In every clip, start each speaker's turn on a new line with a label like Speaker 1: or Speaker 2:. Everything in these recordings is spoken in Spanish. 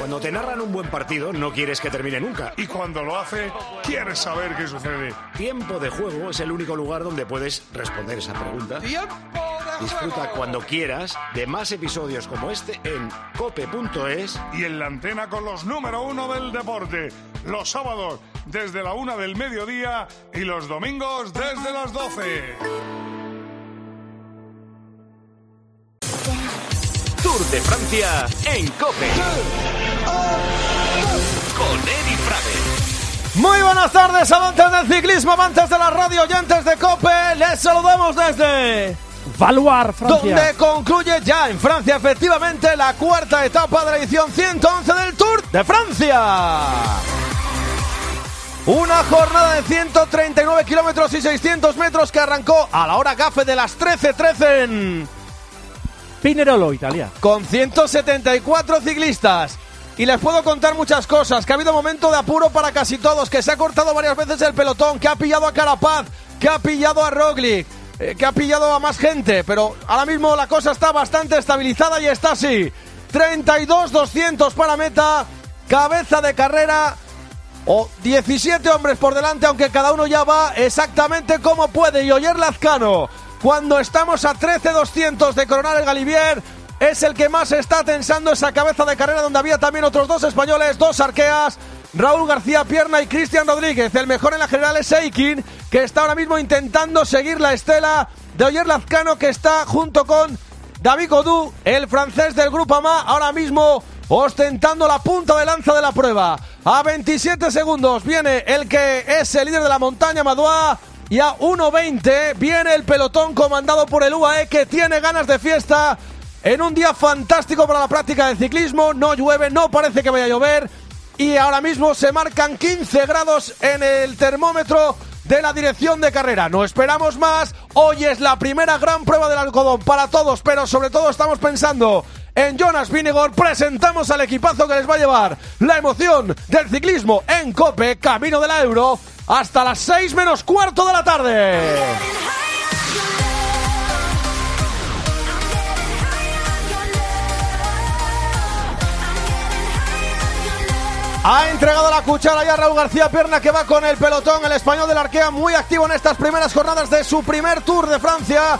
Speaker 1: Cuando te narran un buen partido, no quieres que termine nunca.
Speaker 2: Y cuando lo hace, quieres saber qué sucede.
Speaker 1: Tiempo de Juego es el único lugar donde puedes responder esa pregunta. Disfruta cuando quieras de más episodios como este en cope.es
Speaker 2: y en la antena con los número 1 del deporte. Los sábados desde la 1 del mediodía y los domingos desde las 12.
Speaker 3: Tour de Francia en COPE. Con Eri Frade.
Speaker 4: Muy buenas tardes, amantes del ciclismo, amantes de la radio, oyentes de COPE. Les saludamos desde
Speaker 5: Valuar, Francia,
Speaker 4: donde concluye ya en Francia efectivamente la cuarta etapa de la edición 111 del Tour de Francia. Una jornada de 139 kilómetros y 600 metros que arrancó a la hora gafe de las 13:13 en
Speaker 5: Pinerolo, Italia,
Speaker 4: con 174 ciclistas. Y les puedo contar muchas cosas, que ha habido momento de apuro para casi todos, que se ha cortado varias veces el pelotón, que ha pillado a Carapaz, que ha pillado a Roglic, que ha pillado a más gente, pero ahora mismo la cosa está bastante estabilizada y está así. 32-200 para meta, cabeza de carrera, o 17 hombres por delante, aunque cada uno ya va exactamente como puede. Y Oyer Lazcano, cuando estamos a 13-200 de coronar el Galibier, es el que más está tensando esa cabeza de carrera, donde había también otros dos españoles, dos arqueas, Raúl García Pierna y Cristian Rodríguez. El mejor en la general es Eikin, que está ahora mismo intentando seguir la estela de Oyer Lazcano, que está junto con David Gaudu, el francés del Grupo AMA, ahora mismo ostentando la punta de lanza de la prueba. A 27 segundos viene el que es el líder de la montaña, Madouas, y a 1:20 viene el pelotón comandado por el UAE, que tiene ganas de fiesta en un día fantástico para la práctica del ciclismo. No llueve, no parece que vaya a llover, y ahora mismo se marcan 15 grados en el termómetro de la dirección de carrera. No esperamos más. Hoy es la primera gran prueba del algodón para todos, pero sobre todo estamos pensando en Jonas Vingegaard. Presentamos al equipazo que les va a llevar la emoción del ciclismo en COPE, camino de la Euro, hasta las 6 menos cuarto de la tarde. Ha entregado la cuchara ya Raúl García Pierna, que va con el pelotón. El español del Arkea, muy activo en estas primeras jornadas de su primer Tour de Francia.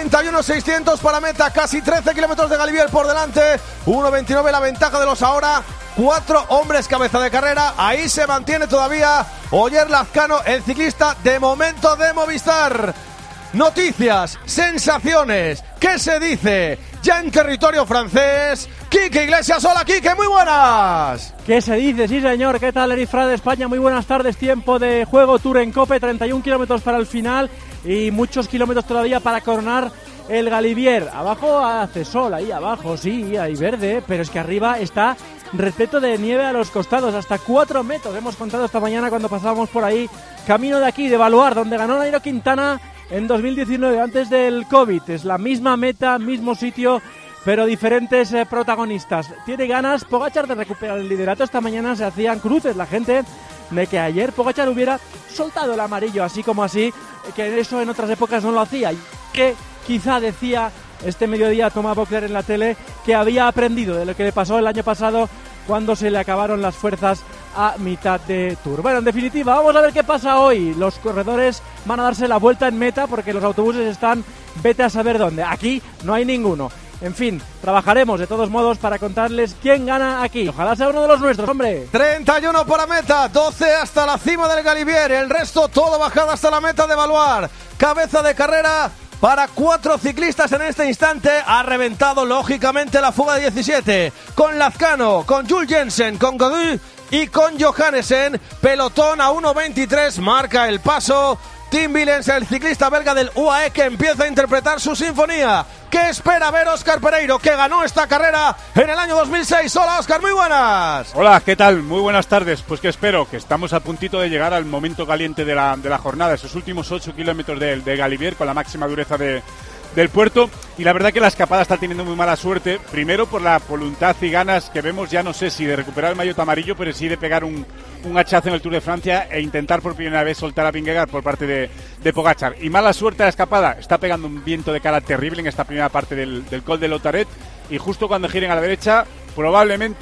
Speaker 4: 31-600 para meta, casi 13 kilómetros de Galibier por delante. 1:29 la ventaja de los ahora 4 hombres cabeza de carrera. Ahí se mantiene todavía Oyer Lazcano, el ciclista de momento de Movistar. Noticias, sensaciones, ¿qué se dice ya en territorio francés? Quique Iglesias, hola Quique, muy buenas.
Speaker 5: ¿Qué se dice? Sí señor, ¿qué tal Eri Frade, España? Muy buenas tardes, tiempo de juego, Tour en COPE, 31 kilómetros para el final y muchos kilómetros todavía para coronar el Galibier. Abajo hace sol, ahí abajo, sí, hay verde, pero es que arriba está repleto de nieve a los costados, hasta 4 metros, hemos contado esta mañana cuando pasábamos por ahí, camino de aquí, de Valuar, donde ganó Nairo Quintana en 2019, antes del COVID. Es la misma meta, mismo sitio, pero diferentes protagonistas. Tiene ganas Pogačar de recuperar el liderato. Esta mañana se hacían cruces la gente de que ayer Pogačar hubiera soltado el amarillo así como así, que eso en otras épocas no lo hacía, y que quizá decía este mediodía Thomas Voeckler en la tele que había aprendido de lo que le pasó el año pasado cuando se le acabaron las fuerzas a mitad de Tour. Bueno, en definitiva, vamos a ver qué pasa hoy. Los corredores van a darse la vuelta en meta porque los autobuses están vete a saber dónde. Aquí no hay ninguno. En fin, trabajaremos de todos modos para contarles quién gana aquí. Ojalá sea uno de los nuestros, hombre.
Speaker 4: 31 para meta, 12 hasta la cima del Galibier. El resto todo bajado hasta la meta de Valuar. Cabeza de carrera para 4 ciclistas en este instante. Ha reventado lógicamente la fuga de 17 con Lazcano, con Jules Jensen, con Gaudu y con Johannesen. Pelotón a 1:23 marca el paso Tim Willems, el ciclista belga del UAE, que empieza a interpretar su sinfonía. ¿Qué espera ver Óscar Pereiro, que ganó esta carrera en el año 2006? Hola Óscar, muy buenas.
Speaker 6: Hola, ¿qué tal? Muy buenas tardes. Pues que espero, que estamos a puntito de llegar al momento caliente de la jornada, esos últimos 8 kilómetros de Galibier, con la máxima dureza del puerto, y la verdad que la escapada está teniendo muy mala suerte, primero por la voluntad y ganas que vemos, ya no sé si de recuperar el maillot amarillo, pero sí de pegar un hachazo en el Tour de Francia e intentar por primera vez soltar a Vingegaard por parte de Pogačar. Y mala suerte la escapada, está pegando un viento de cara terrible en esta primera parte del Col de Lotaret, y justo cuando giren a la derecha probablemente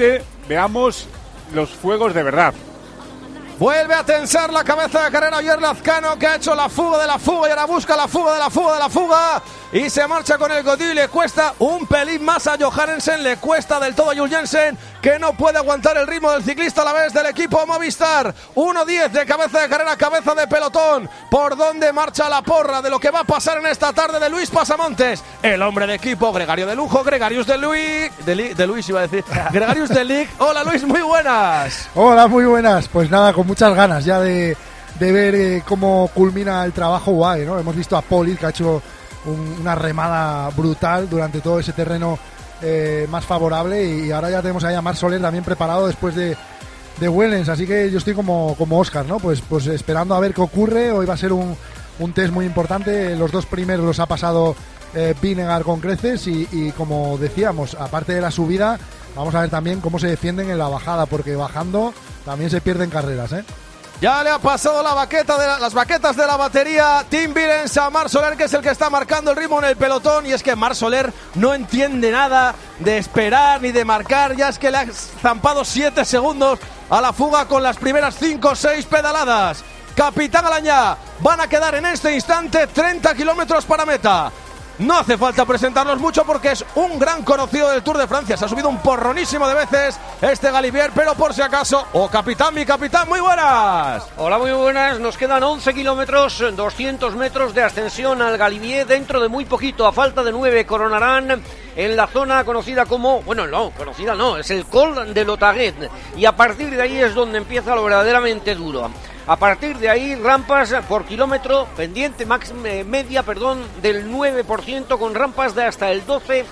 Speaker 6: veamos los fuegos de verdad.
Speaker 4: Vuelve a tensar la cabeza de carrera Oyer Lazcano, que ha hecho la fuga de la fuga y ahora busca la fuga de la fuga de la fuga y se marcha con el Godú y le cuesta un pelín más a Johannesen, le cuesta del todo a Jules Jensen, que no puede aguantar el ritmo del ciclista a la vez del equipo Movistar. 1:10 de cabeza de carrera, cabeza de pelotón. ¿Por dónde marcha la porra de lo que va a pasar en esta tarde de Luis Pasamontes? El hombre de equipo, Gregario de lujo, Gregarius de Luis iba a decir, Gregarius de Lic. Hola Luis, muy buenas.
Speaker 7: Hola, muy buenas. Pues nada, con muchas ganas ya de ver cómo culmina el trabajo UAE, ¿no? Hemos visto a Poli, que ha hecho una remada brutal durante todo ese terreno más favorable, y ahora ya tenemos ahí a Marc Soler también preparado después de Wellens, así que yo estoy como Óscar, ¿no? Pues esperando a ver qué ocurre. Hoy va a ser un test muy importante. Los dos primeros los ha pasado Vingegaard con creces y como decíamos, aparte de la subida, vamos a ver también cómo se defienden en la bajada, porque bajando también se pierden carreras, ¿eh?
Speaker 4: Ya le ha pasado las baquetas de la batería Tim Wellens a Marc Soler, que es el que está marcando el ritmo en el pelotón. Y es que Marc Soler no entiende nada de esperar ni de marcar. Ya es que le ha zampado 7 segundos a la fuga con las primeras 5 o 6 pedaladas. Capitán Alañá, van a quedar en este instante 30 kilómetros para meta. No hace falta presentarlos mucho porque es un gran conocido del Tour de Francia. Se ha subido un porronísimo de veces este Galibier, pero por si acaso... capitán, mi capitán, muy buenas.
Speaker 8: Hola, muy buenas. Nos quedan 11 kilómetros, 200 metros de ascensión al Galibier. Dentro de muy poquito, a falta de 9, coronarán en la zona conocida como... es el Col de Lotaguet. Y a partir de ahí es donde empieza lo verdaderamente duro. A partir de ahí, rampas por kilómetro, pendiente media del 9%, con rampas de hasta el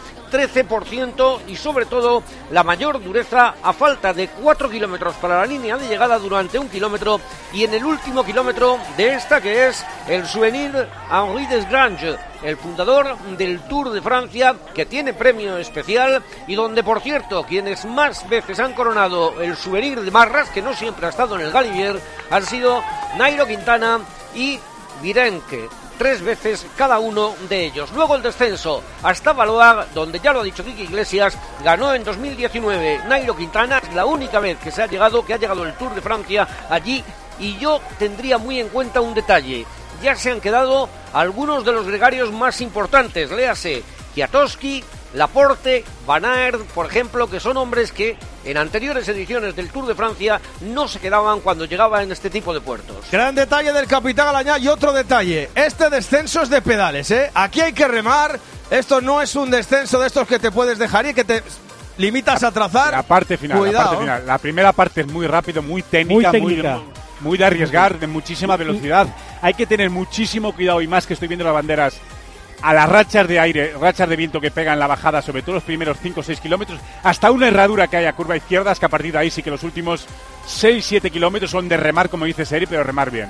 Speaker 8: 12-13%, y sobre todo la mayor dureza a falta de 4 kilómetros para la línea de llegada durante 1 kilómetro, y en el último kilómetro de esta, que es el Souvenir Henri Desgrange, el fundador del Tour de Francia, que tiene premio especial y donde, por cierto, quienes más veces han coronado el Souvenir de Marras, que no siempre ha estado en el Galibier, han sido Nairo Quintana y Virenque, 3 veces cada uno de ellos. Luego el descenso hasta Valois, donde ya lo ha dicho Quique Iglesias, ganó en 2019 Nairo Quintana, es la única vez que ha llegado el Tour de Francia allí, y yo tendría muy en cuenta un detalle. Ya se han quedado algunos de los gregarios más importantes, léase Kwiatkowski, Laporte, Van Aert, por ejemplo, que son hombres que en anteriores ediciones del Tour de Francia no se quedaban cuando llegaban en este tipo de puertos.
Speaker 4: Gran detalle del capitán Alañá. Y otro detalle, este descenso es de pedales, ¿eh? Aquí hay que remar. Esto no es un descenso de estos que te puedes dejar y que te limitas a trazar.
Speaker 6: La parte final. La primera parte es muy rápido, muy técnica. Muy de arriesgar, de muchísima velocidad. Hay que tener muchísimo cuidado, y más que estoy viendo las banderas, a las rachas de aire, rachas de viento que pegan en la bajada, sobre todo los primeros 5 o 6 kilómetros, hasta una herradura que hay a curva izquierda, es que a partir de ahí sí que los últimos 6-7 kilómetros son de remar, como dice Seri, pero remar bien.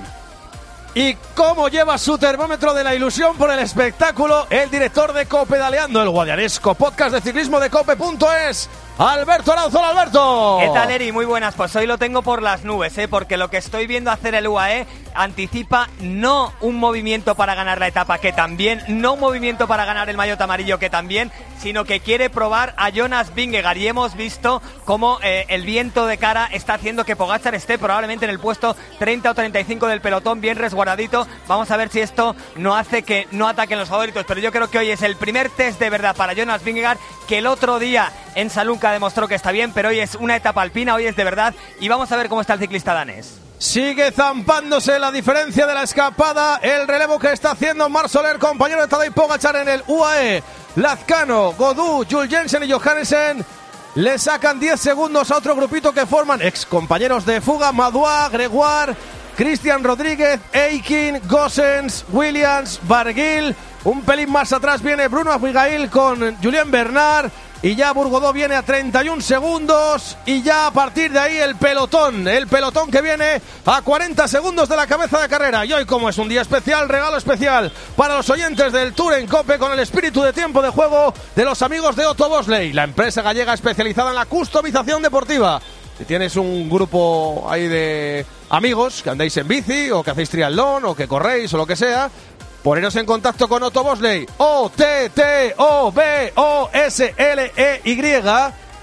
Speaker 4: ¿Y cómo lleva su termómetro de la ilusión por el espectáculo el director de Copedaleando, el guadianesco podcast de ciclismo de cope.es? Alberto Arauzo. Hola, Alberto.
Speaker 9: ¿Qué tal, Eri? Muy buenas. Pues hoy lo tengo por las nubes, porque lo que estoy viendo hacer el UAE anticipa no un movimiento para ganar la etapa, que también, no un movimiento para ganar el maillot amarillo, que también, sino que quiere probar a Jonas Vingegaard, y hemos visto cómo el viento de cara está haciendo que Pogačar esté probablemente en el puesto 30 o 35 del pelotón, bien resguardadito. Vamos a ver si esto no hace que no ataquen los favoritos, pero yo creo que hoy es el primer test de verdad para Jonas Vingegaard, que el otro día en Salunca demostró que está bien, pero hoy es una etapa alpina, hoy es de verdad, y vamos a ver cómo está el ciclista danés.
Speaker 4: Sigue zampándose la diferencia de la escapada, el relevo que está haciendo Marc Soler, compañero de Tadej Pogačar en el UAE. Lazcano, Godú, Jules Jensen y Johannesen le sacan 10 segundos a otro grupito que forman ex compañeros de fuga: Madouas, Gregoire, Cristian Rodríguez, Eikin, Gossens, Williams, Barguil. Un pelín más atrás viene Bruno Abigail con Julien Bernard. Y ya Burgodó viene a 31 segundos. Y ya a partir de ahí el pelotón que viene a 40 segundos de la cabeza de carrera. Y hoy, como es un día especial, regalo especial para los oyentes del Tour en COPE, con el espíritu de tiempo de juego de los amigos de Otto Bosley, la empresa gallega especializada en la customización deportiva. Si tienes un grupo ahí de amigos que andáis en bici, o que hacéis triatlón, o que corréis, o lo que sea, poneros en contacto con Otto Bosley, OTTOBOSLEY.com,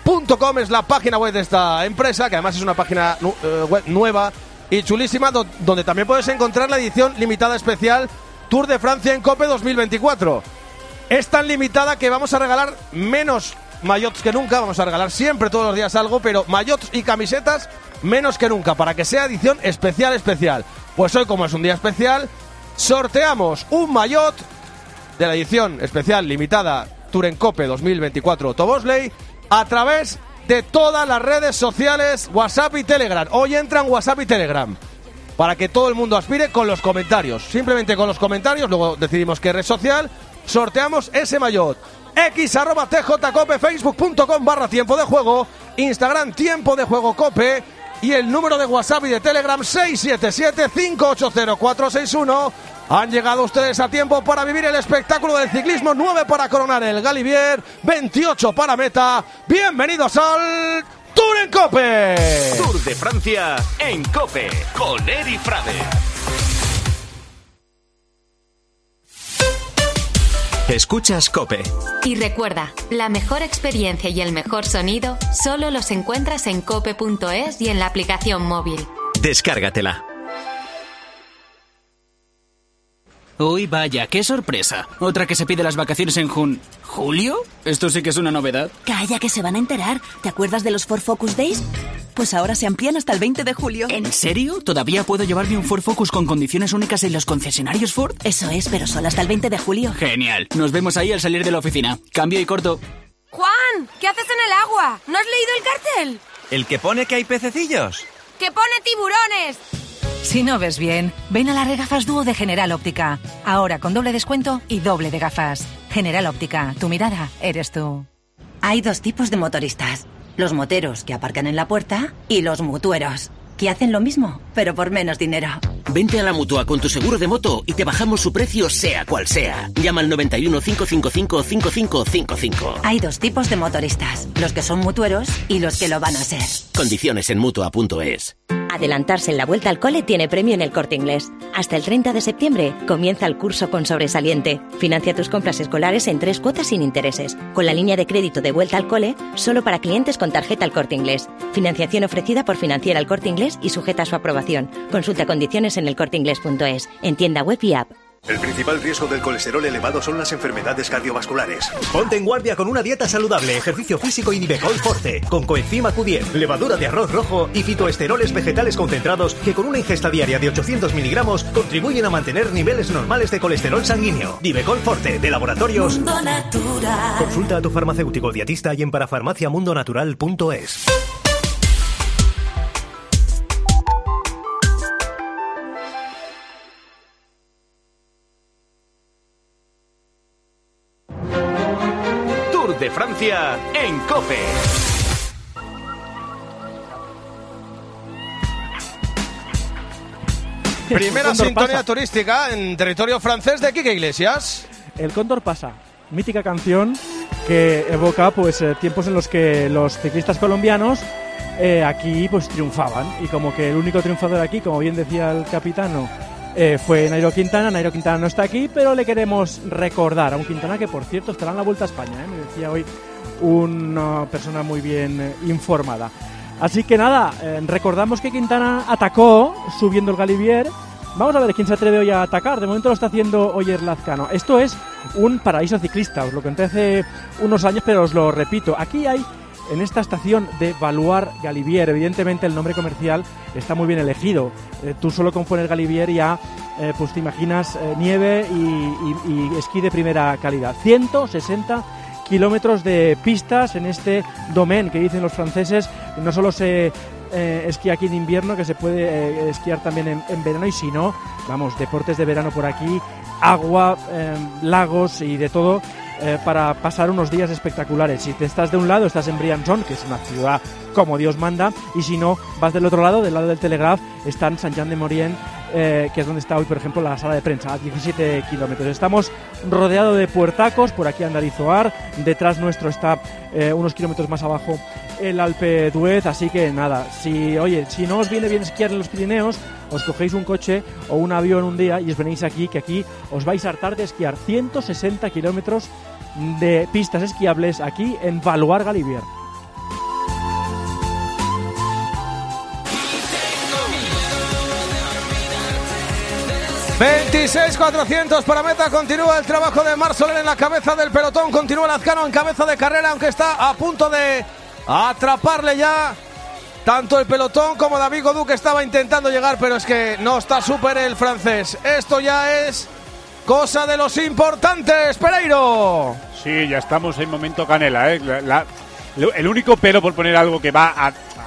Speaker 4: tourdeFrancia.com es la página web de esta empresa, que además es una página web nueva y chulísima, donde también puedes encontrar la edición limitada especial Tour de Francia en COPE 2024. Es tan limitada que vamos a regalar menos maillots que nunca, vamos a regalar siempre todos los días algo, pero maillots y camisetas menos que nunca, para que sea edición especial. Pues hoy, como es un día especial, sorteamos un maillot de la edición especial limitada Tour en COPE 2024 Tobosley a través de todas las redes sociales, WhatsApp y Telegram. Hoy entran WhatsApp y Telegram para que todo el mundo aspire con los comentarios. Simplemente con los comentarios, luego decidimos qué red social, sorteamos ese maillot. x@tjcope, facebook.com/tiempo de juego, Instagram tiempo de juego cope y el número de WhatsApp y de Telegram 677-580-461. Han llegado ustedes a tiempo para vivir el espectáculo del ciclismo. 9 para coronar el Galibier, 28 para meta. Bienvenidos al Tour en COPE.
Speaker 3: Tour de Francia en COPE con Eri Frade. Escuchas COPE.
Speaker 10: Y recuerda, la mejor experiencia y el mejor sonido solo los encuentras en cope.es y en la aplicación móvil.
Speaker 3: Descárgatela.
Speaker 11: Uy, vaya, qué sorpresa. Otra que se pide las vacaciones en ¿Julio? Esto sí que es una novedad.
Speaker 12: Calla, que se van a enterar. ¿Te acuerdas de los Ford Focus Days? Pues ahora se amplían hasta el 20 de julio.
Speaker 11: ¿En serio? ¿Todavía puedo llevarme un Ford Focus con condiciones únicas en los concesionarios Ford?
Speaker 12: Eso es, pero solo hasta el 20 de julio.
Speaker 11: Genial. Nos vemos ahí al salir de la oficina. Cambio y corto.
Speaker 13: Juan, ¿qué haces en el agua? ¿No has leído el cartel?
Speaker 14: ¿El que pone que hay pececillos?
Speaker 13: ¡Que pone tiburones!
Speaker 15: Si no ves bien, ven a las regafas Dúo de General Óptica. Ahora con doble descuento y doble de gafas. General Óptica, tu mirada eres tú.
Speaker 16: Hay dos tipos de motoristas. Los moteros, que aparcan en la puerta, y los mutueros, que hacen lo mismo, pero por menos dinero.
Speaker 17: Vente a la Mutua con tu seguro de moto y te bajamos su precio sea cual sea. Llama al 91 555 5555.
Speaker 16: Hay dos tipos de motoristas. Los que son mutueros y los que lo van a ser.
Speaker 17: Condiciones en Mutua.es.
Speaker 18: Adelantarse en la vuelta al cole tiene premio en El Corte Inglés. Hasta el 30 de septiembre comienza el curso con sobresaliente. Financia tus compras escolares en 3 cuotas sin intereses, con la línea de crédito de vuelta al cole solo para clientes con tarjeta El Corte Inglés. Financiación ofrecida por Financiera El Corte Inglés y sujeta a su aprobación. Consulta condiciones en elcorteinglés.es, en tienda web y app.
Speaker 19: El principal riesgo del colesterol elevado son las enfermedades cardiovasculares.
Speaker 20: Ponte en guardia con una dieta saludable, ejercicio físico y Divecol Forte, con coenzima Q10, levadura de arroz rojo y fitoesteroles vegetales concentrados que con una ingesta diaria de 800 miligramos contribuyen a mantener niveles normales de colesterol sanguíneo. Divecol Forte, de Laboratorios
Speaker 21: Mundo Natural.
Speaker 20: Consulta a tu farmacéutico dietista y en parafarmaciamundonatural.es.
Speaker 3: De Francia en COPE.
Speaker 4: Primera sintonía turística en territorio francés de Quique Iglesias.
Speaker 5: El Cóndor pasa, mítica canción que evoca pues tiempos en los que los ciclistas colombianos aquí pues triunfaban, y como que el único triunfador aquí, como bien decía el capitano, fue Nairo Quintana. Nairo Quintana no está aquí, pero le queremos recordar a un Quintana que, por cierto, estará en la Vuelta a España, me decía hoy una persona muy bien informada. Así que nada, recordamos que Quintana atacó subiendo el Galibier. Vamos a ver quién se atreve hoy a atacar. De momento lo está haciendo Oyer Lazcano. Esto es un paraíso ciclista, os lo conté hace unos años, pero os lo repito. Aquí hay, en esta estación de Valuar Galibier, evidentemente el nombre comercial está muy bien elegido. Tú solo con poner Galibier ya pues te imaginas nieve y esquí de primera calidad. 160 kilómetros de pistas en este domaine que dicen los franceses. No solo se esquía aquí en invierno, que se puede esquiar también en verano, y si no, vamos, deportes de verano por aquí, agua, lagos y de todo. Para pasar unos días espectaculares. Si te estás de un lado, estás en Briançon, que es una ciudad como Dios manda, y si no, vas del otro lado, del lado del Telegraph, está en Saint-Jean-de-Maurienne, que es donde está hoy, por ejemplo, la sala de prensa, a 17 kilómetros. Estamos rodeados de puertacos, por aquí anda Arizoar, detrás nuestro está unos kilómetros más abajo el Alpe d'Huez, así que nada, si no os viene bien esquiar en los Pirineos, os cogéis un coche o un avión un día y os venís aquí, que aquí os vais a hartar de esquiar. 160 kilómetros de pistas esquiables aquí en Valuar Galibier.
Speaker 4: 26.400 para meta. Continúa el trabajo de Marc Soler en la cabeza del pelotón. Continúa Lazcano en cabeza de carrera, aunque está a punto de atraparle ya tanto el pelotón como David Gaudu, que estaba intentando llegar, pero es que no está súper el francés. Esto ya es cosa de los importantes, Pereiro.
Speaker 6: Sí, ya estamos en momento canela, ¿eh? El único pero, por poner algo que va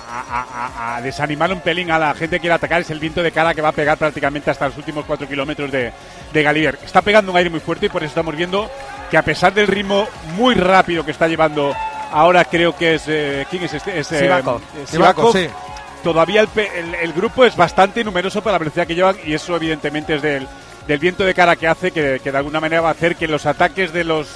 Speaker 6: a desanimar un pelín a la gente que quiere atacar, es el viento de cara, que va a pegar prácticamente hasta los últimos 4 kilómetros de Galibier. Está pegando un aire muy fuerte y por eso estamos viendo que, a pesar del ritmo muy rápido que está llevando ahora, creo que es... ¿quién es este? Es
Speaker 4: Sivakov, sí.
Speaker 6: Todavía el grupo es bastante numeroso para la velocidad que llevan, y eso evidentemente es del viento de cara que hace que de alguna manera va a hacer que los ataques de los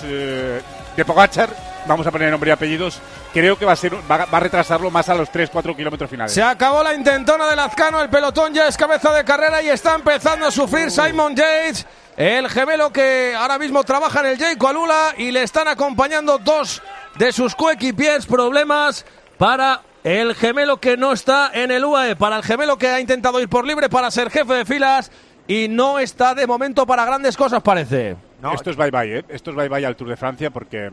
Speaker 6: de Pogačar, vamos a poner nombre y apellidos, creo que va a retrasarlo más a los 3-4 kilómetros finales.
Speaker 4: Se acabó la intentona de Lazcano, el pelotón ya es cabeza de carrera y está empezando a sufrir Simon Yates, el gemelo que ahora mismo trabaja en el Jayco Alula, y le están acompañando dos de sus coequipiers. Problemas para el gemelo que no está en el UAE, para el gemelo que ha intentado ir por libre para ser jefe de filas y no está de momento para grandes cosas, parece.
Speaker 6: No, esto es bye-bye, ¿eh? Esto es bye-bye al Tour de Francia, porque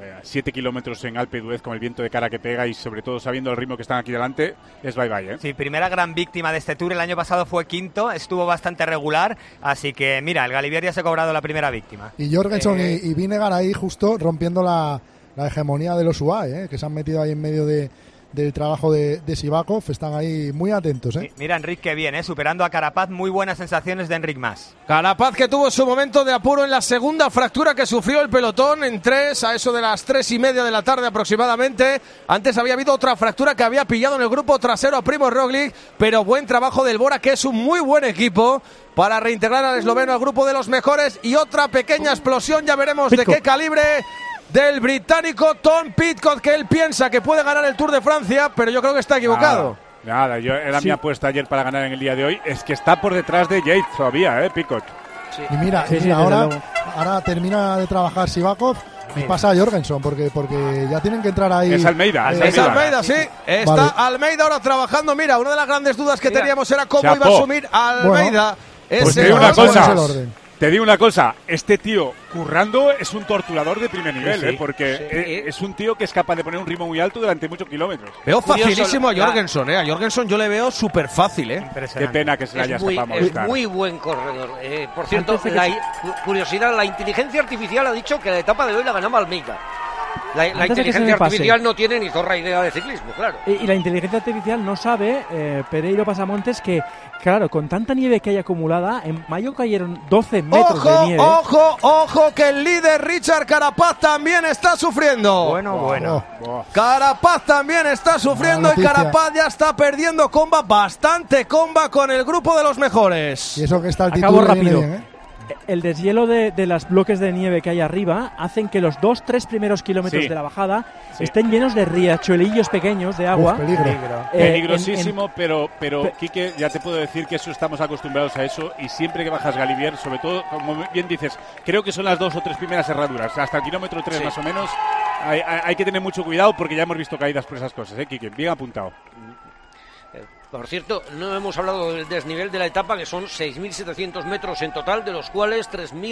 Speaker 6: 7 kilómetros en Alpe d'Huez con el viento de cara que pega, y sobre todo sabiendo el ritmo que están aquí delante, es bye-bye, ¿eh?
Speaker 9: Sí, primera gran víctima de este Tour. El año pasado fue quinto, estuvo bastante regular, así que mira, el Galibier ya se ha cobrado la primera víctima.
Speaker 7: Y Jorgensen y Vinegar ahí justo rompiendo la hegemonía de los UAE, que se han metido ahí en medio del trabajo de Sivakov. Están ahí muy atentos, ¿eh?
Speaker 9: Mira, Enric, que bien, superando a Carapaz. Muy buenas sensaciones de Enric Mas.
Speaker 4: Carapaz, que tuvo su momento de apuro en la segunda fractura que sufrió el pelotón en 3, a eso de las 3:30 de la tarde aproximadamente. Antes había habido otra fractura que había pillado en el grupo trasero a Primož Roglic, pero buen trabajo del Bora, que es un muy buen equipo para reintegrar al esloveno al grupo de los mejores. Y otra pequeña explosión, ya veremos de qué calibre, del británico Tom Pidcock, que él piensa que puede ganar el Tour de Francia, pero yo creo que está equivocado.
Speaker 6: Nada, era mi apuesta ayer para ganar en el día de hoy. Es que está por detrás de Yates todavía, Pidcock.
Speaker 7: Sí. Y mira, ahora termina de trabajar Sivakov y pasa a Jorgensen, porque ya tienen que entrar ahí.
Speaker 6: Es Almeida.
Speaker 4: Es Almeida, sí. Está vale. Almeida ahora trabajando. Mira, una de las grandes dudas que teníamos era cómo iba a asumir Almeida.
Speaker 6: Bueno, pues te digo una cosa, este tío currando es un torturador de primer nivel, porque es un tío que es capaz de poner un ritmo muy alto durante muchos kilómetros.
Speaker 4: Veo facilísimo a Jorgensen, A Jorgensen yo le veo súper fácil,
Speaker 6: Qué pena que se le haya escapado a Movistar.
Speaker 8: Es muy buen corredor. Por cierto, curiosidad, la inteligencia artificial ha dicho que la etapa de hoy la ganaba Almeida. La inteligencia artificial no tiene ni zorra idea de ciclismo, claro.
Speaker 5: Y la inteligencia artificial no sabe, Pereiro Pasamontes, que, claro, con tanta nieve que hay acumulada, en mayo cayeron 12 metros de nieve.
Speaker 4: ¡Ojo! Que el líder Richard Carapaz también está sufriendo.
Speaker 9: Bueno.
Speaker 4: Carapaz también está sufriendo y Carapaz ya está perdiendo bastante comba con el grupo de los mejores.
Speaker 7: Y eso que está
Speaker 5: Acabo rápido. Bien, El deshielo de los bloques de nieve que hay arriba hacen que los 2-3 primeros kilómetros de la bajada estén llenos de riachuelillos pequeños de agua.
Speaker 6: Peligrosísimo, pero Quique, ya te puedo decir que eso estamos acostumbrados a eso, y siempre que bajas Galibier, sobre todo, como bien dices, creo que son las 2 o 3 primeras herraduras, hasta el kilómetro 3 más o menos, hay que tener mucho cuidado, porque ya hemos visto caídas por esas cosas, Quique, bien apuntado.
Speaker 8: Por cierto, no hemos hablado del desnivel de la etapa, que son 6.700 metros en total, de los cuales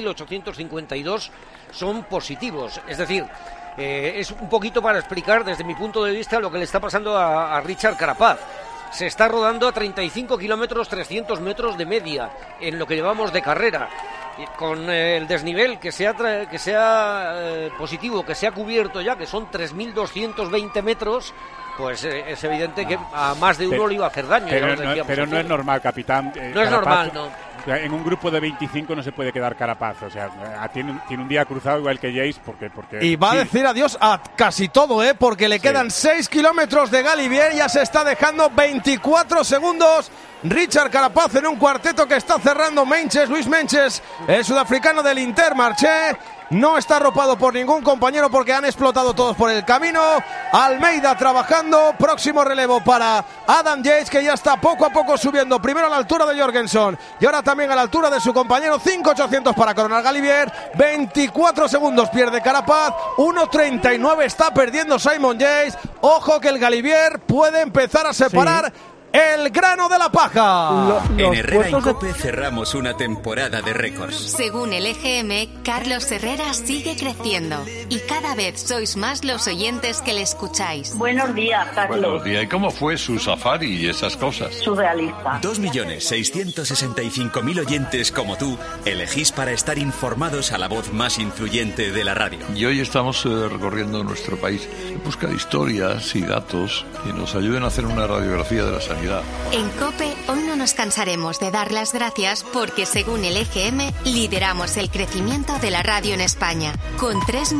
Speaker 8: 3.852 son positivos. Es decir, es un poquito para explicar desde mi punto de vista lo que le está pasando a Richard Carapaz. Se está rodando a 35 kilómetros, 300 metros de media en lo que llevamos de carrera. Con el desnivel que sea positivo, que sea cubierto ya, que son 3.220 metros, pues es evidente que a más de uno le iba a hacer daño.
Speaker 6: Pero no es normal, capitán.
Speaker 8: No es normal, no.
Speaker 6: En un grupo de 25 no se puede quedar Carapaz. O sea, tiene un día cruzado igual que Yates, porque
Speaker 4: y va a decir adiós a casi todo, porque le quedan 6 kilómetros de Galibier. Ya se está dejando 24 segundos Richard Carapaz en un cuarteto que está cerrando Luis Menches, el sudafricano del Intermarché. No está arropado por ningún compañero porque han explotado todos por el camino. Almeida trabajando. Próximo relevo para Adam Yates, que ya está poco a poco subiendo. Primero a la altura de Jorgensen y ahora también a la altura de su compañero. 5.800 para coronar Galibier. 24 segundos pierde Carapaz. 1.39 está perdiendo Simon Yates. Ojo que el Galibier puede empezar a separar el grano de la paja.
Speaker 21: En Herrera y Cope cerramos una temporada de récords.
Speaker 10: Según el EGM, Carlos Herrera sigue creciendo y cada vez sois más los oyentes que le escucháis.
Speaker 22: Buenos días, Carlos.
Speaker 23: Buenos días. ¿Y cómo fue su safari y esas cosas?
Speaker 22: Surrealista.
Speaker 21: 2.665.000 oyentes como tú elegís para estar informados a la voz más influyente de la radio.
Speaker 23: Y hoy estamos recorriendo nuestro país en busca de historias y datos que nos ayuden a hacer una radiografía de la sanidad.
Speaker 10: En COPE hoy no nos cansaremos de dar las gracias porque según el EGM lideramos el crecimiento de la radio en España con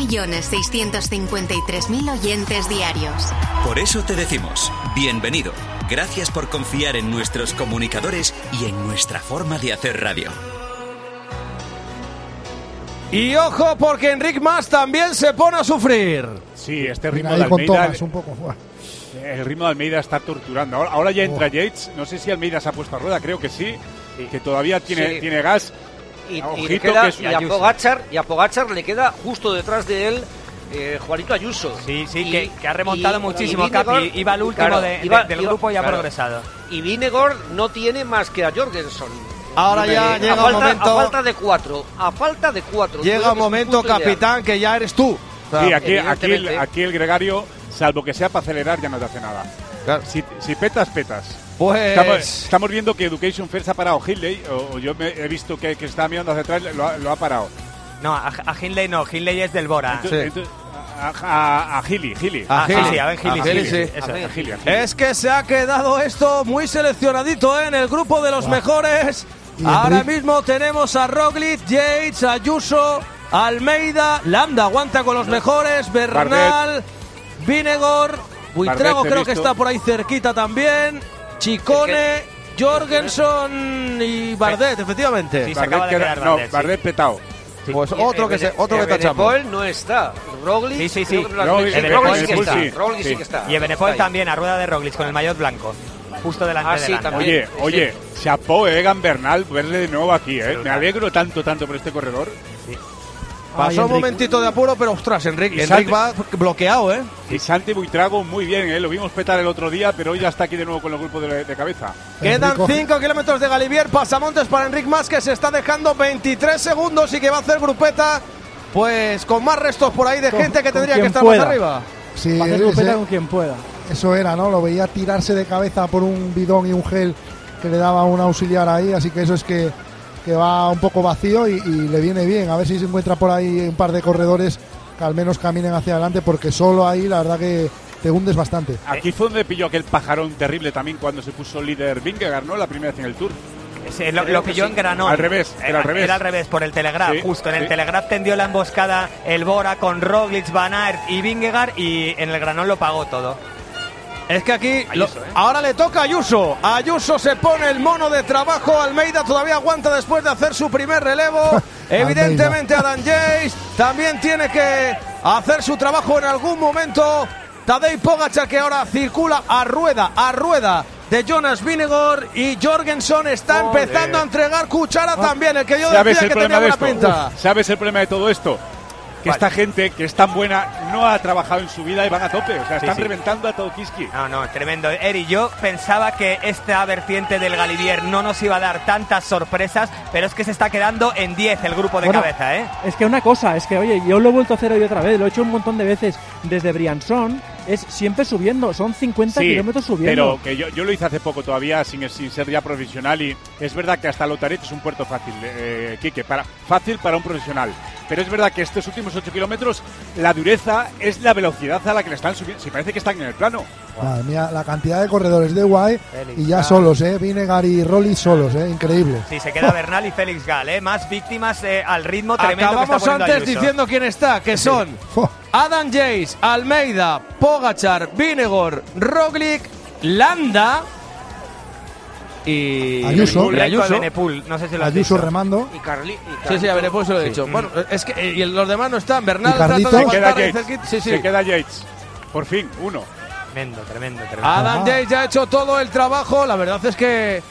Speaker 10: 3.653.000 oyentes diarios.
Speaker 21: Por eso te decimos, bienvenido. Gracias por confiar en nuestros comunicadores y en nuestra forma de hacer radio.
Speaker 4: Y ojo porque Enric Mas también se pone a sufrir.
Speaker 6: Sí, este ritmo de Almeida... El ritmo de Almeida está torturando. Ahora ya entra Yates. No sé si Almeida se ha puesto a rueda, creo que sí. Que todavía tiene gas.
Speaker 8: Y a Pogačar le queda justo detrás de él Juanito Ayuso.
Speaker 9: Sí, que ha remontado muchísimo. Capi iba al último del grupo y ha progresado.
Speaker 8: Y Vingegaard no tiene más que a Jorgensen.
Speaker 4: Ahora ya llega un momento...
Speaker 8: A falta de cuatro.
Speaker 4: Llega un momento, capitán, que ya eres tú.
Speaker 6: Sí, aquí el gregario... Salvo que sea para acelerar, ya no te hace nada. Claro. Si petas.
Speaker 4: Pues...
Speaker 6: Estamos viendo que Education First ha parado Hindley, o yo he visto que estaba mirando hacia atrás, lo ha parado.
Speaker 9: No, a Hindley no, Hindley es del Bora.
Speaker 6: A Gili.
Speaker 9: A Gili.
Speaker 4: Es que se ha quedado esto muy seleccionadito en el grupo de los mejores. Ahora mismo tenemos a Roglic, Yates, Ayuso, Almeida, Landa aguanta con los mejores, Bernal... Vingegaard, Buitrago creo que está por ahí cerquita también, Ciccone, Jorgensen y Bardet, efectivamente.
Speaker 9: Sí, se acaba de quedar Bardet.
Speaker 6: Bardet petado.
Speaker 4: Sí. Pues otro que tachamos.
Speaker 8: Evenepoel no está. Roglic
Speaker 9: sí.
Speaker 8: Roglic sí que está.
Speaker 9: Y Evenepoel también a rueda de Roglic con el maillot blanco. Justo delante de la.
Speaker 6: Oye, chapó Egan Bernal verle de nuevo aquí, Me alegro tanto por este corredor.
Speaker 9: Sí.
Speaker 4: Pasó un momentito de apuro, pero ostras, Enric va bloqueado,
Speaker 6: Y Santi Buitrago muy bien, Lo vimos petar el otro día, pero hoy ya está aquí de nuevo con el grupo de cabeza.
Speaker 4: Quedan 5 kilómetros de Galibier, pasamontes para Enric Mas, que se está dejando 23 segundos y que va a hacer grupeta, pues con más restos por ahí de gente que tendría que estar más arriba.
Speaker 5: Sí, va a hacer grupeta con quien pueda.
Speaker 7: Eso era, ¿no? Lo veía tirarse de cabeza por un bidón y un gel que le daba un auxiliar ahí, así que eso es que va un poco vacío y le viene bien. A ver si se encuentra por ahí un par de corredores que al menos caminen hacia adelante, porque solo ahí la verdad que te hundes bastante.
Speaker 6: Aquí fue donde pilló aquel pajarón terrible también cuando se puso líder Vingegaard, ¿no? La primera vez en el Tour.
Speaker 9: Lo pilló en Granón.
Speaker 6: Al revés, era
Speaker 9: al revés, por el Telegraph. Justo en el Telegraph tendió la emboscada el Bora con Roglic, Van Aert y Vingegaard, y en el Granón lo pagó todo.
Speaker 4: Es que aquí ahora le toca a Ayuso. Ayuso se pone el mono de trabajo. Almeida todavía aguanta después de hacer su primer relevo. Evidentemente Adam Yates también tiene que hacer su trabajo en algún momento. Tadej Pogačar, que ahora circula a rueda de Jonas Vingegaard, y Jorgensen está empezando a entregar cuchara también, el que yo decía que tenía buena pinta.
Speaker 6: ¿Sabes el problema de todo esto? Que esta gente que es tan buena no ha trabajado en su vida y van a tope, o sea, están reventando a todo Kiski.
Speaker 9: No, tremendo. Eri, yo pensaba que esta vertiente del Galibier no nos iba a dar tantas sorpresas, pero es que se está quedando en 10 el grupo de cabeza,
Speaker 5: Es que una cosa, oye, yo lo he vuelto a hacer hoy otra vez, lo he hecho un montón de veces desde Briançon, es siempre subiendo, son 50 kilómetros subiendo.
Speaker 6: Pero que yo lo hice hace poco todavía sin ser ya profesional, y es verdad que hasta Lotaret es un puerto fácil, Quique, fácil para un profesional. Pero es verdad que estos últimos 8 kilómetros, la dureza es la velocidad a la que le están subiendo. Si parece que están en el plano.
Speaker 7: Madre mía, la cantidad de corredores de UAE y ya solos, Vingegaard y Roglic solos, increíble.
Speaker 9: Sí, se queda Bernal y Félix Gal, más víctimas al ritmo tremendo.
Speaker 4: Acabamos
Speaker 9: que está
Speaker 4: antes
Speaker 9: Ayuso.
Speaker 4: diciendo quién está, que son Adam Yates, Almeida, Pogačar, Vingegaard, Roglic, Landa y
Speaker 7: Ayuso.
Speaker 9: Benepul, no sé si lo has
Speaker 7: Ayuso
Speaker 9: dicho.
Speaker 7: Remando.
Speaker 8: Y Carli.
Speaker 4: Sí, a Benepul se lo he dicho. Bueno, es que y los demás no están. Bernal
Speaker 7: trata de
Speaker 6: aguantar ahí cerquita. Se queda Yates. Por fin, uno.
Speaker 9: Tremendo.
Speaker 4: Adam Yates ya ha hecho todo el trabajo. La verdad es que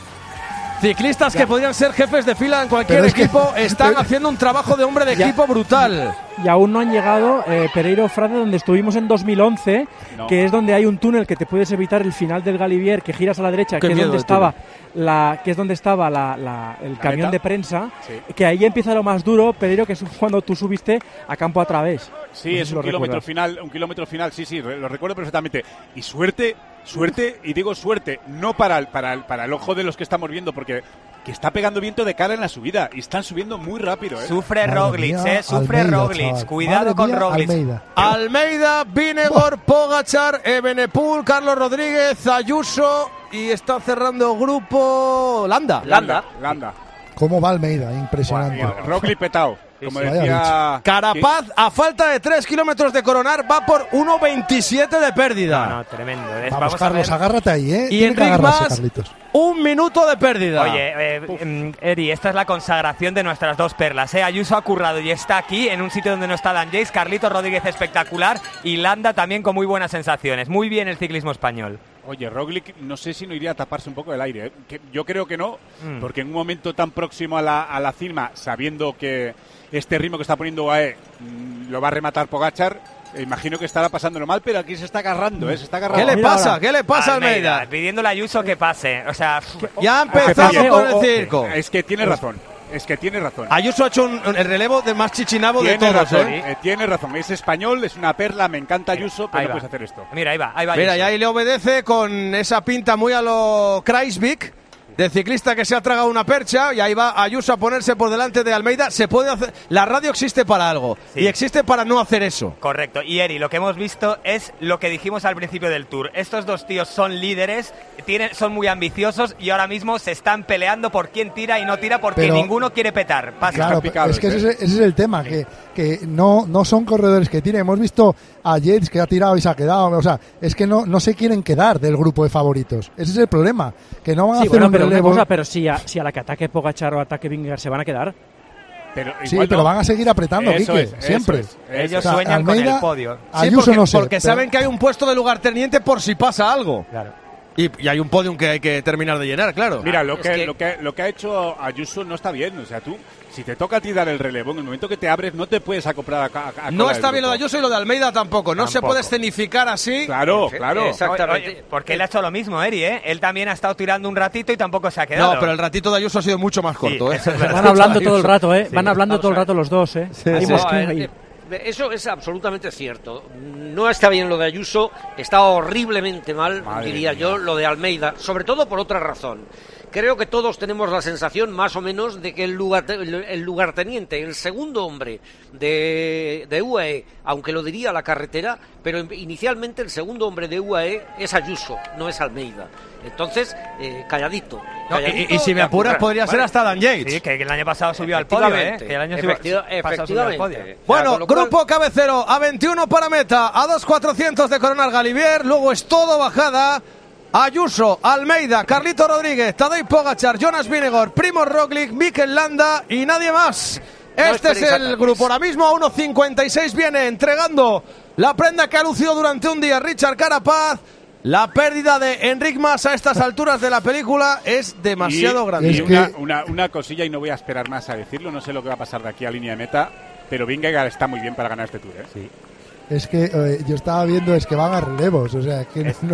Speaker 4: ciclistas que podrían ser jefes de fila en cualquier equipo están haciendo un trabajo de hombre de equipo brutal.
Speaker 5: y aún no han llegado Pereiro Frade, donde estuvimos en 2011, que es donde hay un túnel que te puedes evitar el final del Galivier, que giras a la derecha, que es donde estaba el camión de prensa, que ahí empieza lo más duro, Pereiro, que es cuando tú subiste a campo a través.
Speaker 6: Sí, es un kilómetro final, sí, lo recuerdo perfectamente. Y suerte, y digo suerte, no para el ojo de los que estamos viendo, porque que está pegando viento de cara en la subida y están subiendo muy rápido.
Speaker 9: Sufre Roglic, sufre Roglic.
Speaker 7: Chaval.
Speaker 9: Cuidado con Roglic.
Speaker 4: Almeida, Vinegor, Pogačar, Evenepoel, Carlos Rodríguez, Ayuso y está cerrando grupo Landa.
Speaker 7: ¿Cómo va Almeida? Impresionante.
Speaker 6: Roglic petao. Como decía
Speaker 4: Carapaz, a falta de 3 kilómetros de coronar, va por 1.27 de pérdida.
Speaker 9: No, tremendo.
Speaker 7: Vamos, Carlos, agárrate ahí, ¿eh?
Speaker 4: Y Enric Mas, 1 minuto de pérdida.
Speaker 9: Oye, Eri, esta es la consagración de nuestras dos perlas. Ayuso ha currado y está aquí, en un sitio donde no está Dan Yates. Carlitos Rodríguez espectacular y Landa también con muy buenas sensaciones. Muy bien el ciclismo español.
Speaker 6: Oye, Roglic, no sé si no iría a taparse un poco el aire, ¿eh? Yo creo que no, porque en un momento tan próximo a la cima, sabiendo que este ritmo que está poniendo UAE lo va a rematar Pogačar, imagino que estará pasándolo mal, pero aquí se está agarrando, se está agarrando.
Speaker 4: ¿Qué le pasa a Almeida?
Speaker 9: Pidiéndole a Ayuso que pase, o sea...
Speaker 4: Ya ha empezado con el circo.
Speaker 6: Es que tiene razón.
Speaker 4: Ayuso ha hecho el relevo de más chichinabo de todos.
Speaker 6: Tiene razón, es español, es una perla, me encanta Ayuso, pero no puedes hacer esto.
Speaker 9: Mira, ahí va
Speaker 4: Mira,
Speaker 9: Ayuso.
Speaker 4: y ahí le obedece con esa pinta muy a lo Kreisvik, de ciclista que se ha tragado una percha, y ahí va Ayuso a ponerse por delante de Almeida. Se puede hacer, la radio existe para algo, y existe para no hacer eso.
Speaker 9: Correcto, y Eri, lo que hemos visto es lo que dijimos al principio del Tour. Estos dos tíos son líderes, son muy ambiciosos y ahora mismo se están peleando por quién tira y no tira, porque ninguno quiere petar.
Speaker 7: Claro, es que ese es el tema, que no son corredores que tiren. Hemos visto a Yates que ha tirado y se ha quedado, o sea, es que no se quieren quedar del grupo de favoritos. Ese es el problema, que no van a hacer un relevo.
Speaker 5: Pero si a la que ataque Pogačar o ataque Vingegaard se van a quedar.
Speaker 7: Pero van a seguir apretando, Quique, siempre.
Speaker 9: Ellos sueñan con el podio.
Speaker 7: Ayuso no sé.
Speaker 4: Porque saben que hay un puesto de lugarteniente por si pasa algo.
Speaker 5: Claro.
Speaker 4: Y hay un podium que hay que terminar de llenar, claro.
Speaker 6: Mira, lo que ha hecho Ayuso no está bien. O sea, tú, si te toca a ti dar el relevo, en el momento que te abres, no te puedes acoplar a
Speaker 4: no está bien lo de Ayuso y lo de Almeida tampoco. No se puede escenificar así.
Speaker 6: Claro.
Speaker 9: Exactamente. Porque él ha hecho lo mismo, Eri, ¿eh? Él también ha estado tirando un ratito y tampoco se ha quedado.
Speaker 4: No, pero el ratito de Ayuso ha sido mucho más corto,
Speaker 5: Van hablando todo el rato, Van hablando todo el rato los dos,
Speaker 8: Eso es absolutamente cierto. No está bien lo de Ayuso, está horriblemente mal, diría yo, lo de Almeida, sobre todo por otra razón. Creo que todos tenemos la sensación, más o menos, de que el lugarteniente, el segundo hombre de UAE, aunque lo diría la carretera, pero inicialmente el segundo hombre de UAE es Ayuso, no es Almeida. Entonces, calladito.
Speaker 4: Y si me apuras, podría ser hasta Dan Yates.
Speaker 9: Sí, que el año pasado subió al podio, Que el año pasado subió al podio.
Speaker 4: Bueno, grupo cabecero, a 21 para meta, a 2.400 de coronar Galivier, luego es todo bajada. Ayuso, Almeida, Carlito Rodríguez, Tadej Pogačar, Jonas Vingegaard, Primož Roglic, Mikel Landa y nadie más. Este es el grupo. Ahora mismo a 1.56 viene entregando la prenda que ha lucido durante un día Richard Carapaz. La pérdida de Enric Mas a estas alturas de la película es demasiado grande.
Speaker 6: Y una cosilla, y no voy a esperar más a decirlo, no sé lo que va a pasar de aquí a línea de meta, pero Vingegaard está muy bien para ganar este Tour, Sí.
Speaker 7: Es que yo estaba viendo que van a relevos, o sea, que no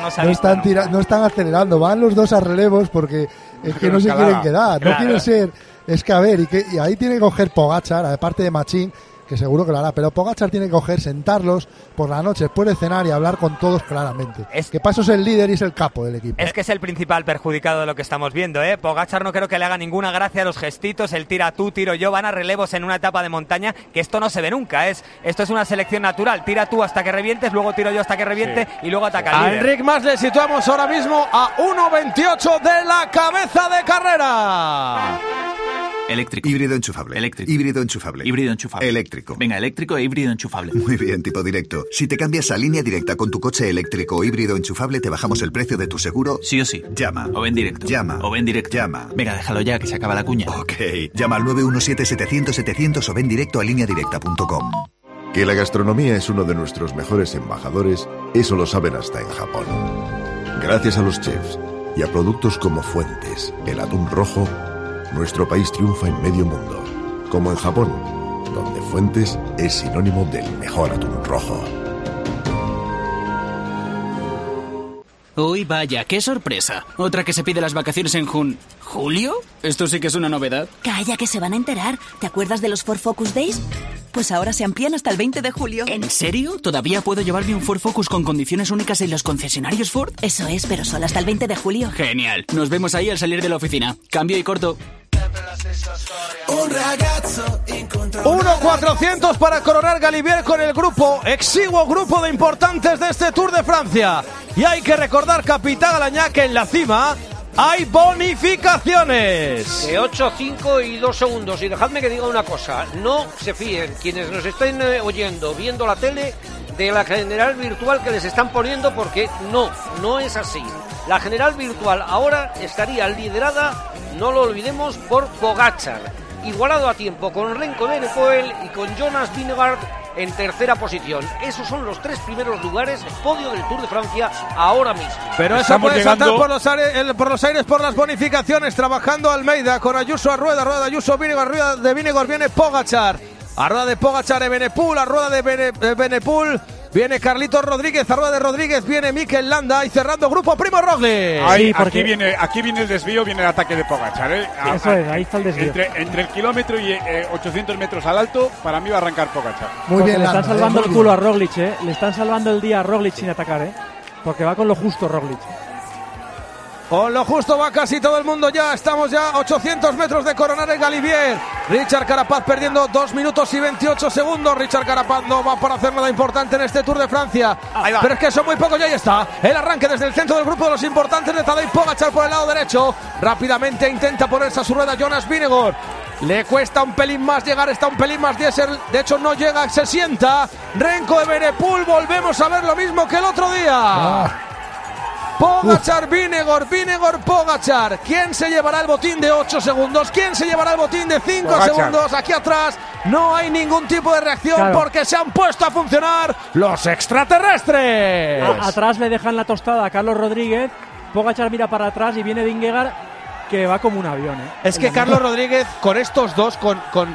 Speaker 7: están acelerando, van los dos a relevos porque es que no se quieren quedar, no quieren ser, es que a ver, y ahí tiene que coger Pogačar, aparte de Machín, que seguro que lo hará, pero Pogačar tiene que coger, sentarlos por la noche, después de cenar y hablar con todos claramente. Que Paso es el líder y es el capo del equipo.
Speaker 9: Es que es el principal perjudicado de lo que estamos viendo, Pogačar no creo que le haga ninguna gracia a los gestitos, el tira tú, tiro yo, van a relevos en una etapa de montaña, que esto no se ve nunca, esto es una selección natural, tira tú hasta que revientes, luego tiro yo hasta que reviente y luego ataca al líder.
Speaker 4: A Enric Mas le situamos ahora mismo a 1.28 de la cabeza de carrera.
Speaker 1: Eléctrico. Híbrido enchufable. Eléctrico. Híbrido enchufable. Híbrido enchufable. Eléctrico. Venga, eléctrico e híbrido enchufable. Muy bien, tipo directo. Si te cambias a Línea Directa con tu coche eléctrico o híbrido enchufable, te bajamos el precio de tu seguro. Sí o sí. Llama. O ven directo. Llama. O ven directo. Llama. Venga, déjalo ya, que se acaba la cuña. Ok. Llama al 917-700-700 o ven directo a lineadirecta.com.
Speaker 2: Que la gastronomía es uno de nuestros mejores embajadores, eso lo saben hasta en Japón. Gracias a los chefs y a productos como Fuentes, el atún rojo, nuestro país triunfa en medio mundo, como en Japón, donde Fuentes es sinónimo del mejor atún rojo.
Speaker 11: Uy, vaya, qué sorpresa. Otra que se pide las vacaciones en ¿Julio? Esto sí que es una novedad.
Speaker 12: Calla, que se van a enterar. ¿Te acuerdas de los Ford Focus Days? Pues ahora se amplían hasta el 20 de julio.
Speaker 11: ¿En serio? ¿Todavía puedo llevarme un Ford Focus con condiciones únicas en los concesionarios Ford?
Speaker 12: Eso es, pero solo hasta el 20 de julio.
Speaker 11: Genial. Nos vemos ahí al salir de la oficina. Cambio y corto.
Speaker 4: 1.400 para coronar Galibier con el exiguo grupo de importantes de este Tour de Francia. Y hay que recordar, capitán Alañá, que en la cima hay bonificaciones.
Speaker 8: De 8, 5 y 2 segundos. Y dejadme que diga una cosa. No se fíen quienes nos estén oyendo, viendo la tele, de la general virtual que les están poniendo, porque no es así. La general virtual ahora estaría liderada, no lo olvidemos, por Pogačar, igualado a tiempo con Remco Evenepoel y con Jonas Vingegaard en tercera posición. Esos son los 3 primeros lugares, podio del Tour de Francia ahora mismo.
Speaker 4: Pero eso puede saltar por los aires por las bonificaciones, trabajando Almeida con Ayuso a rueda de Ayuso, Vingegaard, rueda de Vingegaard, viene Pogačar, a rueda de Pogačar Evenepoel, a rueda de Evenepoel viene Carlitos Rodríguez, a rueda de Rodríguez viene Mikel Landa y cerrando grupo Primo Roglic.
Speaker 6: Sí, aquí viene el desvío, viene el ataque de Pogačar, ¿eh?
Speaker 5: Eso es, ahí está el desvío.
Speaker 6: Entre el kilómetro y 800 metros al alto, para mí va a arrancar Pogačar.
Speaker 5: Muy bien, le están salvando el culo a Roglic, ¿eh? Le están salvando el día a Roglic sin atacar, ¿eh? Porque va con lo justo Roglic.
Speaker 4: Con lo justo va casi todo el mundo ya. Estamos ya a 800 metros de coronar el Galibier. Richard Carapaz perdiendo 2 minutos y 28 segundos. Richard Carapaz no va para hacer nada importante en este Tour de Francia. Pero es que son muy pocos y ahí está. El arranque desde el centro del grupo de los importantes de Tadej Pogačar por el lado derecho. Rápidamente intenta ponerse a su rueda Jonas Vingegaard. Le cuesta un pelín más llegar, está un pelín más diesel. De hecho no llega, se sienta. Remco Evenepoel, volvemos a ver lo mismo que el otro día. Pogačar, Vingegaard, Pogačar. ¿Quién se llevará el botín de 8 segundos? ¿Quién se llevará el botín de 5 segundos? Aquí atrás no hay ningún tipo de reacción, porque se han puesto a funcionar los extraterrestres.
Speaker 5: Atrás le dejan la tostada a Carlos Rodríguez. Pogačar mira para atrás y viene Vingegaard, que va como un avión, ¿eh?
Speaker 4: Es que Carlos Rodríguez, con estos dos, con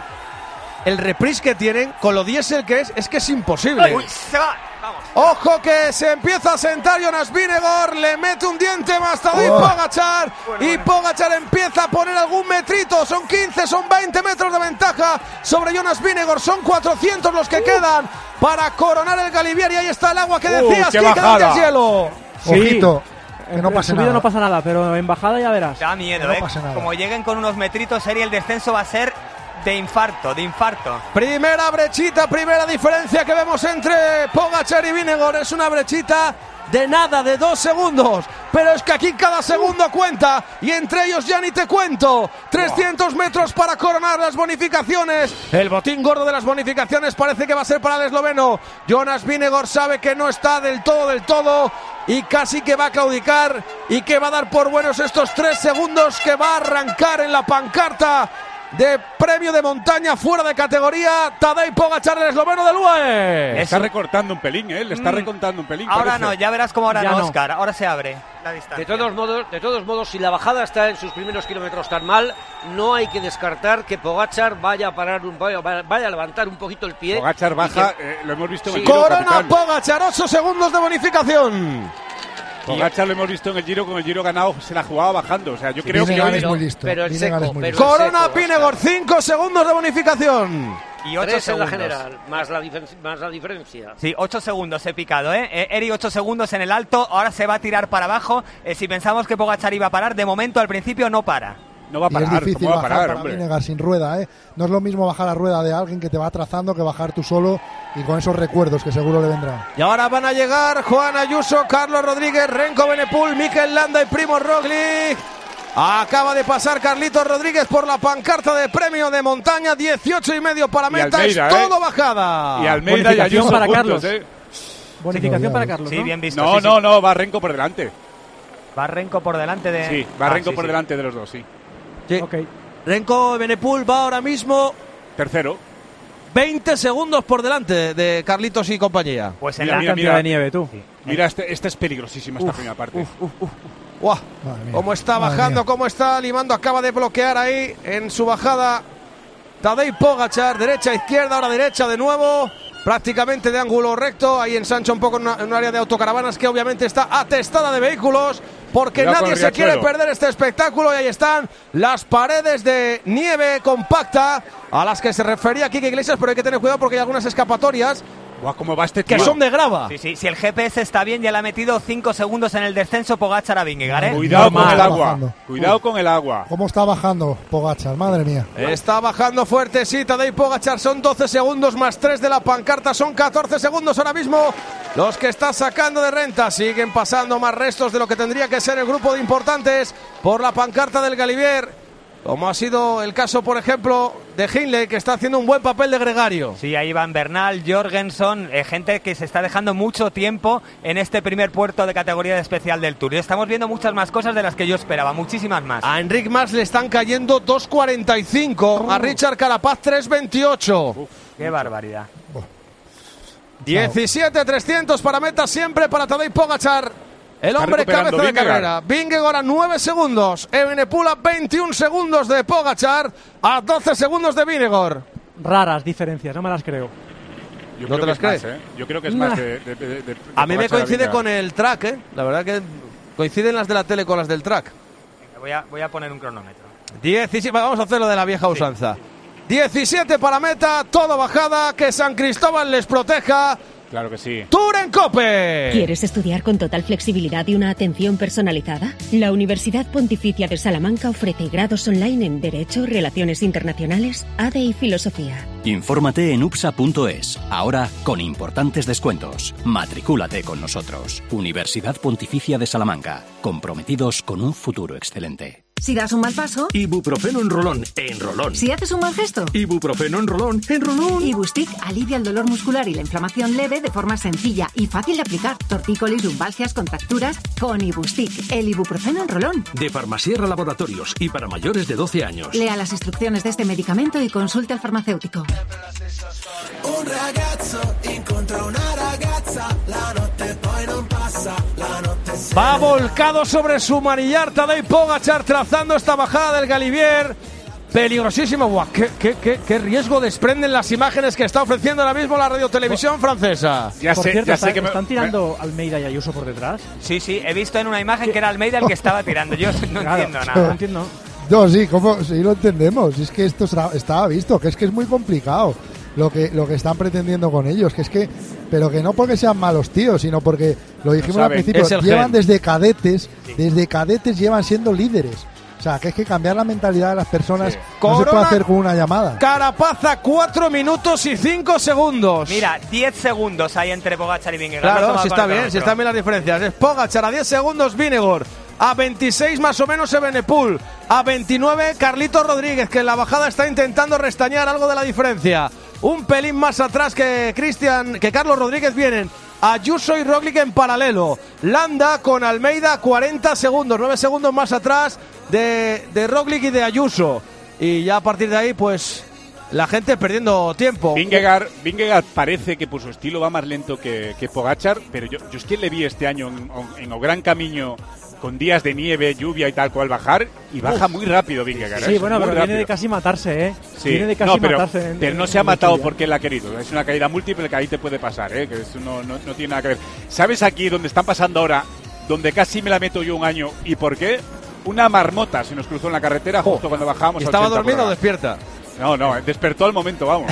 Speaker 4: el reprise que tienen, con lo diésel que es que es imposible.
Speaker 9: Uy, se va. Vamos.
Speaker 4: Ojo que se empieza a sentar Jonas Vingegaard, le mete un diente más Tadej Pogačar y Pogačar empieza a poner algún metrito, son 15, son 20 metros de ventaja sobre Jonas Vingegaard, son 400 los que quedan para coronar el Galibier y ahí está el agua que decías, que queda del hielo.
Speaker 5: Sí.
Speaker 7: Ojito, que no pase nada.
Speaker 5: No pasa nada, pero en bajada ya verás.
Speaker 9: Da miedo,
Speaker 5: no pasa nada.
Speaker 9: Como lleguen con unos metritos, Eri, el descenso va a ser de infarto.
Speaker 4: Primera brechita, primera diferencia que vemos entre Pogačar y Vingegaard. Es una brechita de nada, de 2 segundos. Pero es que aquí cada segundo cuenta. Y entre ellos ya ni te cuento. 300 metros para coronar las bonificaciones. El botín gordo de las bonificaciones parece que va a ser para el esloveno. Jonas Vingegaard sabe que no está del todo. Y casi que va a claudicar. Y que va a dar por buenos estos 3 segundos que va a arrancar en la pancarta de premio de montaña fuera de categoría. Tadej Pogačar, el esloveno del UE.
Speaker 6: Está recortando un pelín, le está recortando un pelín.
Speaker 9: Ahora
Speaker 6: parece.
Speaker 9: no, ya verás cómo ahora
Speaker 5: ya
Speaker 9: no,
Speaker 5: no,
Speaker 9: Óscar. Ahora se abre la distancia.
Speaker 8: De todos modos, si la bajada está en sus primeros kilómetros tan mal, no hay que descartar que Pogačar vaya a levantar un poquito el pie.
Speaker 6: Pogačar baja, lo hemos visto en el Giro.
Speaker 4: Corona Pogačar, 8 segundos de bonificación.
Speaker 6: Pogačar lo hemos visto en el Giro, con el Giro ganado se la jugaba bajando, o sea, yo creo que
Speaker 7: hoy es muy listo.
Speaker 8: Pero el seco,
Speaker 4: Corona Vingegaard, 5 segundos de bonificación.
Speaker 9: Y 8 segundos.
Speaker 8: En la general, más la diferencia.
Speaker 9: Sí, 8 segundos he picado, Eri, 8 segundos en el alto, ahora se va a tirar para abajo. Si pensamos que Pogačar iba a parar, de momento al principio no para.
Speaker 6: No va a parar,
Speaker 7: y es difícil
Speaker 6: ¿cómo va a
Speaker 7: bajar
Speaker 6: parar,
Speaker 7: para Vingegaard sin rueda, No es lo mismo bajar a rueda de alguien que te va trazando que bajar tú solo y con esos recuerdos que seguro le vendrán.
Speaker 4: Y ahora van a llegar Juan Ayuso, Carlos Rodríguez, Remco Evenepoel, Mikel Landa y Primo Roglic. Acaba de pasar Carlitos Rodríguez por la pancarta de premio de montaña, 18,5 para meta,
Speaker 6: Almeida,
Speaker 4: es todo bajada.
Speaker 6: Y Almeida y Ayuso
Speaker 5: para
Speaker 6: juntos,
Speaker 5: Carlos. Bonificación para Carlos,
Speaker 9: Sí, bien visto.
Speaker 6: No, va Remco por delante.
Speaker 9: Va Remco por delante de...
Speaker 6: Sí, va Remco por delante de los dos, sí.
Speaker 4: Sí.
Speaker 5: Okay.
Speaker 4: Remco Evenepoel va ahora mismo
Speaker 6: tercero,
Speaker 4: 20 segundos por delante de Carlitos y compañía.
Speaker 9: Pues en
Speaker 5: la cantidad de nieve, tú.
Speaker 6: Sí. Mira, este es peligrosísima esta primera parte.
Speaker 4: ¡Guau! Cómo está bajando, cómo está limando, acaba de bloquear ahí en su bajada Tadej Pogačar, derecha, izquierda, ahora derecha de nuevo, prácticamente de ángulo recto, ahí ensancha un poco en un área de autocaravanas que obviamente está atestada de vehículos, porque nadie se quiere perder este espectáculo, y ahí están las paredes de nieve compacta a las que se refería Quique Iglesias, pero hay que tener cuidado porque hay algunas escapatorias
Speaker 6: ¿Cómo va este tío?
Speaker 4: que son de grava.
Speaker 9: Sí, si el GPS está bien, ya le ha metido 5 segundos en el descenso Pogačar a Vingegaard, ¿eh?
Speaker 6: Cuidado con el agua. Cuidado con el agua.
Speaker 7: ¿Cómo está bajando Pogačar? Madre mía.
Speaker 4: Está bajando fuerte, sí, Tadej Pogačar. Son 12 segundos más 3 de la pancarta. Son 14 segundos ahora mismo los que está sacando de renta. Siguen pasando más restos de lo que tendría que ser el grupo de importantes por la pancarta del Galibier, como ha sido el caso, por ejemplo, de Hindley, que está haciendo un buen papel de gregario.
Speaker 9: Sí, ahí van Bernal, Jorgensen, gente que se está dejando mucho tiempo en este primer puerto de categoría de especial del Tour. Y estamos viendo muchas más cosas de las que yo esperaba, muchísimas más.
Speaker 4: A Enric Mas le están cayendo 2.45, a Richard Carapaz 3.28.
Speaker 9: ¡Qué barbaridad!
Speaker 4: 17.300 para meta, siempre para Tadej Pogačar. El hombre cabeza de carrera. Vingegaard a 9 segundos. Evenepoel a 21 segundos de Pogačar, a 12 segundos de Vingegaard.
Speaker 5: Raras diferencias, no me las creo.
Speaker 4: ¿No te las crees?
Speaker 6: Yo creo que es más de
Speaker 4: a mí me coincide con el track, La verdad que coinciden las de la tele con las del track.
Speaker 9: Voy a poner un cronómetro.
Speaker 4: 17, vamos a hacer lo de la vieja usanza. 17 para meta, todo bajada, que San Cristóbal les proteja.
Speaker 6: Claro que sí.
Speaker 4: Tour en Cope.
Speaker 18: ¿Quieres estudiar con total flexibilidad y una atención personalizada? La Universidad Pontificia de Salamanca ofrece grados online en Derecho, Relaciones Internacionales, ADE y Filosofía.
Speaker 13: Infórmate en upsa.es, ahora con importantes descuentos. Matricúlate con nosotros. Universidad Pontificia de Salamanca, comprometidos con un futuro excelente.
Speaker 14: Si das un mal paso,
Speaker 23: Ibuprofeno en rolón, en rolón.
Speaker 14: Si haces un mal gesto,
Speaker 23: Ibuprofeno en rolón, en rolón.
Speaker 14: Ibustic alivia el dolor muscular y la inflamación leve de forma sencilla y fácil de aplicar. Tortícolis, lumbalgias, contracturas, con Ibustic, el ibuprofeno en rolón.
Speaker 23: De Farmasierra Laboratorios y para mayores de 12 años.
Speaker 14: Lea las instrucciones de este medicamento y consulte al farmacéutico.
Speaker 22: Un ragazzo incontra una ragazza, la notte poi non passa, la notte se...
Speaker 4: Va volcado sobre su manillar Tadej Pogačar, trazando esta bajada del Galibier. Peligrosísimo. Buah, qué riesgo desprenden las imágenes que está ofreciendo ahora mismo la radiotelevisión francesa.
Speaker 5: Por cierto, ¿están tirando Almeida y Ayuso por detrás?
Speaker 9: Sí, he visto en una imagen que era Almeida el que estaba tirando. Yo no entiendo nada.
Speaker 5: No entiendo.
Speaker 7: No, sí, sí lo entendemos. Es que esto estaba visto, que es muy complicado lo que están pretendiendo con ellos, pero que no porque sean malos tíos, sino porque lo dijimos al principio, llevan desde cadetes llevan siendo líderes. O sea, que es que cambiar la mentalidad de las personas no se puede hacer con una llamada.
Speaker 4: Carapaz a 4 minutos y 5 segundos.
Speaker 9: Mira, 10 segundos hay entre Pogačar y Vingegaard.
Speaker 4: Claro, si está bien, las diferencias. Es Pogačar a 10 segundos Vingegaard, a 26 más o menos Evenepoel, a 29 Carlitos Rodríguez, que en la bajada está intentando restañar algo de la diferencia. Un pelín más atrás que Carlos Rodríguez vienen Ayuso y Roglic en paralelo. Landa con Almeida 40 segundos, 9 segundos más atrás de Roglic y de Ayuso. Y ya a partir de ahí, pues, la gente perdiendo tiempo.
Speaker 6: Vingegaard parece que por su estilo va más lento que Pogačar, pero yo es que le vi este año en O Gran Camino, con días de nieve, lluvia y tal cual bajar, y baja muy rápido Vingegaard.
Speaker 5: Sí, bueno, pero viene de casi matarse,
Speaker 6: Sí.
Speaker 5: Viene de casi matarse.
Speaker 6: Pero no se ha matado porque él ha querido. Es una caída múltiple que ahí te puede pasar, que eso no tiene nada que ver. ¿Sabes aquí donde están pasando ahora, donde casi me la meto yo un año, y por qué? Una marmota se nos cruzó en la carretera justo cuando bajábamos.
Speaker 4: ¿Estaba dormido o despierta?
Speaker 6: No, despertó al momento, vamos.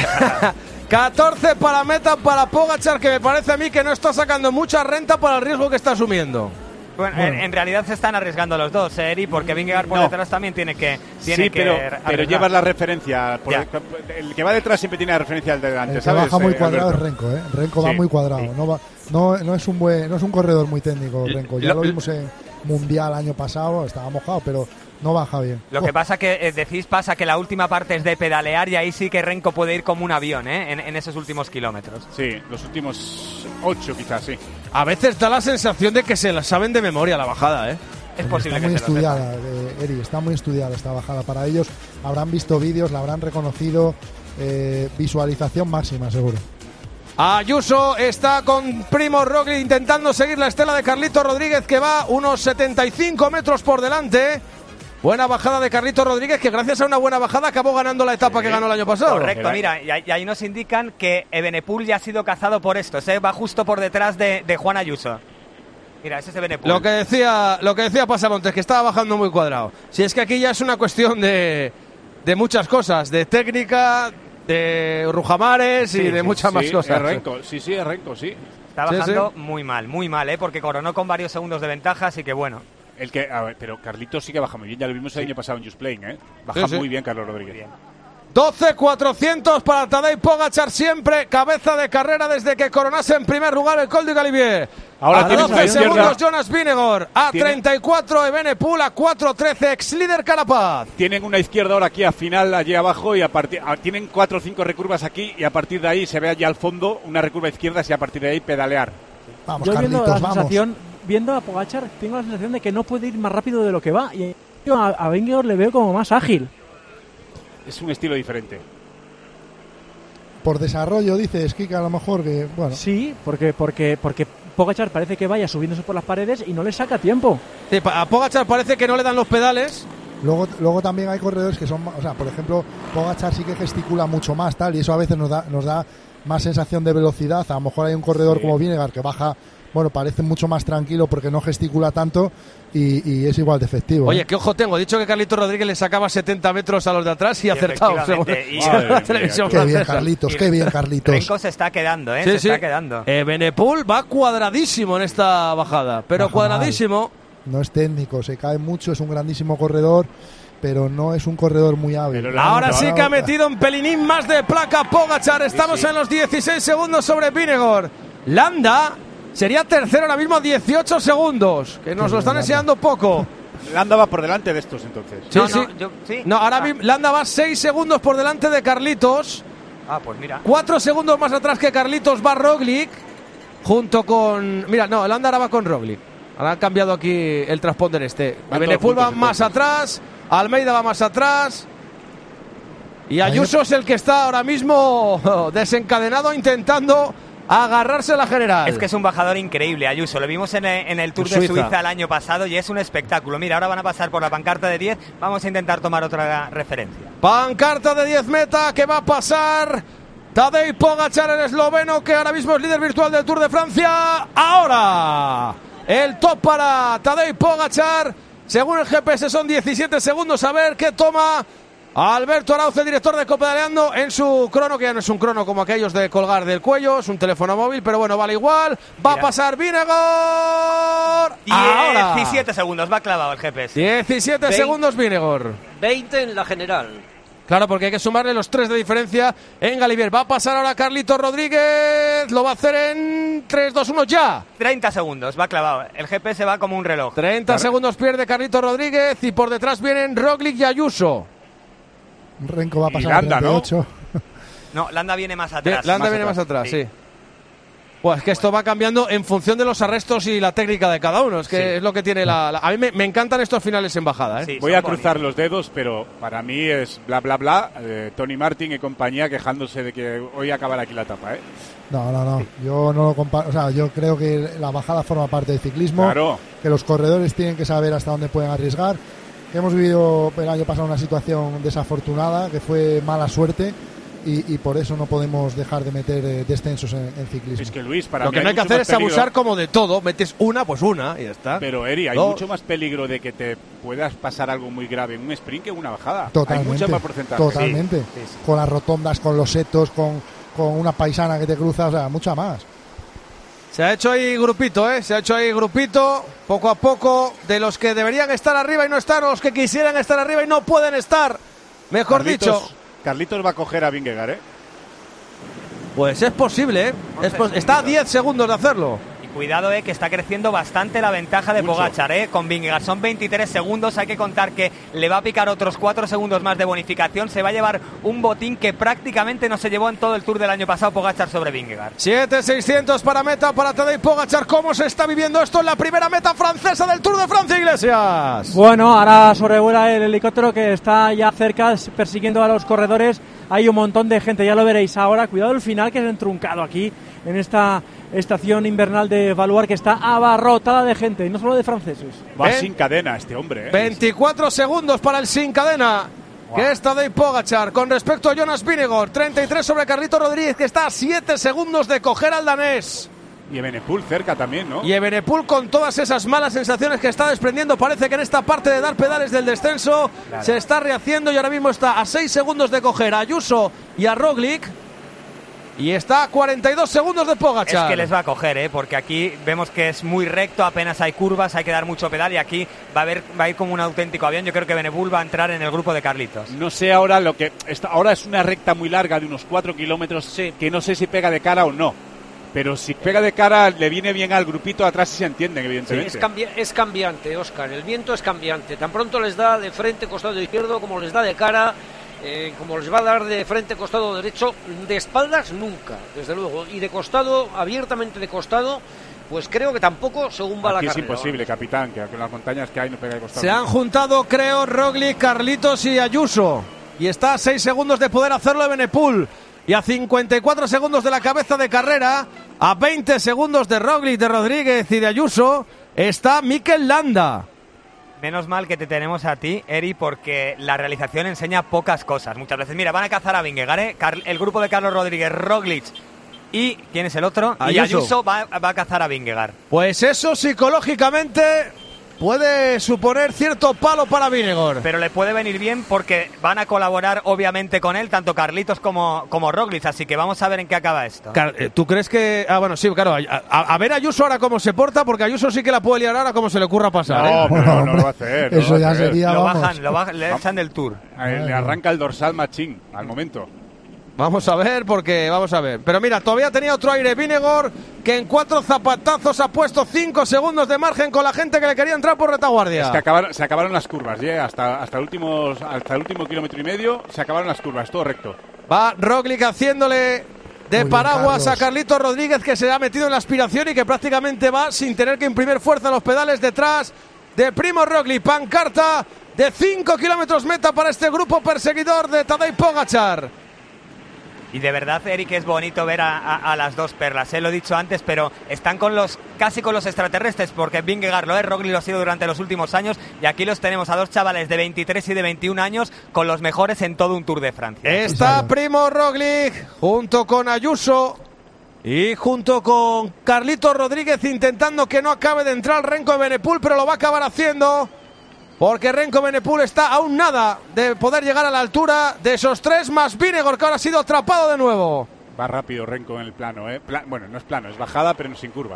Speaker 4: 14 para meta para Pogačar, que me parece a mí que no está sacando mucha renta para el riesgo que está asumiendo.
Speaker 9: Bueno, en realidad se están arriesgando los dos, Eri, porque Vingegaard por detrás también tiene que
Speaker 6: pero llevas la referencia. El que va detrás siempre tiene la referencia al de delante, ¿sabes?
Speaker 7: Baja muy cuadrado es Renko, Renko va muy cuadrado. Sí. No es un corredor muy técnico, Renko. Ya lo vimos en Mundial año pasado, estaba mojado, pero no baja bien.
Speaker 9: Lo que pasa que pasa que la última parte es de pedalear, y ahí sí que Renko puede ir como un avión, en esos últimos kilómetros.
Speaker 6: Sí, los últimos 8 quizás, sí.
Speaker 4: A veces da la sensación de que se la saben de memoria la bajada,
Speaker 9: Es posible
Speaker 7: está muy estudiada, Eri, está muy estudiada esta bajada. Para ellos habrán visto vídeos, la habrán reconocido, visualización máxima, seguro.
Speaker 4: Ayuso está con Primo Roglic intentando seguir la estela de Carlito Rodríguez, que va unos 75 metros por delante. Buena bajada de Carlitos Rodríguez, que gracias a una buena bajada acabó ganando la etapa que ganó el año pasado.
Speaker 9: Correcto, mira, y ahí nos indican que Evenepoel ya ha sido cazado por esto. Se va justo por detrás de Juan Ayuso. Mira, ese es Evenepoel.
Speaker 4: Lo que decía Pasamontes, que estaba bajando muy cuadrado. Si es que aquí ya es una cuestión de muchas cosas, de técnica, de Rujamares y de muchas más cosas.
Speaker 6: Es Renko, sí.
Speaker 9: Está bajando muy mal, porque coronó con varios segundos de ventaja, así que bueno.
Speaker 6: Pero Carlitos sí que baja muy bien, ya lo vimos el año pasado en Just Playing, ¿eh? Baja muy bien Carlos Rodríguez. Bien.
Speaker 4: 12.400 para Tadej Pogačar, siempre cabeza de carrera desde que coronase en primer lugar el Col de Galibier.
Speaker 6: Ahora
Speaker 4: a 12 segundos Jonas Vingegaard, a 34 Evenepoel, a 4.13 ex líder Carapaz.
Speaker 6: Tienen una izquierda ahora aquí a final, allí abajo, y tienen 4 o 5 recurvas aquí, y a partir de ahí se ve allí al fondo una recurva izquierda y a partir de ahí pedalear.
Speaker 7: Vamos,
Speaker 5: yo
Speaker 7: Carlitos,
Speaker 5: viendo a Pogačar, tengo la sensación de que no puede ir más rápido de lo que va, y a Vingegaard le veo como más ágil.
Speaker 6: Es un estilo diferente.
Speaker 7: Por desarrollo, dices, Kika, a lo mejor que... bueno.
Speaker 5: Sí, porque Pogačar parece que vaya subiéndose por las paredes y no le saca tiempo.
Speaker 4: Sí, a Pogačar parece que no le dan los pedales.
Speaker 7: Luego también hay corredores que son... O sea, por ejemplo, Pogačar sí que gesticula mucho más, tal, y eso a veces nos da más sensación de velocidad. A lo mejor hay un corredor como Vingegaard que baja... Bueno, parece mucho más tranquilo porque no gesticula tanto y es igual de efectivo.
Speaker 4: Oye, qué ojo tengo. He dicho que Carlitos Rodríguez le sacaba 70 metros a los de atrás y acertado. Según la televisión francesa.
Speaker 7: Qué bien, Carlitos.
Speaker 9: Renko se está quedando, está quedando.
Speaker 4: Evenepoel va cuadradísimo en esta bajada, pero cuadradísimo.
Speaker 7: No es técnico, se cae mucho, es un grandísimo corredor, pero no es un corredor muy hábil.
Speaker 4: Ahora sí que ha metido un pelinín más de placa Pogačar. Estamos en los 16 segundos sobre Vingegaard. Landa sería tercero ahora mismo, 18 segundos, que nos lo están enseñando poco.
Speaker 6: Landa va por delante de estos entonces.
Speaker 4: No, ahora mismo Landa va 6 segundos por delante de Carlitos.
Speaker 9: Pues mira.
Speaker 4: 4 segundos más atrás que Carlitos va Roglic, junto con... Mira, no, Landa ahora va con Roglic. Ahora han cambiado aquí el transponder Evenepoel va más atrás, Almeida va más atrás. Y Ayuso es el que está ahora mismo desencadenado intentando agarrarse la general.
Speaker 9: Es que es un bajador increíble, Ayuso. Lo vimos en el Tour de Suiza el año pasado y es un espectáculo. Mira, ahora van a pasar por la pancarta de 10. Vamos a intentar tomar otra referencia.
Speaker 4: Pancarta de 10 meta que va a pasar Tadej Pogačar, el esloveno, que ahora mismo es líder virtual del Tour de Francia. Ahora el top para Tadej Pogačar. Según el GPS son 17 segundos. A ver qué toma Alberto Arauce, el director de Copedaleando, en su crono, que ya no es un crono como aquellos de colgar del cuello, es un teléfono móvil, pero bueno, vale igual. Va a pasar Vingegaard.
Speaker 9: 17 segundos, va clavado el GPS.
Speaker 4: 17 segundos Vingegaard.
Speaker 8: 20 en la general.
Speaker 4: Claro, porque hay que sumarle los 3 de diferencia en Galibier. Va a pasar ahora Carlitos Rodríguez. Lo va a hacer en 3, 2, 1, ya.
Speaker 9: 30 segundos, va clavado. El GPS va como un reloj.
Speaker 4: 30 segundos pierde Carlitos Rodríguez y por detrás vienen Roglic y Ayuso.
Speaker 7: Renko va a pasar a 38.
Speaker 9: No, Landa viene más atrás.
Speaker 4: Landa viene más atrás, sí. Pues es que esto va cambiando en función de los arrestos y la técnica de cada uno. Es que es lo que tiene a mí me encantan estos finales en bajada, ¿eh?
Speaker 6: Sí, voy a cruzar los dedos, pero para mí es bla, bla, bla. Tony Martin y compañía quejándose de que hoy acabará aquí la etapa, ¿eh?
Speaker 7: No. Yo no lo comparo. O sea, yo creo que la bajada forma parte del ciclismo.
Speaker 6: Claro.
Speaker 7: Que los corredores tienen que saber hasta dónde pueden arriesgar. Hemos vivido el año pasado una situación desafortunada, que fue mala suerte, y por eso no podemos dejar de meter descensos en ciclismo.
Speaker 6: Es que, Luis, para
Speaker 4: lo
Speaker 6: mí
Speaker 4: que no hay que hacer es abusar como de todo. Metes una, pues una, y ya está.
Speaker 6: Pero, Eri, hay mucho más peligro de que te puedas pasar algo muy grave en un sprint que en una bajada.
Speaker 7: Totalmente.
Speaker 6: Hay mucho más porcentaje.
Speaker 7: Totalmente. Sí. Con las rotondas, con los setos, con una paisana que te cruza, o sea, mucha más.
Speaker 4: Se ha hecho ahí grupito, Se ha hecho ahí grupito, poco a poco, de los que deberían estar arriba y no están, o los que quisieran estar arriba y no pueden estar, mejor dicho.
Speaker 6: Carlitos va a coger a Vingegaard,
Speaker 4: Pues es posible, está a 10 segundos de hacerlo.
Speaker 9: Cuidado, que está creciendo bastante la ventaja de Pogačar, con Vingegaard. Son 23 segundos, hay que contar que le va a picar otros 4 segundos más de bonificación. Se va a llevar un botín que prácticamente no se llevó en todo el Tour del año pasado Pogačar sobre Vingegaard.
Speaker 4: 7.600 para meta para Tadej Pogačar. ¿Cómo se está viviendo esto en la primera meta francesa del Tour de Francia, Iglesias?
Speaker 5: Bueno, ahora sobrevuela el helicóptero que está ya cerca persiguiendo a los corredores. Hay un montón de gente, ya lo veréis ahora. Cuidado el final, que es entruncado aquí en esta estación invernal de Valuar, que está abarrotada de gente, y no solo de franceses.
Speaker 6: Va sin cadena este hombre.
Speaker 4: 24 segundos para el sin cadena, que es Tadej Pogačar. Con respecto a Jonas Vingegaard, 33 sobre Carlito Rodríguez, que está a 7 segundos de coger al danés.
Speaker 6: Y Evenepoel cerca también, ¿no?
Speaker 4: Y Evenepoel, con todas esas malas sensaciones que está desprendiendo, parece que en esta parte de dar pedales del descenso se está rehaciendo, y ahora mismo está a 6 segundos de coger a Ayuso y a Roglic. Y está a 42 segundos de Pogačar.
Speaker 9: Es que les va a coger, porque aquí vemos que es muy recto, apenas hay curvas, hay que dar mucho pedal, y aquí va a ir como un auténtico avión. Yo creo que Evenepoel va a entrar en el grupo de Carlitos.
Speaker 6: No sé ahora ahora es una recta muy larga de unos 4 kilómetros, que no sé si pega de cara o no. Pero si pega de cara, le viene bien al grupito atrás, y se entienden, evidentemente.
Speaker 8: Sí, es cambiante, Óscar. El viento es cambiante. Tan pronto les da de frente, costado izquierdo, como les da de cara, como les va a dar de frente, costado derecho. De espaldas, nunca, desde luego. Y de costado, abiertamente de costado, pues creo que tampoco, según va la carrera.
Speaker 6: Es imposible, capitán, que con las montañas que hay no pega de costado.
Speaker 4: Se han juntado, creo, Roglic, Carlitos y Ayuso. Y está a 6 segundos de poder hacerlo Evenepoel. Y a 54 segundos de la cabeza de carrera, a 20 segundos de Roglic, de Rodríguez y de Ayuso, está Mikel Landa.
Speaker 9: Menos mal que te tenemos a ti, Eri, porque la realización enseña pocas cosas. Muchas veces, mira, van a cazar a Vingegaard, el grupo de Carlos Rodríguez, Roglic y... ¿quién es el otro?
Speaker 4: Ayuso.
Speaker 9: Y Ayuso va a cazar a Vingegaard.
Speaker 4: Pues eso psicológicamente puede suponer cierto palo para Vingegaard.
Speaker 9: Pero le puede venir bien porque van a colaborar obviamente con él, tanto Carlitos como Roglic, así que vamos a ver en qué acaba esto.
Speaker 4: ¿Tú crees que...? Bueno, sí, claro, a ver Ayuso ahora cómo se porta, porque Ayuso sí que la puede liar ahora como se le ocurra pasar.
Speaker 6: No lo va a hacer.
Speaker 7: Eso ya sería,
Speaker 9: le echan del Tour.
Speaker 6: Le arranca el dorsal machín al momento.
Speaker 4: Vamos a ver, Pero mira, todavía tenía otro aire Vingegaard, que en 4 zapatazos ha puesto 5 segundos de margen con la gente que le quería entrar por retaguardia.
Speaker 6: Es que se acabaron las curvas, hasta el último kilómetro y medio se acabaron las curvas, todo recto.
Speaker 4: Va Roglic haciéndole de paraguas a Carlitos Rodríguez, que se ha metido en la aspiración y que prácticamente va sin tener que imprimir fuerza en los pedales detrás de Primož Roglic. Pancarta de 5 kilómetros meta para este grupo perseguidor de Tadej Pogačar.
Speaker 9: Y de verdad, Eric, es bonito ver a las dos perlas. Lo he dicho antes, pero están casi con los extraterrestres, porque Vingegaard lo es, Roglic lo ha sido durante los últimos años, y aquí los tenemos a dos chavales de 23 y de 21 años con los mejores en todo un Tour de Francia.
Speaker 4: Está Primož Roglic junto con Ayuso y junto con Carlitos Rodríguez, intentando que no acabe de entrar Remco Evenepoel, pero lo va a acabar haciendo, porque Remco Evenepoel está a un nada de poder llegar a la altura de esos tres, más Vingegaard, que ahora ha sido atrapado de nuevo.
Speaker 6: Va rápido Remco en el plano, bueno, no es plano, es bajada, pero no sin curvas.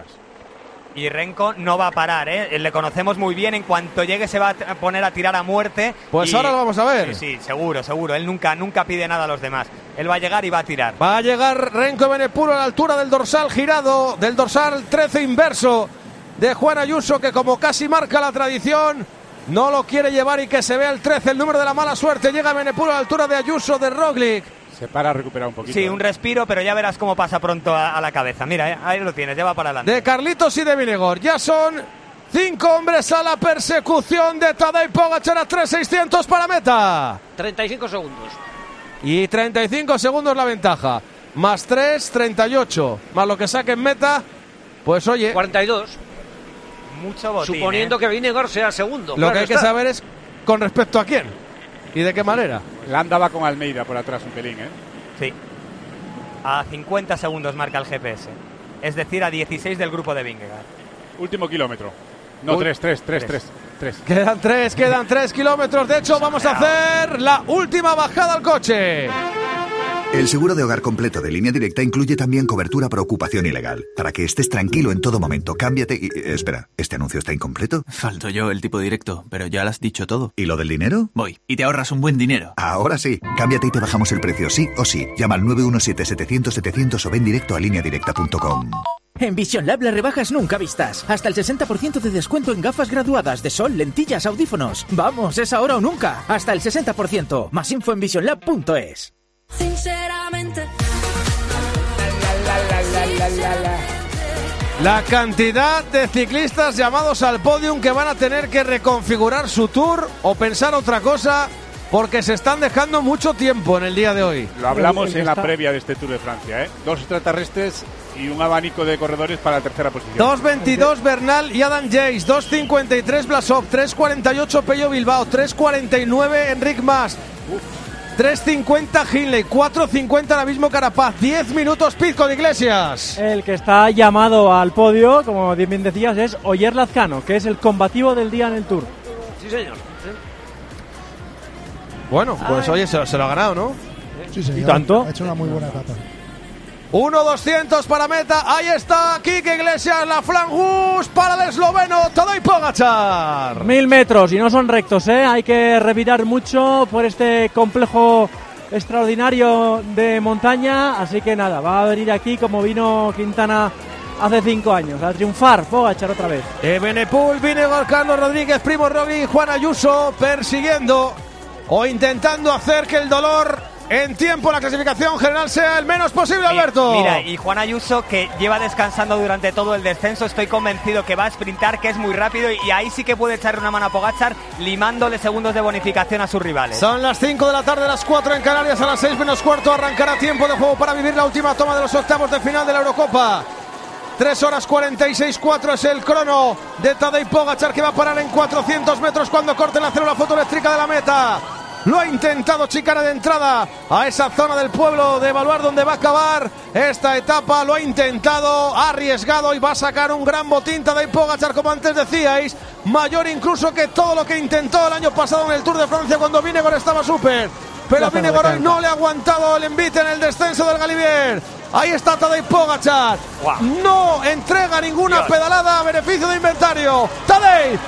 Speaker 9: Y Remco no va a parar, le conocemos muy bien, en cuanto llegue se va a poner a tirar a muerte.
Speaker 4: Pues ahora lo vamos a ver.
Speaker 9: Sí, seguro, él nunca pide nada a los demás. Él va a llegar y va a tirar.
Speaker 4: Va a llegar Remco Evenepoel a la altura del dorsal girado, del dorsal 13 inverso de Juan Ayuso, que como casi marca la tradición, no lo quiere llevar, y que se vea el 13, el número de la mala suerte. Llega Evenepoel a la altura de Ayuso, de Roglic.
Speaker 6: Se para a recuperar un poquito.
Speaker 9: Sí, un respiro, pero ya verás cómo pasa pronto a la cabeza. Mira, ahí lo tienes, ya va para adelante.
Speaker 4: De Carlitos y de Vingegaard. Ya son 5 hombres a la persecución de Tadej Pogačar a 3.600 para meta.
Speaker 8: 35 segundos.
Speaker 4: Y 35 segundos la ventaja. Más 3, 38. Más lo que saque en meta, pues oye.
Speaker 8: 42.
Speaker 9: Mucho botín,
Speaker 8: suponiendo que Vingegaard sea segundo.
Speaker 4: Lo que hay que saber es con respecto a quién y de qué manera.
Speaker 6: Landa va con Almeida por atrás un pelín,
Speaker 9: Sí. A 50 segundos marca el GPS. Es decir, a 16 del grupo de Vingegaard.
Speaker 6: Último kilómetro. No, 3.
Speaker 4: Quedan 3 kilómetros. De hecho, vamos a hacer la última bajada al coche.
Speaker 1: El seguro de hogar completo de Línea Directa incluye también cobertura por ocupación ilegal. Para que estés tranquilo en todo momento, cámbiate y... espera, ¿este anuncio está incompleto?
Speaker 11: Falto yo, el tipo directo, pero ya lo has dicho todo.
Speaker 1: ¿Y lo del dinero?
Speaker 11: Voy, y te ahorras un buen dinero.
Speaker 1: Ahora sí. Cámbiate y te bajamos el precio, sí o sí. Llama al 917-700-700 o ven directo a lineadirecta.com.
Speaker 15: En Vision Lab las rebajas nunca vistas. Hasta el 60% de descuento en gafas graduadas de sol, lentillas, audífonos. Vamos, es ahora o nunca. Hasta el 60%. Más info en visionlab.es.
Speaker 22: Sinceramente.
Speaker 4: La cantidad de ciclistas llamados al podium que van a tener que reconfigurar su tour o pensar otra cosa, porque se están dejando mucho tiempo en el día de hoy.
Speaker 6: Lo hablamos en la previa de este Tour de Francia, 2 extraterrestres y un abanico de corredores para la tercera posición.
Speaker 4: 2.22 Bernal y Adam Yates, 2.53 Blasov, 3.48 Pello Bilbao, 3.49 Enric Mas, 3.50 Hindley, 4.50 ahora mismo Carapaz, 10 minutos Pizco de Iglesias.
Speaker 5: El que está llamado al podio, como bien decías, es Oyer Lazcano, que es el combativo del día en el Tour.
Speaker 8: Sí, señor. Sí.
Speaker 4: Bueno, pues oye, se lo ha ganado, ¿no?
Speaker 7: Sí, señor.
Speaker 5: ¿Y tanto?
Speaker 7: Ha hecho una muy buena etapa.
Speaker 4: 1.200 para meta, ahí está Quique Iglesias, la Flangus para el esloveno Tadej Pogačar.
Speaker 5: 1000 metros y no son rectos, hay que revirar mucho por este complejo extraordinario de montaña, así que nada, va a venir aquí como vino Quintana hace 5 años, a triunfar Pogačar otra vez.
Speaker 4: Evenepoel, Vingegaard, Carlos Rodríguez, Primo Roglic y Juan Ayuso persiguiendo o intentando hacer que el dolor en tiempo la clasificación general sea el menos posible, Alberto.
Speaker 9: Mira, y Juan Ayuso, que lleva descansando durante todo el descenso, estoy convencido que va a sprintar, que es muy rápido, y ahí sí que puede echarle una mano a Pogačar, limándole segundos de bonificación a sus rivales.
Speaker 4: Son las 5 de la tarde, las 4 en Canarias, a las 6 menos cuarto arrancará tiempo de juego para vivir la última toma de los octavos de final de la Eurocopa. 3 horas 46.4 es el crono de Tadej Pogačar, que va a parar en 400 metros cuando corte la célula fotoeléctrica de la meta. Lo ha intentado Chicana de entrada a esa zona del pueblo de Evaluar donde va a acabar esta etapa. Lo ha intentado, ha arriesgado y va a sacar un gran botín Tadej Pogačar, como antes decíais, mayor incluso que todo lo que intentó el año pasado en el Tour de Francia cuando Vingegaard estaba súper. Pero Vingegaard no le ha aguantado el envite en el descenso del Galibier. Ahí está Tadej Pogačar. Wow. No entrega ninguna pedalada a beneficio de inventario. Tadej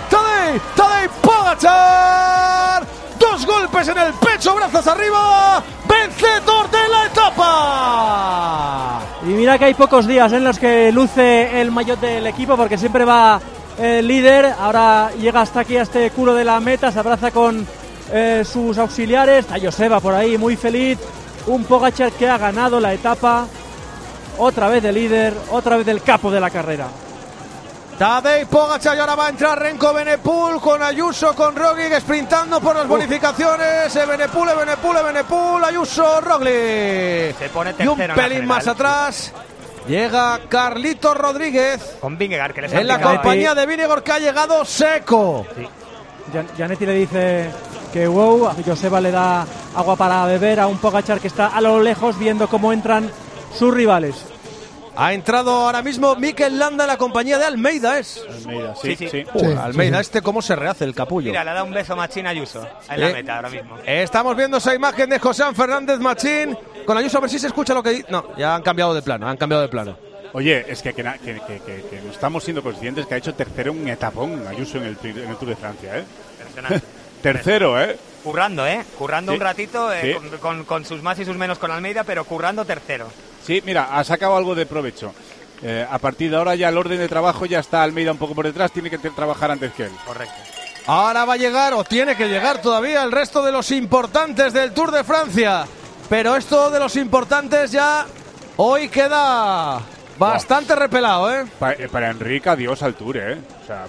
Speaker 4: Pogačar. 2 golpes en el pecho, brazos arriba, vencedor de la etapa.
Speaker 5: Y mira que hay pocos días en los que luce el maillot del equipo, porque siempre va líder. Ahora llega hasta aquí, a este culo de la meta, se abraza con sus auxiliares. Está Joseba por ahí, muy feliz. Un Pogačar que ha ganado la etapa, otra vez de líder, otra vez del capo de la carrera.
Speaker 4: Tadej Pogačar, y ahora va a entrar Renko Evenepoel con Ayuso, con Roglic, sprintando por las bonificaciones. Evenepoel, Ayuso, Roglic.
Speaker 9: Se pone
Speaker 4: y un pelín más atrás llega Carlitos Rodríguez
Speaker 9: con Vingegaard, que les
Speaker 4: en la compañía de Vingegaard, que ha llegado seco.
Speaker 5: Sí. Gianetti le dice que wow, a Joseba le da agua para beber a un Pogačar que está a lo lejos viendo cómo entran sus rivales.
Speaker 4: Ha entrado ahora mismo Mikel Landa en la compañía de Almeida, ¿es?
Speaker 6: Almeida, sí.
Speaker 4: Almeida, cómo se rehace el capullo.
Speaker 9: Mira, le da un beso Machín a Ayuso en la meta ahora mismo.
Speaker 4: Estamos viendo esa imagen de José Fernández Machín con Ayuso, a ver si se escucha lo que dice. No, ya han cambiado de plano,
Speaker 6: Oye, es que no estamos siendo conscientes que ha hecho tercero en un etapón Ayuso en el Tour de Francia, ¿eh? Tercero, ¿eh?
Speaker 9: Currando sí. Un ratito, sí. con sus más y sus menos con Almeida, pero currando tercero.
Speaker 6: Sí, mira, ha sacado algo de provecho. A partir de ahora ya el orden de trabajo ya está Almeida un poco por detrás, tiene que trabajar antes que él.
Speaker 9: Correcto.
Speaker 4: Ahora va a llegar, o tiene que llegar todavía, el resto de los importantes del Tour de Francia. Pero esto de los importantes ya hoy queda bastante repelado, ¿eh?
Speaker 6: Para Enric, adiós al Tour, ¿eh? O sea,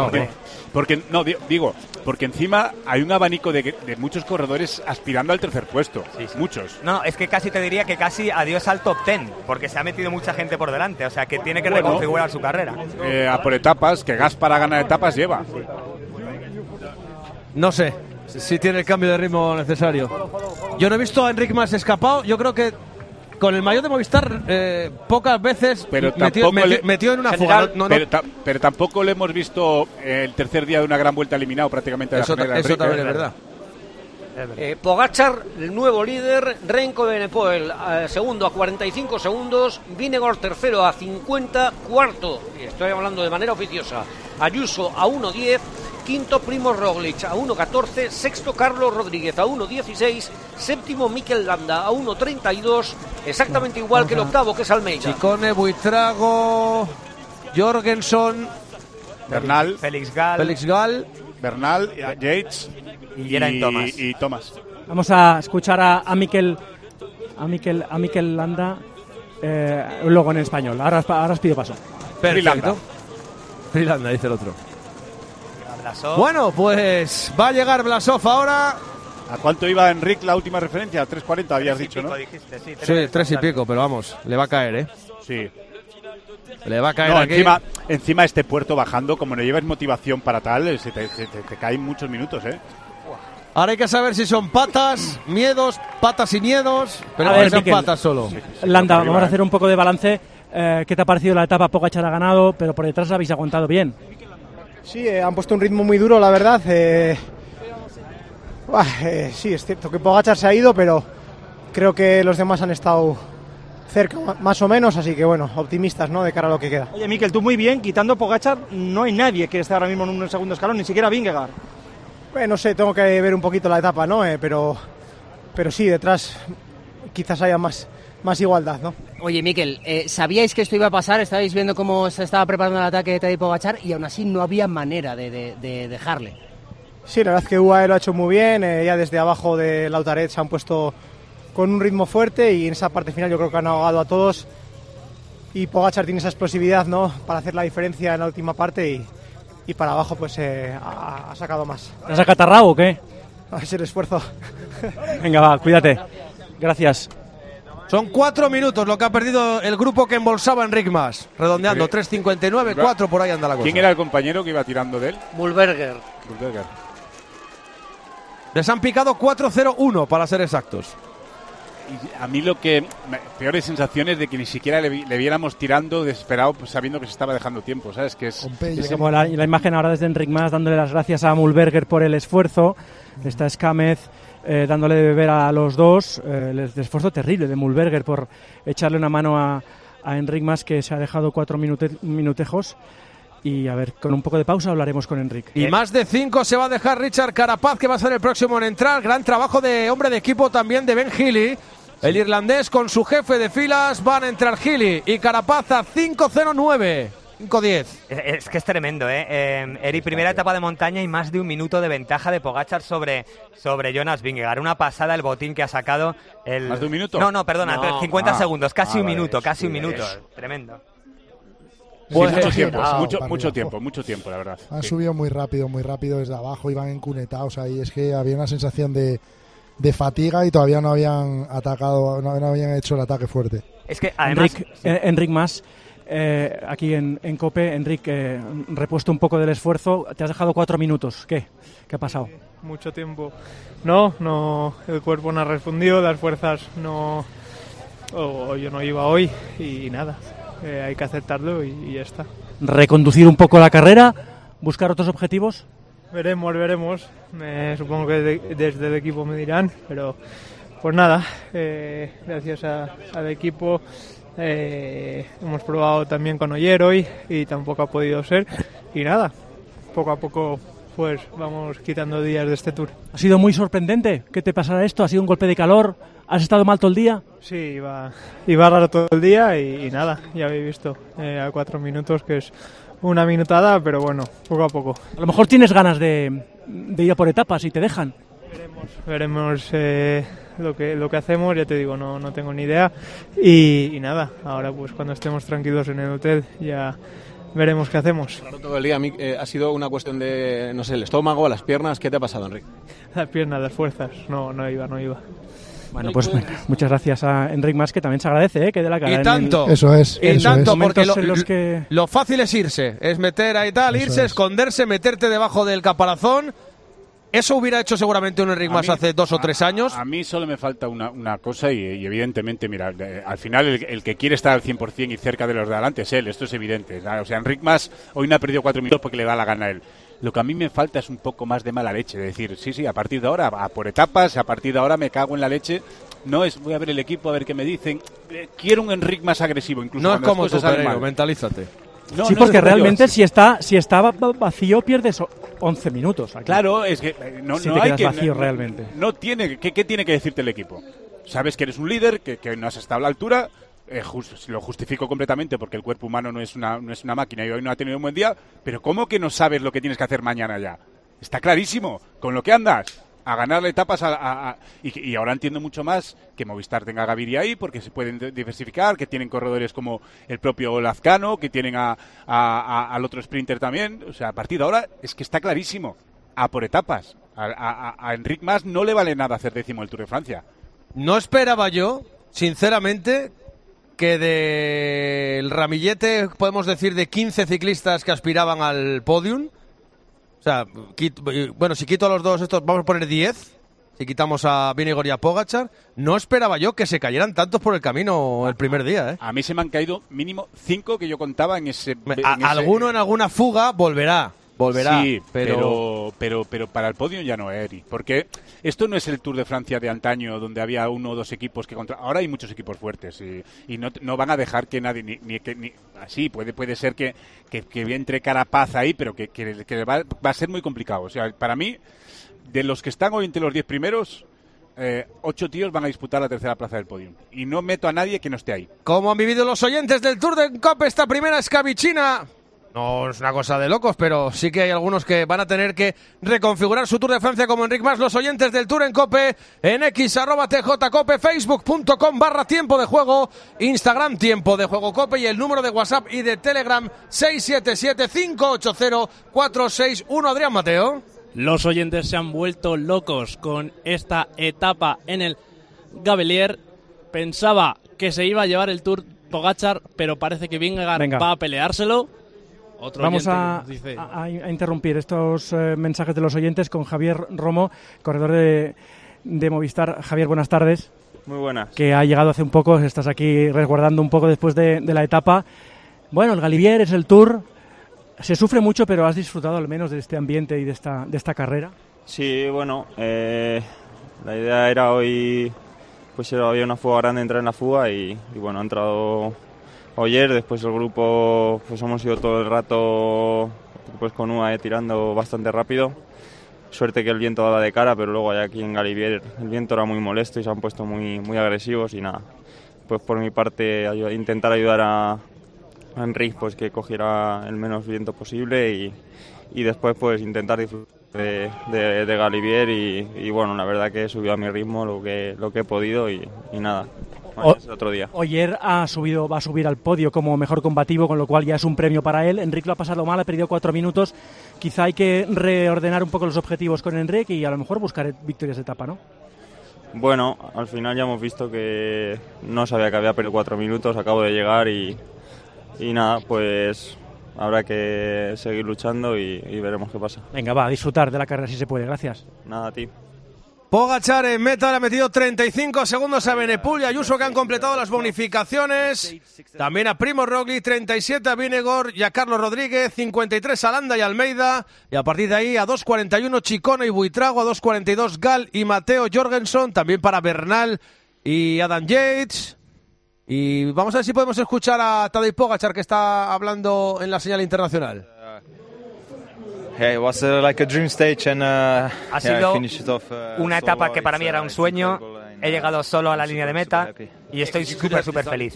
Speaker 6: porque encima hay un abanico de muchos corredores aspirando al tercer puesto. Sí. Muchos.
Speaker 9: No, es que casi te diría que casi adiós al top 10, porque se ha metido mucha gente por delante, o sea que tiene que reconfigurar su carrera.
Speaker 6: A por etapas, que gas para ganar etapas lleva. Sí.
Speaker 4: No sé si tiene el cambio de ritmo necesario. Yo no he visto a Enric Mas escapado, yo creo que con el maillot de Movistar pocas veces metió en una fuga.
Speaker 6: Pero tampoco le hemos visto el tercer día de una gran vuelta eliminado prácticamente.
Speaker 4: Eso también es verdad.
Speaker 8: Pogačar, el nuevo líder, Renko Evenepoel segundo a 45 segundos, Vingegaard tercero a 50, cuarto, estoy hablando de manera oficiosa, Ayuso a 1.10, quinto Primo Roglic a 1.14, sexto Carlos Rodríguez a 1.16, séptimo Mikel Landa a 1.32, exactamente igual que el octavo, que es Almeida.
Speaker 4: Ciccone, Buitrago, Jorgenson,
Speaker 6: Bernal,
Speaker 9: Félix Gall,
Speaker 6: Bernal, Yates y Thomas.
Speaker 5: Vamos a escuchar a Mikel Landa luego en español. Ahora os pido paso.
Speaker 4: Perfecto. Landa, dice el otro. Blasov. Bueno, pues va a llegar Blasov ahora.
Speaker 6: ¿A cuánto iba Enric la última referencia? 3.40 habías dicho, ¿no?
Speaker 9: Dijiste, sí,
Speaker 4: 3 y pico, pero vamos, le va a caer, ¿eh?
Speaker 6: Sí.
Speaker 4: Le va a caer aquí.
Speaker 6: Encima este puerto bajando, como no llevas motivación para tal, se te caen muchos minutos, ¿eh?
Speaker 4: Ahora hay que saber si son patas, miedos, patas y miedos, pero
Speaker 5: a ver,
Speaker 4: son
Speaker 5: Miquel,
Speaker 4: patas solo.
Speaker 5: Landa, vamos a hacer un poco de balance. ¿Qué te ha parecido la etapa? Pogačar ha ganado, pero por detrás habéis aguantado bien.
Speaker 16: Sí, han puesto un ritmo muy duro, la verdad. Sí, es cierto que Pogačar se ha ido, pero creo que los demás han estado cerca, más o menos, así que bueno, optimistas, ¿no?, de cara a lo que queda.
Speaker 17: Oye, Miquel, tú muy bien, quitando Pogačar, no hay nadie que esté ahora mismo en un segundo escalón, ni siquiera Vingegaard.
Speaker 16: No sé, tengo que ver un poquito la etapa, ¿no? Pero sí, detrás quizás haya más igualdad, ¿no?
Speaker 19: Oye, Miquel, ¿sabíais que esto iba a pasar? Estabais viendo cómo se estaba preparando el ataque de Tadej Pogačar y aún así no había manera de dejarle.
Speaker 16: Sí, la verdad es que UAE lo ha hecho muy bien, ya desde abajo de Lautaret se han puesto con un ritmo fuerte y en esa parte final yo creo que han ahogado a todos y Pogačar tiene esa explosividad, ¿no?, para hacer la diferencia en la última parte y para abajo pues ha sacado más.
Speaker 5: ¿Te has acatarrado o qué?
Speaker 16: Es el esfuerzo.
Speaker 5: Venga, va, cuídate. Gracias.
Speaker 4: Son 4 minutos lo que ha perdido el grupo que embolsaba Enric Mas. Redondeando, 3.59, 4, por ahí anda la cosa.
Speaker 6: ¿Quién era el compañero que iba tirando de él?
Speaker 8: Mühlberger.
Speaker 4: Les han picado 4-0-1 para ser exactos.
Speaker 6: Y a mí lo que peores sensaciones de que ni siquiera le viéramos tirando desesperado, pues, sabiendo que se estaba dejando tiempo, ¿sabes? Que es
Speaker 5: como la imagen ahora desde Enric Mas dándole las gracias a Mühlberger por el esfuerzo. Está Escámez dándole de beber a los dos. El esfuerzo terrible de Mühlberger por echarle una mano a Enric Mas, que se ha dejado 4 minutejos. Y a ver, con un poco de pausa hablaremos con Enric.
Speaker 4: Y más de 5 se va a dejar Richard Carapaz, que va a ser el próximo en entrar. Gran trabajo de hombre de equipo también de Ben Healy. El irlandés con su jefe de filas van a entrar Healy y Carapaz a 5.09. 5.10.
Speaker 9: Es que es tremendo, ¿eh? Eri, primera etapa de montaña y más de un minuto de ventaja de Pogačar sobre Jonas Vingegaard. Una pasada el botín que ha sacado.
Speaker 6: ¿Más de un minuto?
Speaker 9: No, perdona, 50 segundos, casi un minuto, Tremendo.
Speaker 6: Mucho tiempo, la verdad.
Speaker 7: Han subido muy rápido desde abajo, iban encunetados ahí. Es que había una sensación de fatiga y todavía no habían atacado, no habían hecho el ataque fuerte.
Speaker 9: Es que además
Speaker 5: Enric Mas, aquí en COPE, Enric, repuesto un poco del esfuerzo, te has dejado 4 minutos. ¿Qué ha pasado?
Speaker 24: Mucho tiempo. No, el cuerpo no ha respondido, las fuerzas no, yo no iba hoy y nada. Hay que aceptarlo y ya está.
Speaker 5: ¿Reconducir un poco la carrera? ¿Buscar otros objetivos?
Speaker 24: Veremos. Supongo que desde el equipo me dirán, pero pues nada, gracias al equipo. Hemos probado también con Oyer hoy y tampoco ha podido ser. Y nada, poco a poco pues vamos quitando días de este Tour.
Speaker 5: ¿Ha sido muy sorprendente que te pasara esto? ¿Ha sido un golpe de calor? ¿Has estado mal todo el día?
Speaker 24: Sí, iba raro todo el día y nada, ya habéis visto, a 4 minutos, que es una minutada, pero bueno, poco a poco.
Speaker 5: A lo mejor tienes ganas de ir a por etapas y te dejan.
Speaker 24: Veremos lo que hacemos, ya te digo, no tengo ni idea. Y nada, ahora pues cuando estemos tranquilos en el hotel ya veremos qué hacemos.
Speaker 25: Claro, todo el día ha sido una cuestión de, no sé, el estómago, las piernas. ¿Qué te ha pasado, Enric?
Speaker 24: Las piernas, las fuerzas, no iba.
Speaker 5: Bueno, pues muchas gracias a Enric Mas, que también se agradece, que dé la cara.
Speaker 4: Y tanto.
Speaker 7: Eso es.
Speaker 4: Porque lo fácil es irse, es meter ahí tal, irse, esconderse, meterte debajo del caparazón. Eso hubiera hecho seguramente un Enric Mas hace 2 o 3 años.
Speaker 6: A mí solo me falta una cosa y evidentemente, mira, al final el que quiere estar al 100% y cerca de los de adelante es él, esto es evidente. O sea, Enric Mas hoy no ha perdido 4 minutos porque le da la gana a él. Lo que a mí me falta es un poco más de mala leche, de decir, sí, a partir de ahora, a por etapas, a partir de ahora me cago en la leche. No es, voy a ver el equipo, a ver qué me dicen. Quiero un Enric más agresivo, incluso.
Speaker 4: No es como tú, Pereiro, mentalízate.
Speaker 5: No, sí, porque realmente si está vacío pierdes 11 minutos. Aquí.
Speaker 6: Claro, es que no hay que
Speaker 5: vacío realmente.
Speaker 6: No tiene, ¿qué tiene que decirte el equipo? Sabes que eres un líder, que no has estado a la altura. Lo justifico completamente porque el cuerpo humano no es una máquina y hoy no ha tenido un buen día, pero ¿cómo que no sabes lo que tienes que hacer mañana ya? Está clarísimo, con lo que andas, a ganarle etapas y ahora entiendo mucho más que Movistar tenga a Gaviria ahí porque se pueden diversificar, que tienen corredores como el propio Lazcano, que tienen al otro sprinter también. O sea, a partir de ahora es que está clarísimo, a por etapas. A Enric Mas no le vale nada hacer 10º el Tour de Francia.
Speaker 4: No esperaba yo, sinceramente, que del ramillete podemos decir de 15 ciclistas que aspiraban al podium. O sea, si quito a los dos estos, vamos a poner 10. Si quitamos a Vingegaard y a Pogačar, no esperaba yo que se cayeran tantos por el camino el primer día, ¿eh?
Speaker 6: A mí se me han caído mínimo 5 que yo contaba en ese...
Speaker 4: Alguno en alguna fuga volverá.
Speaker 6: Sí, pero para el podio ya no, Eri. Porque esto no es el Tour de Francia de antaño, donde había 1 o 2 equipos que contra... Ahora hay muchos equipos fuertes y no van a dejar que nadie... Así, puede ser que entre Carapaz ahí, pero que va a ser muy complicado. O sea, para mí... De los que están hoy entre los 10 primeros, 8 tíos van a disputar la tercera plaza del podio. Y no meto a nadie que no esté ahí.
Speaker 4: ¿Cómo han vivido los oyentes del Tour de Cope esta primera escabichina? No es una cosa de locos, pero sí que hay algunos que van a tener que reconfigurar su Tour de Francia como Enric Mas. Los oyentes del Tour en Cope, en X, @TJCope, Facebook.com/tiempo de juego, Instagram tiempo de juego Cope y el número de WhatsApp y de Telegram 677-580-461. Adrián Mateo.
Speaker 5: Los oyentes se han vuelto locos con esta etapa en el Galibier. Pensaba que se iba a llevar el Tour Pogačar, pero parece que Vingegaard va a peleárselo. Vamos a interrumpir estos mensajes de los oyentes con Javier Romo, corredor de Movistar. Javier, buenas tardes.
Speaker 2: Muy buenas.
Speaker 5: Que ha llegado hace un poco, estás aquí resguardando un poco después de la etapa. Bueno, el Galibier es el Tour. Se sufre mucho, pero ¿has disfrutado al menos de este ambiente y de esta carrera?
Speaker 2: Sí, bueno, la idea era hoy, pues había una fuga grande, entrar en la fuga y bueno, ha entrado Ogier, después el grupo, pues hemos ido todo el rato pues con UAE tirando bastante rápido. Suerte que el viento daba de cara, pero luego aquí en Galibier el viento era muy molesto y se han puesto muy agresivos y nada. Pues por mi parte intentar ayudar a Enric, pues que cogiera el menos viento posible y después pues intentar disfrutar de Galibier y bueno, la verdad que he subido a mi ritmo lo que he podido y nada, es otro día.
Speaker 5: Ogier va a subir al podio como mejor combativo, con lo cual ya es un premio para él. Enric lo ha pasado mal, ha perdido 4 minutos. Quizá hay que reordenar un poco los objetivos con Enric y a lo mejor buscar victorias de etapa, ¿no?
Speaker 2: Bueno, al final ya hemos visto que no sabía que había perdido 4 minutos, acabo de llegar y nada, pues habrá que seguir luchando y veremos qué pasa.
Speaker 5: Venga, va, a disfrutar de la carrera si se puede, gracias.
Speaker 2: Nada, a ti.
Speaker 4: Pogačar en meta, le ha metido 35 segundos a Benepul y Ayuso, que han completado las bonificaciones. También a Primož Roglič, 37 a Vingegaard y a Carlos Rodríguez, 53 a Landa y Almeida. Y a partir de ahí a 2.41 Chicone y Buitrago, a 2.42 Gal y Mateo Jorgensen. También para Bernal y Adam Yates. Y vamos a ver si podemos escuchar a Tadej Pogačar, que está hablando en la señal internacional.
Speaker 3: It was like a dream stage and
Speaker 9: ha sido una etapa que para mí era un sueño. He llegado solo a la línea de meta y estoy súper feliz.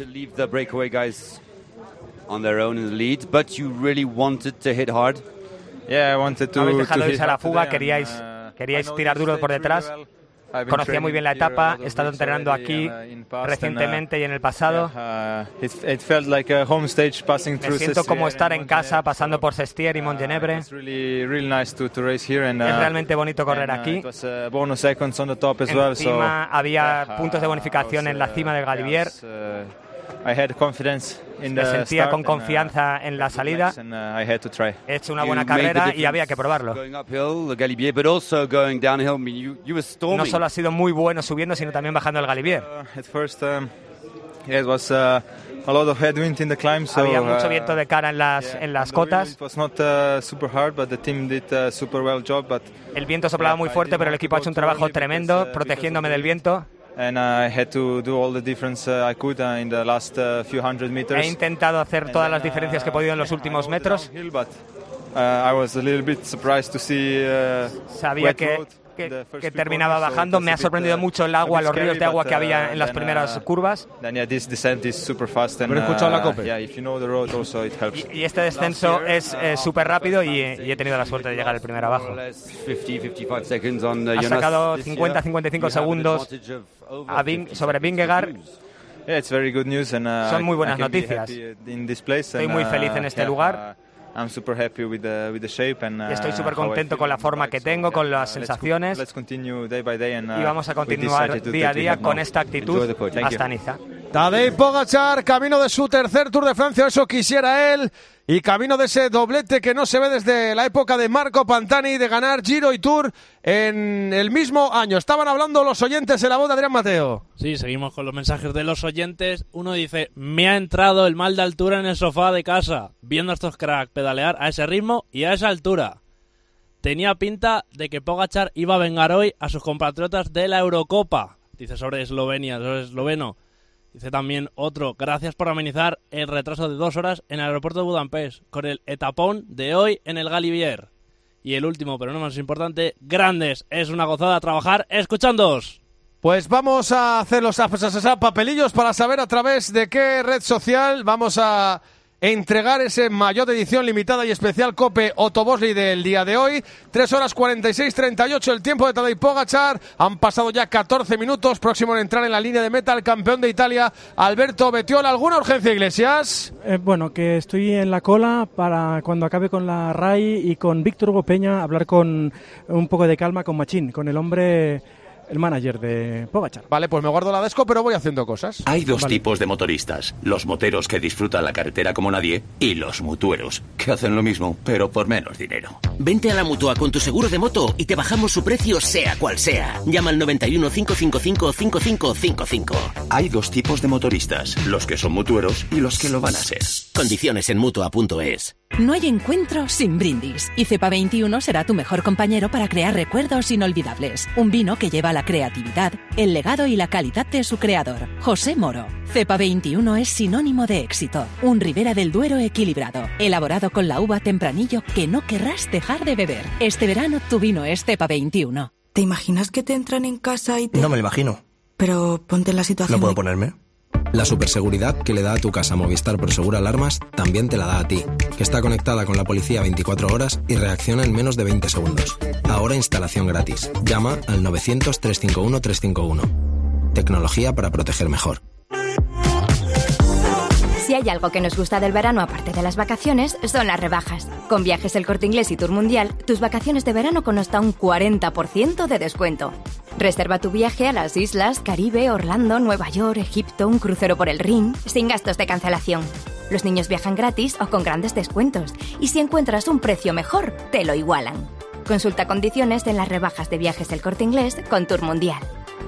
Speaker 9: Habéis dejado irse a la fuga, queríais tirar duro por detrás. Conocía muy bien la etapa, he estado entrenando aquí recientemente y en el pasado.
Speaker 3: Me
Speaker 9: siento como estar en casa pasando por Sestier y Montgenebre. Es realmente bonito correr aquí. Encima había puntos de bonificación en la cima del Galibier. Me sentía con confianza en la salida. He hecho una buena carrera y había que probarlo. No solo ha sido muy bueno subiendo, sino también bajando el Galibier. Había mucho viento de cara en las cotas. El viento soplaba muy fuerte, pero el equipo ha hecho un trabajo tremendo protegiéndome del viento.
Speaker 3: And I had to do all the difference I could in the last few hundred meters.
Speaker 9: He intentado hacer todas las diferencias que he podido en los últimos metros.
Speaker 3: I was a little bit surprised to see
Speaker 9: sabía que terminaba bajando. Me ha sorprendido mucho el agua, los ríos de agua que había en las primeras curvas.
Speaker 3: Pero he
Speaker 4: escuchado la COPE.
Speaker 9: Y este descenso es súper rápido y he tenido la suerte de llegar el primer abajo. Ha sacado 50-55 segundos sobre Vingegaard. Son muy buenas noticias. Estoy muy feliz en este lugar. Estoy súper contento con la forma que tengo, con las sensaciones. Y vamos a continuar día a día con esta actitud hasta Niza.
Speaker 4: Tadej Pogačar, camino de su tercer Tour de Francia, eso quisiera él, y camino de ese doblete que no se ve desde la época de Marco Pantani, de ganar Giro y Tour en el mismo año. Estaban hablando los oyentes en la voz de Adrián Mateo.
Speaker 10: Sí, seguimos con los mensajes de los oyentes. Uno dice: me ha entrado el mal de altura en el sofá de casa, viendo a estos cracks pedalear a ese ritmo y a esa altura. Tenía pinta de que Pogačar iba a vengar hoy a sus compatriotas de la Eurocopa. Dice sobre Eslovenia, sobre esloveno. Dice también otro: gracias por amenizar el retraso de 2 horas en el aeropuerto de Budapest con el etapón de hoy en el Galibier. Y el último, pero no menos importante: grandes, es una gozada trabajar escuchándoos.
Speaker 4: Pues vamos a hacer los papelillos para saber a través de qué red social vamos a entregar ese maillot de edición limitada y especial COPE Otto Bosley del día de hoy. 3 horas 46:38 el tiempo de Tadej Pogačar. Han pasado ya 14 minutos. Próximo en entrar en la línea de meta el campeón de Italia, Alberto Bettiol. ¿Alguna urgencia, Iglesias?
Speaker 5: Bueno, que estoy en la cola para cuando acabe con la RAI y con Víctor Hugo Peña hablar con un poco de calma con Machín, con el hombre, el manager de Pogačar.
Speaker 4: Vale, pues me guardo la desco, pero voy haciendo cosas.
Speaker 12: Hay dos tipos de motoristas: los moteros que disfrutan la carretera como nadie y los mutueros, que hacen lo mismo, pero por menos dinero.
Speaker 18: Vente a la Mutua con tu seguro de moto y te bajamos su precio sea cual sea. Llama al 91 555 5555.
Speaker 12: Hay dos tipos de motoristas: los que son mutueros y los que lo van a ser.
Speaker 18: Condiciones en Mutua.es.
Speaker 20: No hay encuentro sin brindis, y Cepa 21 será tu mejor compañero para crear recuerdos inolvidables. Un vino que lleva la creatividad, el legado y la calidad de su creador, José Moro. Cepa 21 es sinónimo de éxito. Un Ribera del Duero equilibrado, elaborado con la uva Tempranillo que no querrás dejar de beber. Este verano tu vino es Cepa 21.
Speaker 21: ¿Te imaginas que te entran en casa y te...?
Speaker 26: No me lo imagino.
Speaker 21: Pero ponte en la situación...
Speaker 26: ¿No puedo ponerme? La superseguridad que le da a tu casa Movistar Prosegur Alarmas también te la da a ti, que está conectada con la policía 24 horas y reacciona en menos de 20 segundos. Ahora instalación gratis. Llama al 900 351 351. Tecnología para proteger mejor.
Speaker 27: Si hay algo que nos gusta del verano aparte de las vacaciones, son las rebajas. Con Viajes El Corte Inglés y Tour Mundial, tus vacaciones de verano con hasta un 40% de descuento. Reserva tu viaje a las islas, Caribe, Orlando, Nueva York, Egipto, un crucero por el Rin, sin gastos de cancelación. Los niños viajan gratis o con grandes descuentos. Y si encuentras un precio mejor, te lo igualan. Consulta condiciones en las rebajas de Viajes El Corte Inglés con Tour Mundial.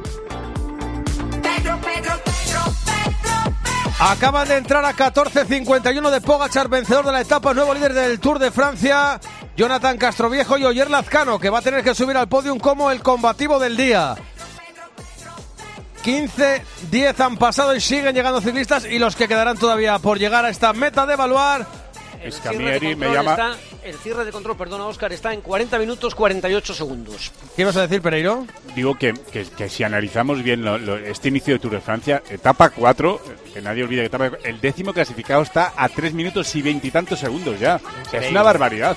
Speaker 4: Acaban de entrar a 14:51 de Pogačar, vencedor de la etapa, nuevo líder del Tour de Francia, Jonathan Castroviejo y Oyer Lazcano, que va a tener que subir al podium como el combativo del día. 15-10 han pasado y siguen llegando ciclistas, y los que quedarán todavía por llegar a esta meta de evaluar.
Speaker 6: Scamieri me llama...
Speaker 8: El cierre de control, perdona Óscar, está en 40 minutos 48 segundos.
Speaker 4: ¿Qué ibas a decir, Pereiro?
Speaker 6: Digo que si analizamos bien este inicio de Tour de Francia, etapa 4, que nadie olvide que el 10º clasificado está a 3 minutos y 20 y tantos segundos ya. O sea, es una barbaridad.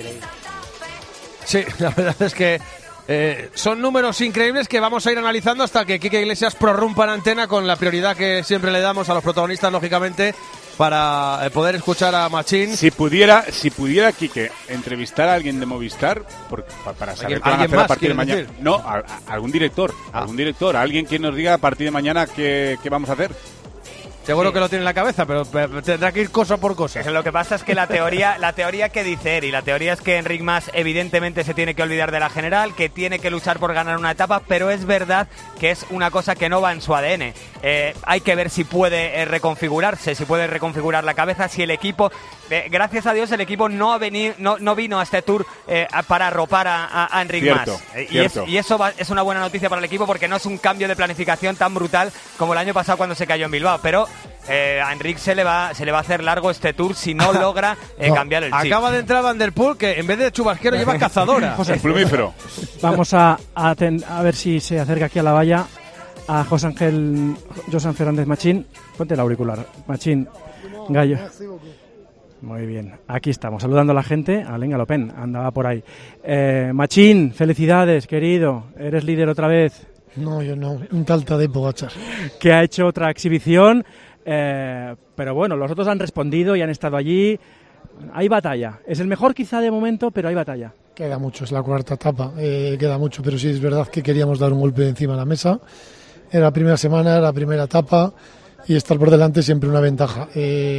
Speaker 4: Sí, la verdad es que son números increíbles que vamos a ir analizando hasta que Quique Iglesias prorrumpa en antena, con la prioridad que siempre le damos a los protagonistas, lógicamente, para poder escuchar a Machín.
Speaker 6: Si pudiera Quique entrevistar a alguien de Movistar para saber qué van a hacer a partir de mañana. Decir? No, algún director, alguien que nos diga a partir de mañana qué vamos a hacer.
Speaker 4: Seguro que lo tiene en la cabeza, pero tendrá que ir cosa por cosa.
Speaker 9: Lo que pasa es que la teoría que dice él, y la teoría es que Enric Mas evidentemente se tiene que olvidar de la general, que tiene que luchar por ganar una etapa, pero es verdad que es una cosa que no va en su ADN. Hay que ver si puede reconfigurarse, si puede reconfigurar la cabeza, si el equipo... gracias a Dios el equipo no vino a este Tour para arropar a Enric Mas. Y eso es una buena noticia para el equipo, porque no es un cambio de planificación tan brutal como el año pasado cuando se cayó en Bilbao. Pero a Enric se le va a hacer largo este Tour si no logra cambiar el chip.
Speaker 4: Acaba de entrar Van der Poel, que en vez de chubasquero lleva cazadora.
Speaker 6: El plumífero.
Speaker 5: Vamos a ver si se acerca aquí a la valla a José Fernández Machín. Ponte el auricular. Machín, Gallo. Muy bien, aquí estamos, saludando a la gente. Alain Galopén andaba por ahí. Machín, felicidades, querido. Eres líder otra vez.
Speaker 7: No, yo no. Un tal Tadej Pogačar.
Speaker 5: Que ha hecho otra exhibición. Pero bueno, los otros han respondido y han estado allí. Hay batalla. Es el mejor quizá de momento, pero hay batalla.
Speaker 7: Queda mucho, es la cuarta etapa. Queda mucho, pero sí es verdad que queríamos dar un golpe encima de la mesa. Era la primera semana, era la primera etapa. y estar por delante siempre una ventaja.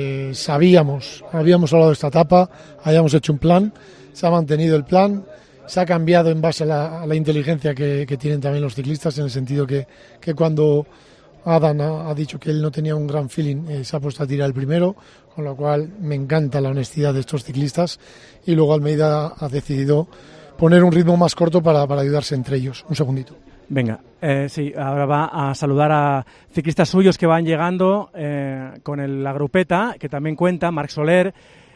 Speaker 7: Habíamos hablado de esta etapa, habíamos hecho un plan, se ha mantenido el plan, se ha cambiado en base a la inteligencia que tienen también los ciclistas, en el sentido que cuando Adam ha dicho que él no tenía un gran feeling, se ha puesto a tirar el primero, con lo cual me encanta la honestidad de estos ciclistas, y luego Almeida ha decidido poner un ritmo más corto para ayudarse entre ellos. Un segundito.
Speaker 5: Venga, sí, ahora va a saludar a ciclistas suyos que van llegando con la grupeta, que también cuenta, Marc Soler.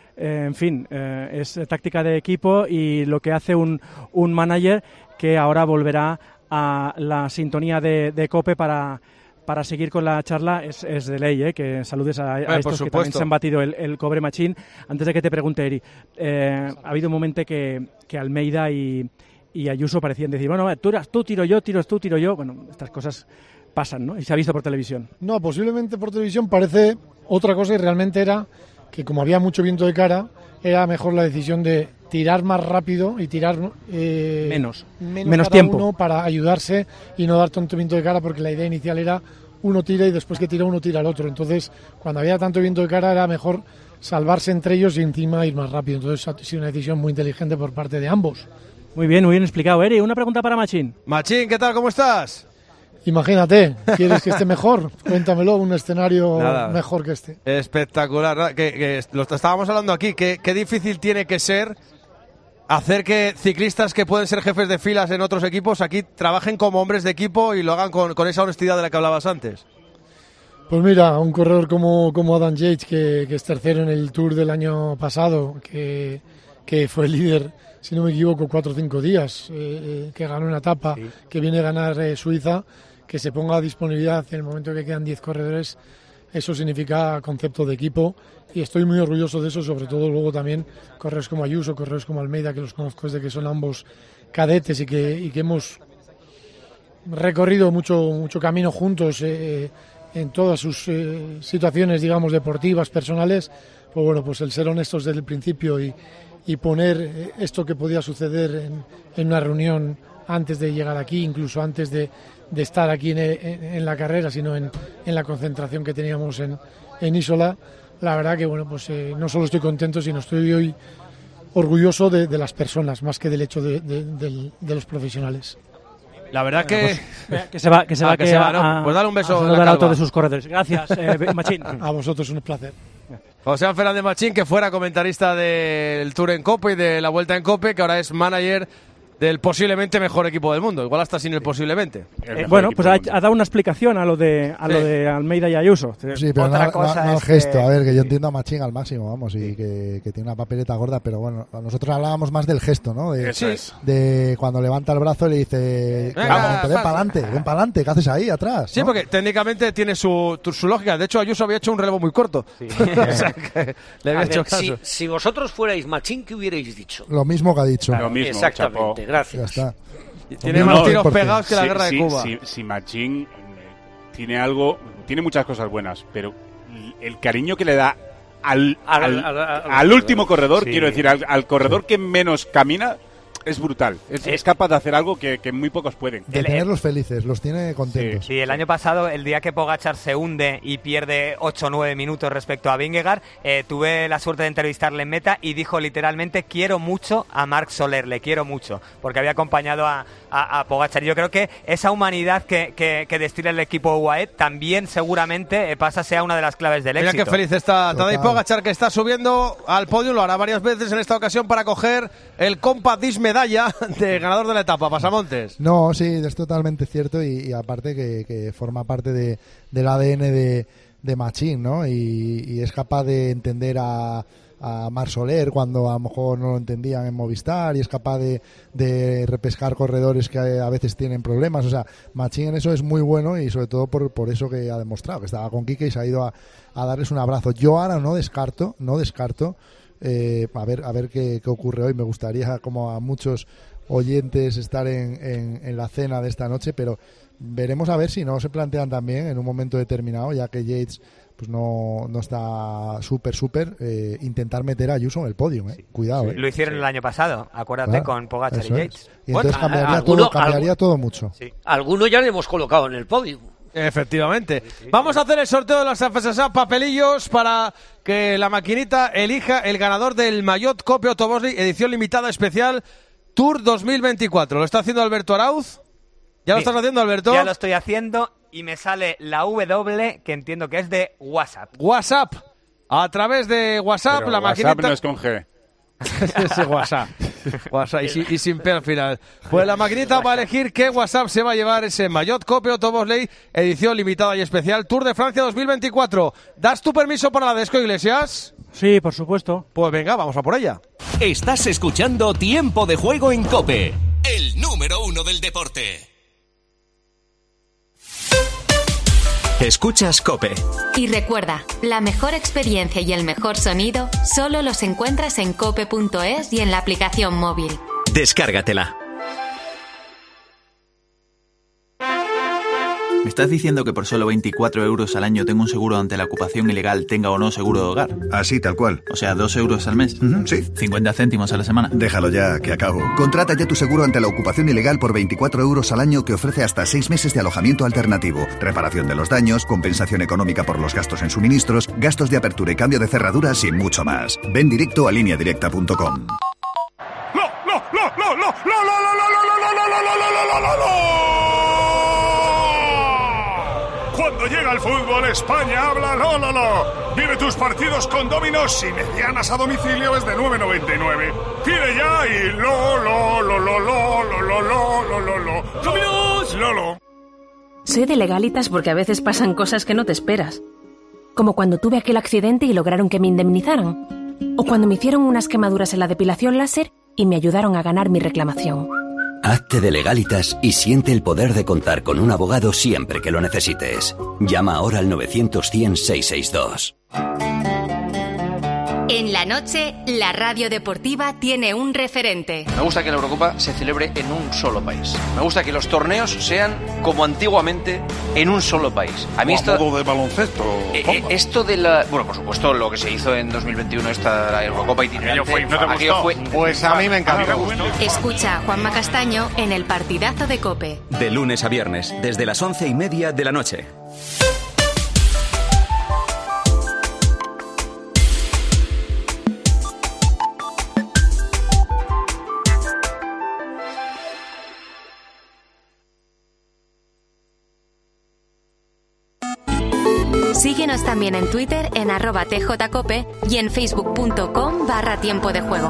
Speaker 5: En fin, es táctica de equipo y lo que hace un manager que ahora volverá a la sintonía de COPE para seguir con la charla. Es de ley, que saludes a estos que también se han batido el cobre machín. Antes de que te pregunte, Eri, ha habido un momento que Almeida y Ayuso parecían decir, bueno, tú tiro yo, tiras tú, tiro yo. Bueno, estas cosas pasan, ¿no? Y se ha visto por televisión.
Speaker 7: No, posiblemente por televisión parece otra cosa, y realmente era que, como había mucho viento de cara, era mejor la decisión de tirar más rápido y tirar menos tiempo uno, para ayudarse y no dar tanto viento de cara, porque la idea inicial era uno tira y después que tira uno tira al otro. Entonces, cuando había tanto viento de cara, era mejor salvarse entre ellos y encima ir más rápido. Entonces ha sido una decisión muy inteligente por parte de ambos.
Speaker 5: Muy bien explicado, Eri. Una pregunta para Machín.
Speaker 4: Machín, ¿qué tal? ¿Cómo estás?
Speaker 7: Imagínate, ¿quieres que esté mejor? Cuéntamelo, un escenario mejor que este.
Speaker 4: Espectacular, que lo estábamos hablando aquí, qué difícil tiene que ser hacer que ciclistas que pueden ser jefes de filas en otros equipos aquí trabajen como hombres de equipo y lo hagan con esa honestidad de la que hablabas antes.
Speaker 7: Pues mira, un corredor como Adam Yates, que es tercero en el Tour del año pasado, que fue líder, si no me equivoco, 4 o 5 días, que ganó una etapa, que viene a ganar Suiza, que se ponga a disponibilidad en el momento que quedan 10 corredores, eso significa concepto de equipo, y estoy muy orgulloso de eso, sobre todo luego también corredores como Ayuso, corredores como Almeida, que los conozco desde que son ambos cadetes y que hemos recorrido mucho camino juntos en todas sus situaciones, digamos, deportivas, personales. Pues bueno, pues el ser honestos desde el principio y poner esto que podía suceder en una reunión antes de llegar aquí, incluso antes de estar aquí en la carrera, sino en la concentración que teníamos en Isola. La verdad que bueno, pues no solo estoy contento, sino estoy hoy orgulloso de las personas, más que del hecho de los profesionales.
Speaker 4: La verdad que...
Speaker 5: Que se va,
Speaker 4: ¿no? Pues dale un beso.
Speaker 5: A saludar a todos sus corredores. Gracias, Machín.
Speaker 7: A vosotros, un placer.
Speaker 4: José Fernández Machín, que fuera comentarista del Tour en COPE y de la Vuelta en COPE, que ahora es manager del posiblemente mejor equipo del mundo. Igual hasta sin el posiblemente.
Speaker 5: Bueno, pues ha dado una explicación a lo de Almeida y Ayuso.
Speaker 7: Sí, pero otra cosa no es gesto. A ver, que yo entiendo a Machín al máximo, vamos, y que tiene una papeleta gorda, pero bueno, nosotros hablábamos más del gesto, ¿no? De cuando levanta el brazo y le dice, ven para adelante, ¿qué haces ahí atrás?
Speaker 4: Sí,
Speaker 7: ¿no?
Speaker 4: Porque técnicamente tiene su lógica. De hecho, Ayuso había hecho un relevo muy corto. Sí. O sea, que le había hecho caso.
Speaker 8: Si vosotros fuerais Machín, ¿qué hubierais dicho?
Speaker 7: Lo mismo que ha dicho.
Speaker 2: Lo mismo,
Speaker 8: exactamente, gracias.
Speaker 7: Ya está.
Speaker 4: Tiene más tiros pegados que la guerra de Cuba.
Speaker 6: Si Machín tiene muchas cosas buenas, pero el cariño que le da al último corredor, quiero decir, al corredor que menos camina, es brutal. Es capaz de hacer algo que muy pocos pueden.
Speaker 7: De tenerlos felices, los tiene contentos.
Speaker 9: Sí, el año pasado, el día que Pogačar se hunde y pierde 8 o 9 minutos respecto a Vingegaard, tuve la suerte de entrevistarle en meta y dijo literalmente: quiero mucho a Marc Soler, le quiero mucho, porque había acompañado a Pogačar. Yo creo que esa humanidad que destila el equipo UAE también seguramente sea una de las claves del éxito.
Speaker 4: Mira qué feliz está Tadej Pogačar, que está subiendo al podio, lo hará varias veces en esta ocasión para coger el Compact Disc medalla de ganador de la etapa. Pasamontes.
Speaker 7: No, sí, es totalmente cierto, y aparte que forma parte del ADN de Machín, ¿no? Y es capaz de entender a Marc Soler cuando a lo mejor no lo entendían en Movistar, y es capaz de repescar corredores que a veces tienen problemas. O sea, Machín en eso es muy bueno, y sobre todo por eso que ha demostrado, que estaba con Quique y se ha ido a darles un abrazo. Yo ahora no descarto a ver qué ocurre hoy. Me gustaría, como a muchos oyentes, estar en la cena de esta noche, pero veremos a ver si no se plantean también en un momento determinado, ya que Yates pues no está súper intentar meter a Ayuso en el podio, ¿eh? Cuidado, ¿eh?
Speaker 9: Lo hicieron el año pasado, acuérdate, con Pogačar y Yates.
Speaker 7: Y entonces cambiaría todo mucho.
Speaker 8: Sí. Alguno ya le hemos colocado en el podio.
Speaker 4: Efectivamente. Vamos a hacer el sorteo de los FSSA papelillos para que la maquinita elija el ganador del Maillot Cope Autobosley edición limitada especial Tour 2024. ¿Lo está haciendo Alberto Arauz? ¿Ya lo estás haciendo, Alberto?
Speaker 9: Ya lo estoy haciendo y me sale la W, que entiendo que es de WhatsApp.
Speaker 4: WhatsApp. A través de WhatsApp,
Speaker 6: Pero
Speaker 4: la
Speaker 6: WhatsApp
Speaker 4: maquinita...
Speaker 6: no es con G.
Speaker 4: Ese WhatsApp. Y sin P al final. Pues la maquinita va a elegir qué WhatsApp se va a llevar ese Maillot Cope Autobosley edición limitada y especial Tour de Francia 2024. ¿Das tu permiso para la Desco, Iglesias?
Speaker 5: Sí, por supuesto.
Speaker 4: Pues venga, vamos a por ella.
Speaker 1: Estás escuchando Tiempo de Juego en COPE, el número 1 del deporte. Escuchas COPE.
Speaker 27: Y recuerda, la mejor experiencia y el mejor sonido solo los encuentras en cope.es y en la aplicación móvil.
Speaker 1: Descárgatela.
Speaker 11: ¿Me estás diciendo que por solo 24 euros al año tengo un seguro ante la ocupación ilegal, tenga o no seguro de hogar?
Speaker 13: Así, tal cual.
Speaker 11: O sea, 2 euros al mes.
Speaker 13: Sí.
Speaker 11: 50 céntimos a la semana.
Speaker 13: Déjalo ya, que acabo. Contrata ya tu seguro ante la ocupación ilegal por 24 euros al año que ofrece hasta 6 meses de alojamiento alternativo, reparación de los daños, compensación económica por los gastos en suministros, gastos de apertura y cambio de cerraduras y mucho más. Ven directo a lineadirecta.com.
Speaker 14: Cuando llega el fútbol, España habla lo. Vive tus partidos con Dominos y medianas a domicilio es de 9,99. Pide ya y lo. ¡Dominos! Lolo.
Speaker 15: Soy de Legalitas porque a veces pasan cosas que no te esperas. Como cuando tuve aquel accidente y lograron que me indemnizaran. O cuando me hicieron unas quemaduras en la depilación láser y me ayudaron a ganar mi reclamación.
Speaker 22: Hazte de Legalitas y siente el poder de contar con un abogado siempre que lo necesites. Llama ahora al 900-100-662.
Speaker 27: En la noche, la radio deportiva tiene un referente.
Speaker 23: Me gusta que la Eurocopa se celebre en un solo país. Me gusta que los torneos sean como antiguamente en un solo país. A mí esto,
Speaker 14: modo de baloncesto.
Speaker 23: Esto de la... Bueno, por supuesto, lo que se hizo en 2021, la Eurocopa itinerante.
Speaker 14: ¿No te gustó?
Speaker 23: Pues a mí me encantó.
Speaker 27: Escucha a Juanma Castaño en el partidazo de COPE.
Speaker 1: De lunes a viernes, desde las 11:30 de la noche.
Speaker 27: Síguenos también en Twitter en @tjcope y en facebook.com/tiempo de juego.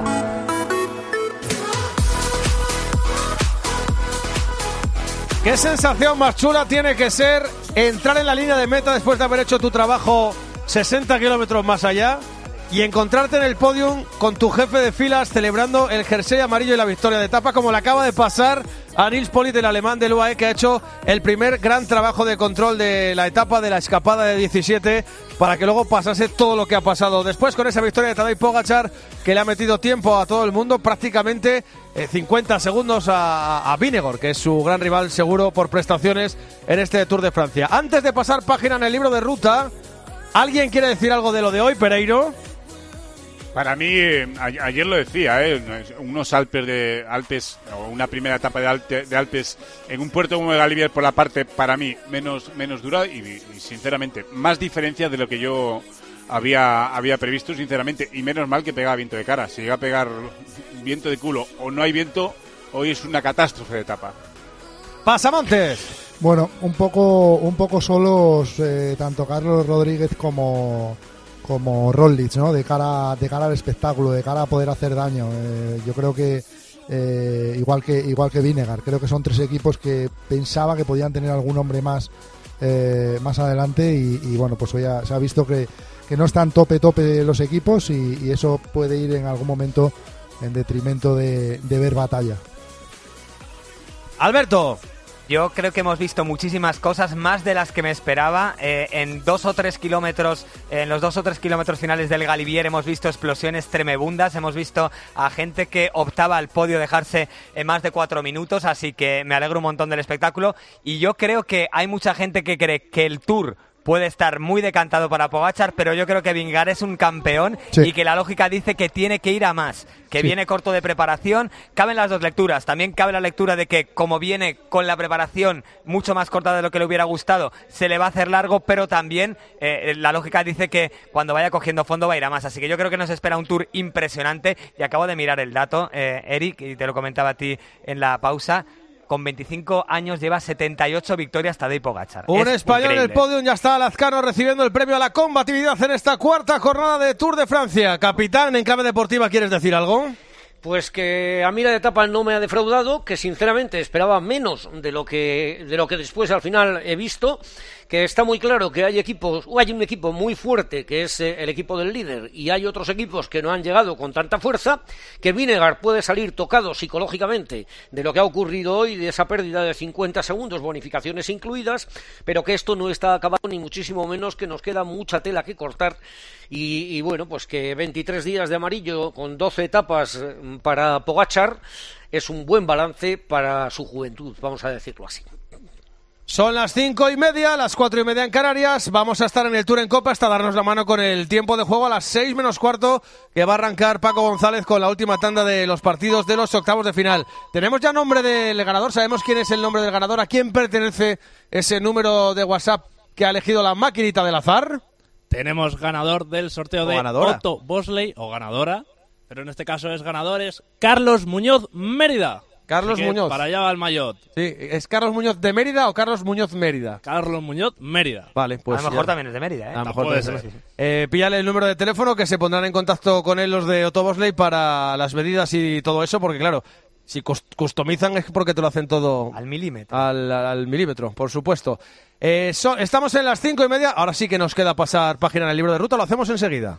Speaker 4: ¿Qué sensación más chula tiene que ser entrar en la línea de meta después de haber hecho tu trabajo 60 kilómetros más allá y encontrarte en el podium con tu jefe de filas celebrando el jersey amarillo y la victoria de etapa, como le acaba de pasar a Nils Politt, el alemán del UAE, que ha hecho el primer gran trabajo de control de la etapa de la escapada de 17 para que luego pasase todo lo que ha pasado después con esa victoria de Tadej Pogačar, que le ha metido tiempo a todo el mundo, prácticamente 50 segundos a Vingegaard, que es su gran rival seguro por prestaciones en este Tour de Francia. Antes de pasar página en el libro de ruta, ¿alguien quiere decir algo de lo de hoy, Pereiro?
Speaker 6: Para mí, ayer lo decía, unos Alpes, o una primera etapa de Alpes en un puerto como el Galibier por la parte, para mí, menos dura y sinceramente, más diferencia de lo que yo había previsto, sinceramente, y menos mal que pegaba viento de cara. Si llega a pegar viento de culo o no hay viento, hoy es una catástrofe de etapa.
Speaker 4: Pasamontes.
Speaker 7: Bueno, un poco solos tanto Carlos Rodríguez como Roglic, ¿no? De cara al espectáculo, de cara a poder hacer daño. Yo creo que igual que Vingegaard, creo que son tres equipos que pensaba que podían tener algún hombre más adelante y bueno, pues hoy se ha visto que no están tope los equipos y eso puede ir en algún momento en detrimento de ver batalla.
Speaker 4: Alberto.
Speaker 9: Yo creo que hemos visto muchísimas cosas, más de las que me esperaba. En los 2 o 3 kilómetros finales del Galibier hemos visto explosiones tremebundas, hemos visto a gente que optaba al podio dejarse en más de 4 minutos, así que me alegro un montón del espectáculo. Y yo creo que hay mucha gente que cree que el Tour puede estar muy decantado para Pogačar, pero yo creo que Vingegaard es un campeón y que la lógica dice que tiene que ir a más, que viene corto de preparación. Caben las dos lecturas. También cabe la lectura de que como viene con la preparación mucho más corta de lo que le hubiera gustado, se le va a hacer largo, pero también la lógica dice que cuando vaya cogiendo fondo va a ir a más. Así que yo creo que nos espera un Tour impresionante y acabo de mirar el dato, Eric, y te lo comentaba a ti en la pausa. Con 25 años lleva 78 victorias Tadej Pogačar.
Speaker 4: Un español en el podium, ya está Lazcano recibiendo el premio a la combatividad en esta cuarta jornada de Tour de Francia. Capitán, en clave deportiva, ¿quieres decir algo?
Speaker 8: Pues que a mí la etapa no me ha defraudado, que sinceramente esperaba menos de lo que después al final he visto, que está muy claro que hay un equipo muy fuerte que es el equipo del líder y hay otros equipos que no han llegado con tanta fuerza, que Vingegaard puede salir tocado psicológicamente de lo que ha ocurrido hoy, de esa pérdida de 50 segundos, bonificaciones incluidas, pero que esto no está acabado ni muchísimo menos, que nos queda mucha tela que cortar y bueno, pues que 23 días de amarillo con 12 etapas para Pogačar es un buen balance para su juventud, vamos a decirlo así.
Speaker 4: Son las 5:30, las 4:30 en Canarias. Vamos a estar en el Tour en Copa hasta darnos la mano con el tiempo de juego a las 6 menos cuarto, que va a arrancar Paco González con la última tanda de los partidos de los octavos de final. Tenemos ya nombre del ganador, sabemos quién es el nombre del ganador, a quién pertenece ese número de WhatsApp que ha elegido la maquinita del azar.
Speaker 3: Tenemos ganador del sorteo de Otto Bosley, o ganadora, pero en este caso es Carlos Muñoz Mérida.
Speaker 4: Carlos Muñoz.
Speaker 3: Para allá va el maillot.
Speaker 4: Sí, ¿es Carlos Muñoz de Mérida o Carlos Muñoz Mérida?
Speaker 3: Carlos Muñoz Mérida.
Speaker 4: Vale, pues
Speaker 9: a lo mejor también es de Mérida, ¿eh?
Speaker 4: A lo mejor puede ser. Píllale el número de teléfono, que se pondrán en contacto con él los de Otto Bosley para las medidas y todo eso, porque claro, si customizan es porque te lo hacen todo
Speaker 9: al milímetro.
Speaker 4: Al milímetro, por supuesto. Estamos en las 5:30, ahora sí que nos queda pasar página en el libro de ruta, lo hacemos enseguida.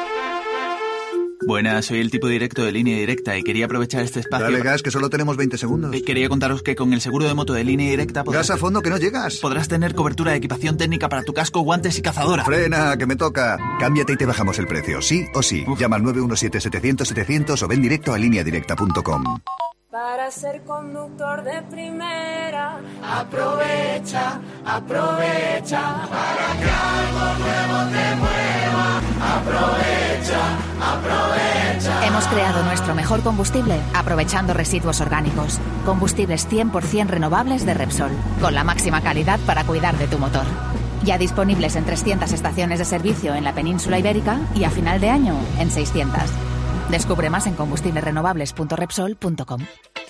Speaker 11: Buenas, soy el tipo directo de Línea Directa y quería aprovechar este espacio...
Speaker 13: Dale gas, que solo tenemos 20 segundos.
Speaker 11: Quería contaros que con el seguro de moto de Línea Directa...
Speaker 13: Gas a fondo, que no llegas.
Speaker 11: Podrás tener cobertura de equipación técnica para tu casco, guantes y cazadora.
Speaker 13: Frena, que me toca. Cámbiate y te bajamos el precio, sí o sí. Llama al 917-700-700 o ven directo a lineadirecta.com.
Speaker 10: Para ser conductor de primera, aprovecha, aprovecha. Para que algo nuevo te mueva, aprovecha, aprovecha.
Speaker 16: Hemos creado nuestro mejor combustible aprovechando residuos orgánicos. Combustibles 100% renovables de Repsol, con la máxima calidad para cuidar de tu motor. Ya disponibles en 300 estaciones de servicio en la península ibérica y a final de año en 600. Descubre más en combustiblesrenovables.repsol.com.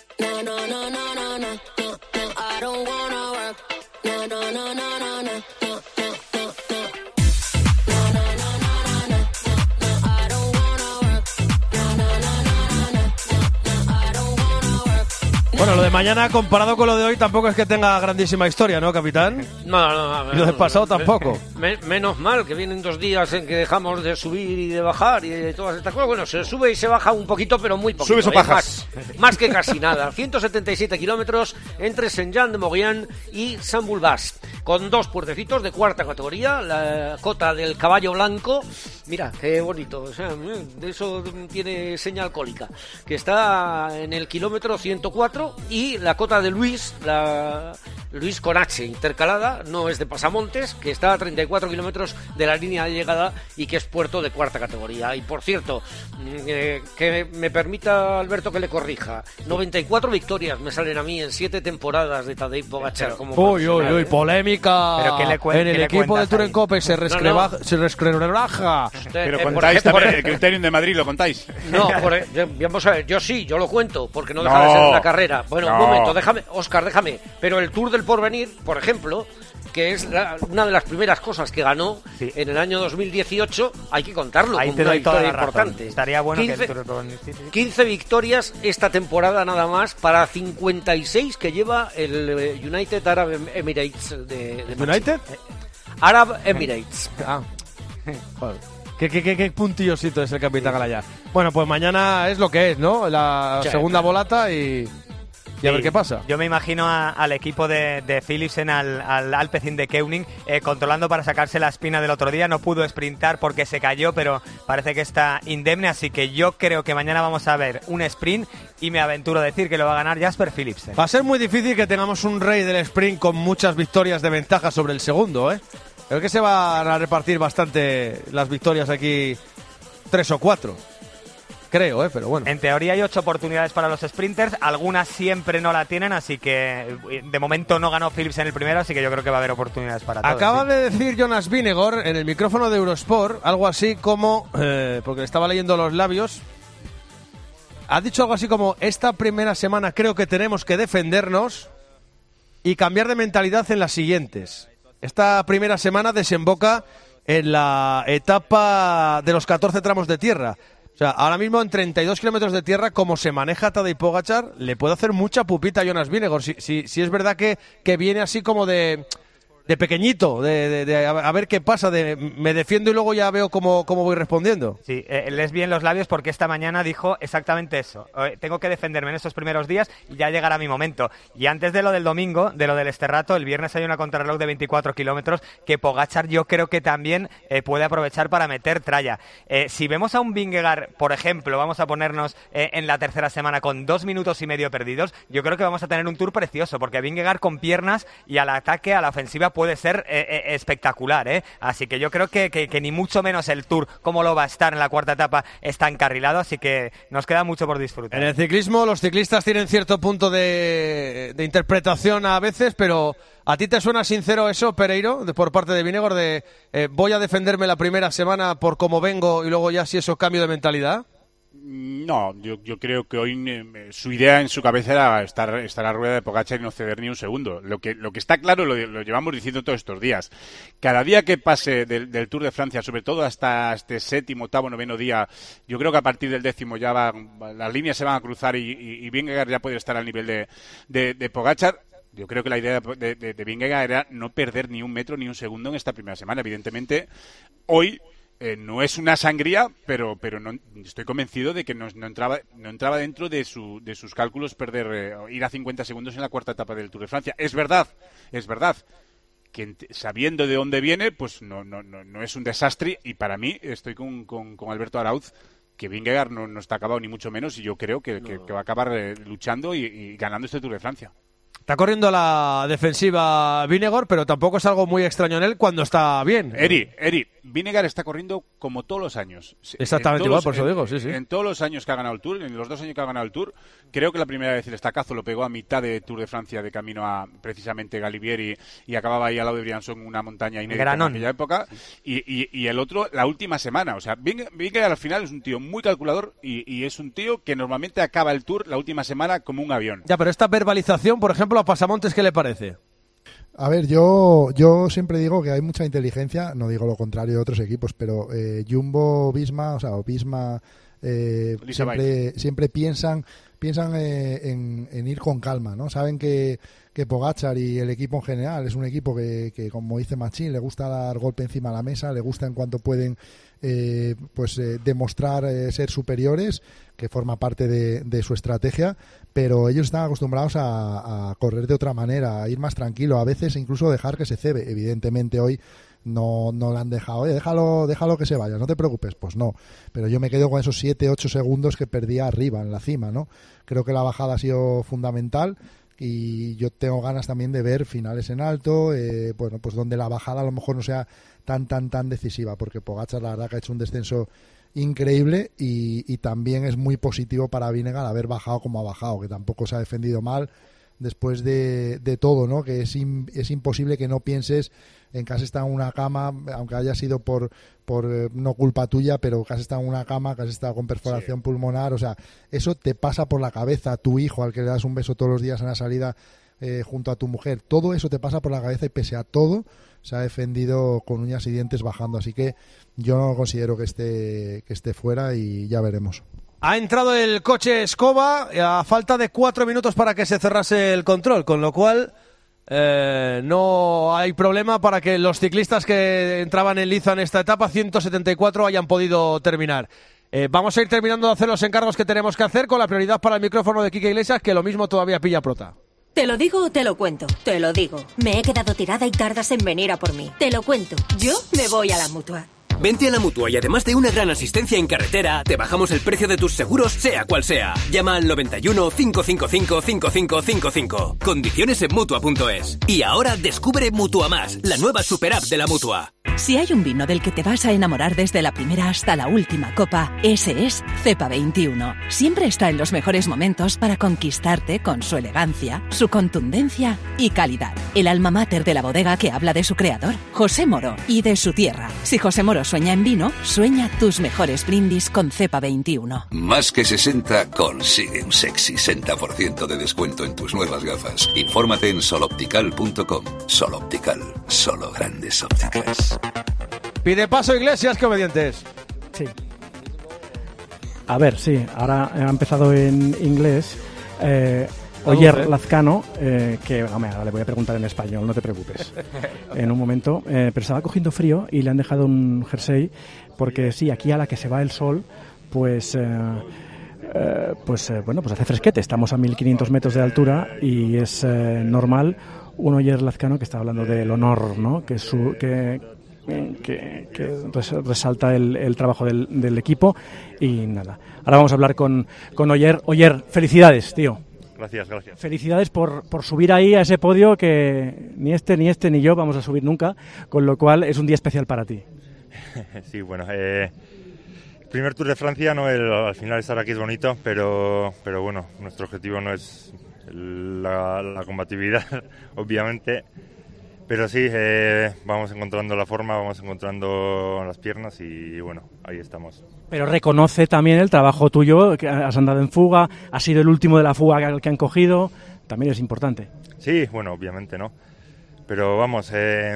Speaker 4: Bueno, lo de mañana comparado con lo de hoy tampoco es que tenga grandísima historia, ¿no, capitán?
Speaker 8: No.
Speaker 4: Y lo del pasado tampoco.
Speaker 8: Menos mal que vienen 2 días en que dejamos de subir y de bajar y de todas estas cosas. Bueno, se sube y se baja un poquito, pero muy poquito.
Speaker 6: Subes o bajas.
Speaker 8: Más que casi nada. 177 kilómetros entre Saint-Jean-de-Maurienne y Saint-Bulbas, con 2 puertecitos de cuarta categoría, la cota del Caballo Blanco. Mira, qué bonito. O sea, de eso tiene seña alcohólica. Que está en el kilómetro 104. Y la cota de Luis con H intercalada, no es de Pasamontes, que está a 34 kilómetros de la línea de llegada y que es puerto de cuarta categoría. Y por cierto, que me permita Alberto que le corrija, 94 victorias me salen a mí en 7 temporadas de Tadej Pogačar.
Speaker 4: Uy, polémica.
Speaker 9: Pero
Speaker 4: en el equipo de Tour en Cope se rescrebraja.
Speaker 6: Pero contáis también el Criterium de Madrid, ¿lo contáis?
Speaker 8: No, vamos a ver, yo lo cuento, porque no deja de ser una carrera. Bueno, un momento, déjame. Pero el Tour del Porvenir, por ejemplo, que es una de las primeras cosas que ganó en el año 2018, hay que contarlo.
Speaker 9: Ahí
Speaker 8: como
Speaker 9: te
Speaker 8: una
Speaker 9: doy toda
Speaker 8: victoria
Speaker 9: la razón.
Speaker 8: importante.
Speaker 9: Estaría bueno
Speaker 8: 15,
Speaker 9: que el Tour del Porvenir...
Speaker 8: 15 victorias esta temporada nada más para 56 que lleva el United Arab Emirates de
Speaker 4: ¿United?
Speaker 8: Arab Emirates.
Speaker 4: Joder. ¿Qué puntillosito es el capitán Galaya? Bueno, pues mañana es lo que es, ¿no? La segunda volata y a ver qué pasa.
Speaker 9: Yo me imagino al equipo de Philipsen, al Alpecin de Koenig, controlando para sacarse la espina del otro día. No pudo sprintar porque se cayó, pero parece que está indemne, así que yo creo que mañana vamos a ver un sprint y me aventuro a decir que lo va a ganar Jasper Philipsen.
Speaker 4: Va a ser muy difícil que tengamos un rey del sprint con muchas victorias de ventaja sobre el segundo, ¿eh? Creo que se van a repartir bastante las victorias aquí, 3 o 4. Creo, pero bueno.
Speaker 9: En teoría hay 8 oportunidades para los sprinters, algunas siempre no la tienen, así que de momento no ganó Phillips en el primero, así que yo creo que va a haber oportunidades para todos.
Speaker 4: Acaba de decir Jonas Vingegaard en el micrófono de Eurosport algo así como, porque le estaba leyendo los labios, ha dicho algo así como: esta primera semana creo que tenemos que defendernos y cambiar de mentalidad en las siguientes. Esta primera semana desemboca en la etapa de los 14 tramos de tierra. O sea, ahora mismo en 32 kilómetros de tierra, como se maneja Tadej Pogačar, le puede hacer mucha pupita a Jonas Vingegaard. Si es verdad que viene así como de pequeñito, de a ver qué pasa, de me defiendo y luego ya veo cómo voy respondiendo.
Speaker 9: Sí, lees bien los labios porque esta mañana dijo exactamente eso. Tengo que defenderme en estos primeros días y ya llegará mi momento. Y antes de lo del domingo, de lo del Esterrato, el viernes hay una contrarreloj de 24 kilómetros que Pogačar yo creo que también puede aprovechar para meter tralla. Si vemos a un Vingegaard, por ejemplo, vamos a ponernos en la tercera semana con 2 minutos y medio perdidos, yo creo que vamos a tener un Tour precioso, porque Vingegaard con piernas y al ataque, a la ofensiva, puede ser espectacular, así que yo creo que ni mucho menos el Tour, como lo va a estar en la cuarta etapa, está encarrilado, así que nos queda mucho por disfrutar.
Speaker 4: En el ciclismo los ciclistas tienen cierto punto de interpretación a veces, pero ¿a ti te suena sincero eso, Pereiro, por parte de Vingegaard, de voy a defenderme la primera semana por cómo vengo y luego ya si eso cambio de mentalidad?
Speaker 6: No, yo creo que hoy su idea en su cabeza era estar a la rueda de Pogačar y no ceder ni un segundo. Lo que está claro, lo llevamos diciendo todos estos días. Cada día que pase del Tour de Francia, sobre todo hasta este 7º, 8º, 9º día, yo creo que a partir del 10º ya las líneas se van a cruzar y Vingegaard ya puede estar al nivel de Pogačar. Yo creo que la idea de Vingegaard era no perder ni un metro ni un segundo en esta primera semana. Evidentemente, hoy no es una sangría, pero no, estoy convencido de que no entraba dentro de sus cálculos perder ir a 50 segundos en la cuarta etapa del Tour de Francia. Es verdad que sabiendo de dónde viene, pues no es un desastre, y para mí estoy con Alberto Arauz, que Vingegaard no está acabado ni mucho menos, y yo creo que va a acabar luchando y ganando este Tour de Francia.
Speaker 4: Está corriendo la defensiva Vingegaard, pero tampoco es algo muy extraño en él cuando está bien.
Speaker 6: Eri, Vingegaard está corriendo como todos los años.
Speaker 4: Exactamente igual, por eso digo, sí.
Speaker 6: En todos los años que ha ganado el Tour, en los 2 años que ha ganado el Tour, creo que la primera vez el estacazo lo pegó a mitad de Tour de Francia, de camino a precisamente Galibier, y acababa ahí al lado de Briançon, una montaña inédita en aquella época, y el otro la última semana. O sea, Vingegaard al final es un tío muy calculador y es un tío que normalmente acaba el Tour la última semana como un avión.
Speaker 4: Ya, pero esta verbalización, por ejemplo, a Pasamontes, ¿qué le parece?
Speaker 7: A ver, yo siempre digo que hay mucha inteligencia, no digo lo contrario de otros equipos, pero Jumbo-Visma, o Visma, siempre piensan en ir con calma, ¿no? Saben que Pogačar y el equipo en general es un equipo que como dice Machín, le gusta dar golpe encima de la mesa, le gusta en cuanto pueden demostrar ser superiores, que forma parte de su estrategia, pero ellos están acostumbrados a correr de otra manera, a ir más tranquilo, a veces incluso dejar que se cebe. Evidentemente hoy no le han dejado, déjalo que se vaya, no te preocupes, pues no, pero yo me quedo con esos 7-8 segundos que perdía arriba, en la cima, ¿no? Creo que la bajada ha sido fundamental, y yo tengo ganas también de ver finales en alto, pues donde la bajada a lo mejor no sea tan decisiva, porque Pogačar la verdad que ha hecho un descenso increíble, y también es muy positivo para Vingegaard haber bajado como ha bajado, que tampoco se ha defendido mal después de todo, ¿no? Que es imposible que no pienses en que has estado en una cama, aunque haya sido por no culpa tuya, pero que has estado en una cama, que has estado con perforación pulmonar, o sea, eso te pasa por la cabeza. A tu hijo, al que le das un beso todos los días en la salida junto a tu mujer, todo eso te pasa por la cabeza, y pese a todo se ha defendido con uñas y dientes bajando, así que yo no considero que esté fuera, y ya veremos.
Speaker 4: Ha entrado el coche Escoba a falta de 4 minutos para que se cerrase el control, con lo cual no hay problema para que los ciclistas que entraban en liza en esta etapa 174 hayan podido terminar. Vamos a ir terminando de hacer los encargos que tenemos que hacer, con la prioridad para el micrófono de Quique Iglesias, que lo mismo todavía pilla prota.
Speaker 12: ¿Te lo digo o te lo cuento? Te lo digo. Me he quedado tirada y tardas en venir a por mí. Te lo cuento. Yo me voy a la Mutua.
Speaker 17: Vente a la Mutua y además de una gran asistencia en carretera, te bajamos el precio de tus seguros sea cual sea. Llama al 91 555 5555. Condiciones en Mutua.es. Y ahora descubre Mutua Más, la nueva super app de la Mutua.
Speaker 18: Si hay un vino del que te vas a enamorar desde la primera hasta la última copa, ese es Cepa 21. Siempre está en los mejores momentos para conquistarte con su elegancia, su contundencia y calidad. El alma mater de la bodega que habla de su creador, José Moro, y de su tierra. Si José Moro sueña en vino, sueña tus mejores brindis con Cepa 21.
Speaker 19: Más que 60 consigue un sexy 60% de descuento en tus nuevas gafas. Infórmate en soloptical.com. Soloptical, solo grandes ópticas.
Speaker 4: Pide paso Iglesias, que obedientes.
Speaker 5: Sí. A ver, sí, ahora ha empezado en inglés. Oyer Lazcano, que ahora le voy a preguntar en español, no te preocupes. En un momento, pero estaba cogiendo frío y le han dejado un jersey, porque sí, aquí a la que se va el sol, pues hace fresquete. Estamos a 1500 metros de altura y es normal. Un Oyer Lazcano que está hablando del honor, ¿no? Que resalta el trabajo del equipo. Y nada, ahora vamos a hablar con Oyer. Oyer, felicidades, tío.
Speaker 20: Gracias.
Speaker 5: Felicidades por subir ahí a ese podio que ni este ni yo vamos a subir nunca, con lo cual es un día especial para ti.
Speaker 20: Sí, bueno, primer Tour de Francia, ¿no? Al final estar aquí es bonito, pero bueno, nuestro objetivo no es la combatividad, obviamente, pero sí, vamos encontrando la forma, vamos encontrando las piernas y bueno, ahí estamos.
Speaker 5: Pero reconoce también el trabajo tuyo, que has andado en fuga, has sido el último de la fuga que han cogido, también es importante.
Speaker 20: Sí, bueno, obviamente no, pero vamos,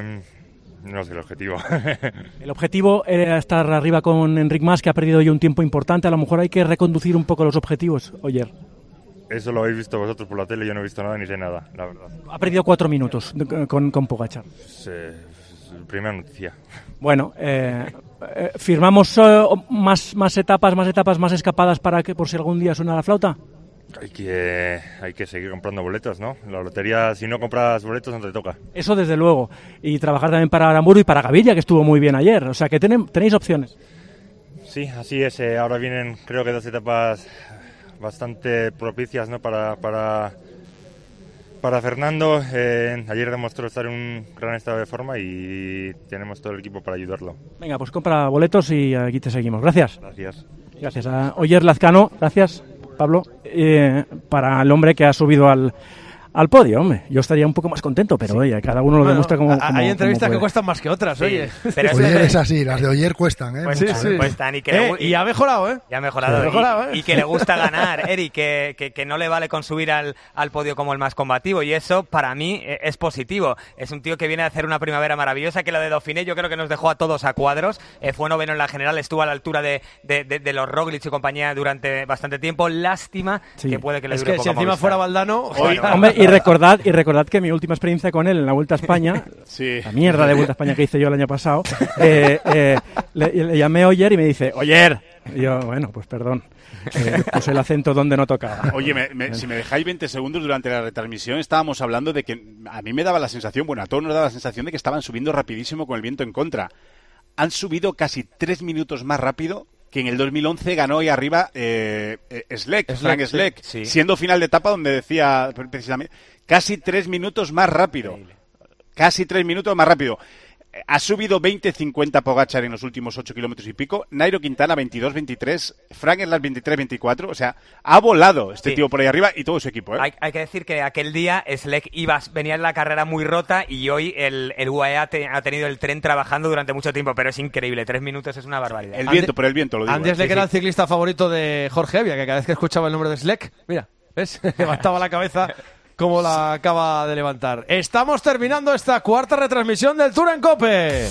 Speaker 20: no sé el objetivo.
Speaker 5: El objetivo era estar arriba con Enric Mas, que ha perdido ya un tiempo importante, a lo mejor hay que reconducir un poco los objetivos, Oyer.
Speaker 20: Eso lo habéis visto vosotros por la tele, yo no he visto nada ni sé nada, la verdad.
Speaker 5: Ha perdido 4 minutos con Pogačar.
Speaker 20: Primera noticia.
Speaker 5: Bueno, ¿firmamos más etapas, más escapadas para que por si algún día suena la flauta?
Speaker 20: Hay que seguir comprando boletos, ¿no? La lotería, si no compras boletos, no te toca.
Speaker 5: Eso desde luego. Y trabajar también para Aramburu y para Gaviria, que estuvo muy bien ayer. O sea que tenéis opciones.
Speaker 20: Sí, así es. Ahora vienen, creo que 2 etapas bastante propicias, ¿no? Para Fernando. Ayer demostró estar en un gran estado de forma y tenemos todo el equipo para ayudarlo.
Speaker 5: Venga, pues compra boletos y aquí te seguimos. Gracias.
Speaker 20: Gracias
Speaker 5: a Oyer Lazcano. Gracias, Pablo. Para el hombre que ha subido al podio, hombre. Yo estaría un poco más contento, pero oye, cada uno lo demuestra como
Speaker 4: hay entrevistas que cuestan más que otras, sí. Oye.
Speaker 7: Pero Oyer es así, las de Oyer cuestan, ¿eh?
Speaker 9: Cuestan
Speaker 4: y ha mejorado, ¿eh?
Speaker 9: Y ha mejorado. Y que le gusta ganar, Eric, que no le vale con subir al podio como el más combativo, y eso para mí es positivo. Es un tío que viene a hacer una primavera maravillosa, que lo de Dauphiné yo creo que nos dejó a todos a cuadros. Fue noveno en la general, estuvo a la altura de los Roglic y compañía durante bastante tiempo. Lástima que puede que le dure
Speaker 4: poco. Es que si encima fuera Valdano...
Speaker 5: Hombre, y recordad que mi última experiencia con él en la Vuelta a España, la mierda de Vuelta a España que hice yo el año pasado, le llamé a Oyer y me dice, Oyer. Y yo, bueno, pues perdón, puse el acento donde no tocaba.
Speaker 6: Oye, si me dejáis 20 segundos durante la retransmisión, estábamos hablando de que a mí me daba la sensación, bueno, a todos nos daba la sensación de que estaban subiendo rapidísimo con el viento en contra. Han subido casi 3 minutos más rápido que en el 2011 ganó ahí arriba Frank Schleck,
Speaker 9: sí.
Speaker 6: Siendo final de etapa donde decía precisamente casi 3 minutos más rápido. Casi 3 minutos más rápido. Ha subido 20-50 Pogačar en los últimos 8 kilómetros y pico. Nairo Quintana 22-23. Frank en las 23-24. O sea, ha volado este tío por ahí arriba y todo su equipo, ¿eh?
Speaker 9: Hay que decir que aquel día Schleck venía en la carrera muy rota y hoy el UAE ha tenido el tren trabajando durante mucho tiempo, pero es increíble. 3 minutos es una barbaridad.
Speaker 6: Por el viento lo digo.
Speaker 4: Antes Schleck era el ciclista favorito de Jorge Evia, que cada vez que escuchaba el nombre de Schleck, mira, ¿ves? Levantaba la cabeza como la acaba de levantar. Estamos terminando esta cuarta retransmisión del Tour en COPE.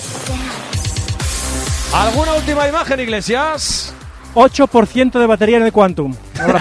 Speaker 4: ¿Alguna última imagen, Iglesias?
Speaker 5: 8% de batería en el Quantum.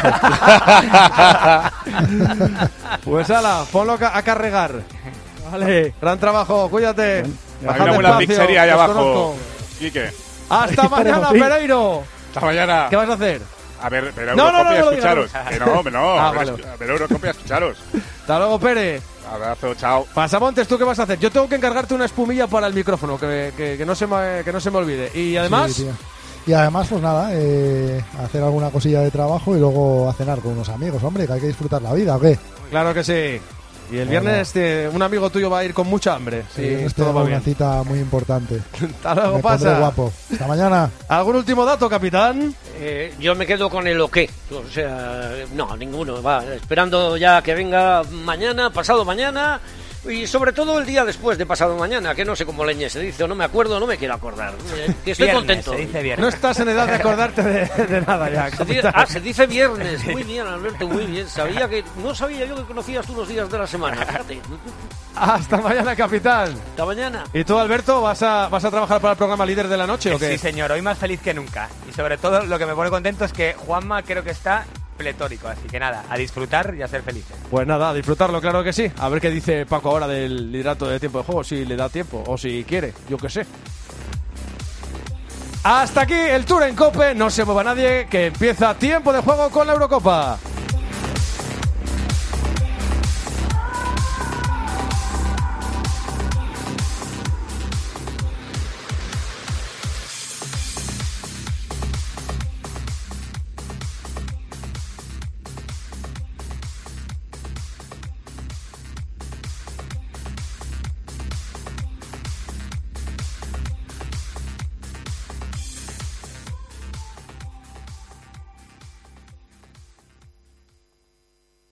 Speaker 4: Pues ala, ponlo a carregar.
Speaker 5: Vale.
Speaker 4: Gran trabajo, cuídate.
Speaker 6: Hay una buena pizzería ahí abajo. Quique.
Speaker 4: Hasta mañana, Pereiro.
Speaker 6: Hasta mañana.
Speaker 4: ¿Qué vas a hacer?
Speaker 6: A ver Eurocopia, escucharos.
Speaker 4: Vale.
Speaker 6: A ver Eurocopia, escucharos.
Speaker 4: Hasta luego, Pere.
Speaker 6: Abrazo, chao.
Speaker 4: Pasamontes, ¿tú qué vas a hacer? Yo tengo que encargarte una espumilla para el micrófono, que no se me olvide. Y además...
Speaker 7: Sí, y además, pues nada, hacer alguna cosilla de trabajo y luego a cenar con unos amigos, hombre, que hay que disfrutar la vida, ¿o qué?
Speaker 4: Claro que sí. Y el viernes un amigo tuyo va a ir con mucha hambre. Sí,
Speaker 7: todo va bien. Una cita muy importante.
Speaker 4: Hasta luego,
Speaker 7: me
Speaker 4: pasa.
Speaker 7: pondré guapo. Hasta mañana.
Speaker 4: ¿Algún último dato, capitán?
Speaker 8: Yo me quedo con el OK. O sea, no, ninguno. Va esperando ya que venga mañana, pasado mañana. Y sobre todo el día después de pasado mañana, que no sé cómo leñe se dice, o no me acuerdo, no me quiero acordar. Que estoy
Speaker 9: viernes,
Speaker 8: contento.
Speaker 9: Se dice viernes.
Speaker 4: No estás en edad de acordarte de nada ya.
Speaker 8: Se dice viernes. Muy bien, Alberto, muy bien. No sabía yo que conocías tú los días de la semana. Fíjate.
Speaker 4: Hasta mañana, capitán.
Speaker 8: Hasta mañana.
Speaker 4: ¿Y tú, Alberto, vas a trabajar para el programa Líder de la Noche o qué?
Speaker 9: Sí, señor, hoy más feliz que nunca. Y sobre todo lo que me pone contento es que Juanma creo que está pletórico, así que nada, a disfrutar y a ser felices.
Speaker 4: Pues nada, a disfrutarlo, claro que sí. A ver qué dice Paco ahora del liderato de tiempo de juego, si le da tiempo o si quiere, yo qué sé. Hasta aquí el Tour en COPE, no se mueva nadie, que empieza tiempo de juego con la Eurocopa.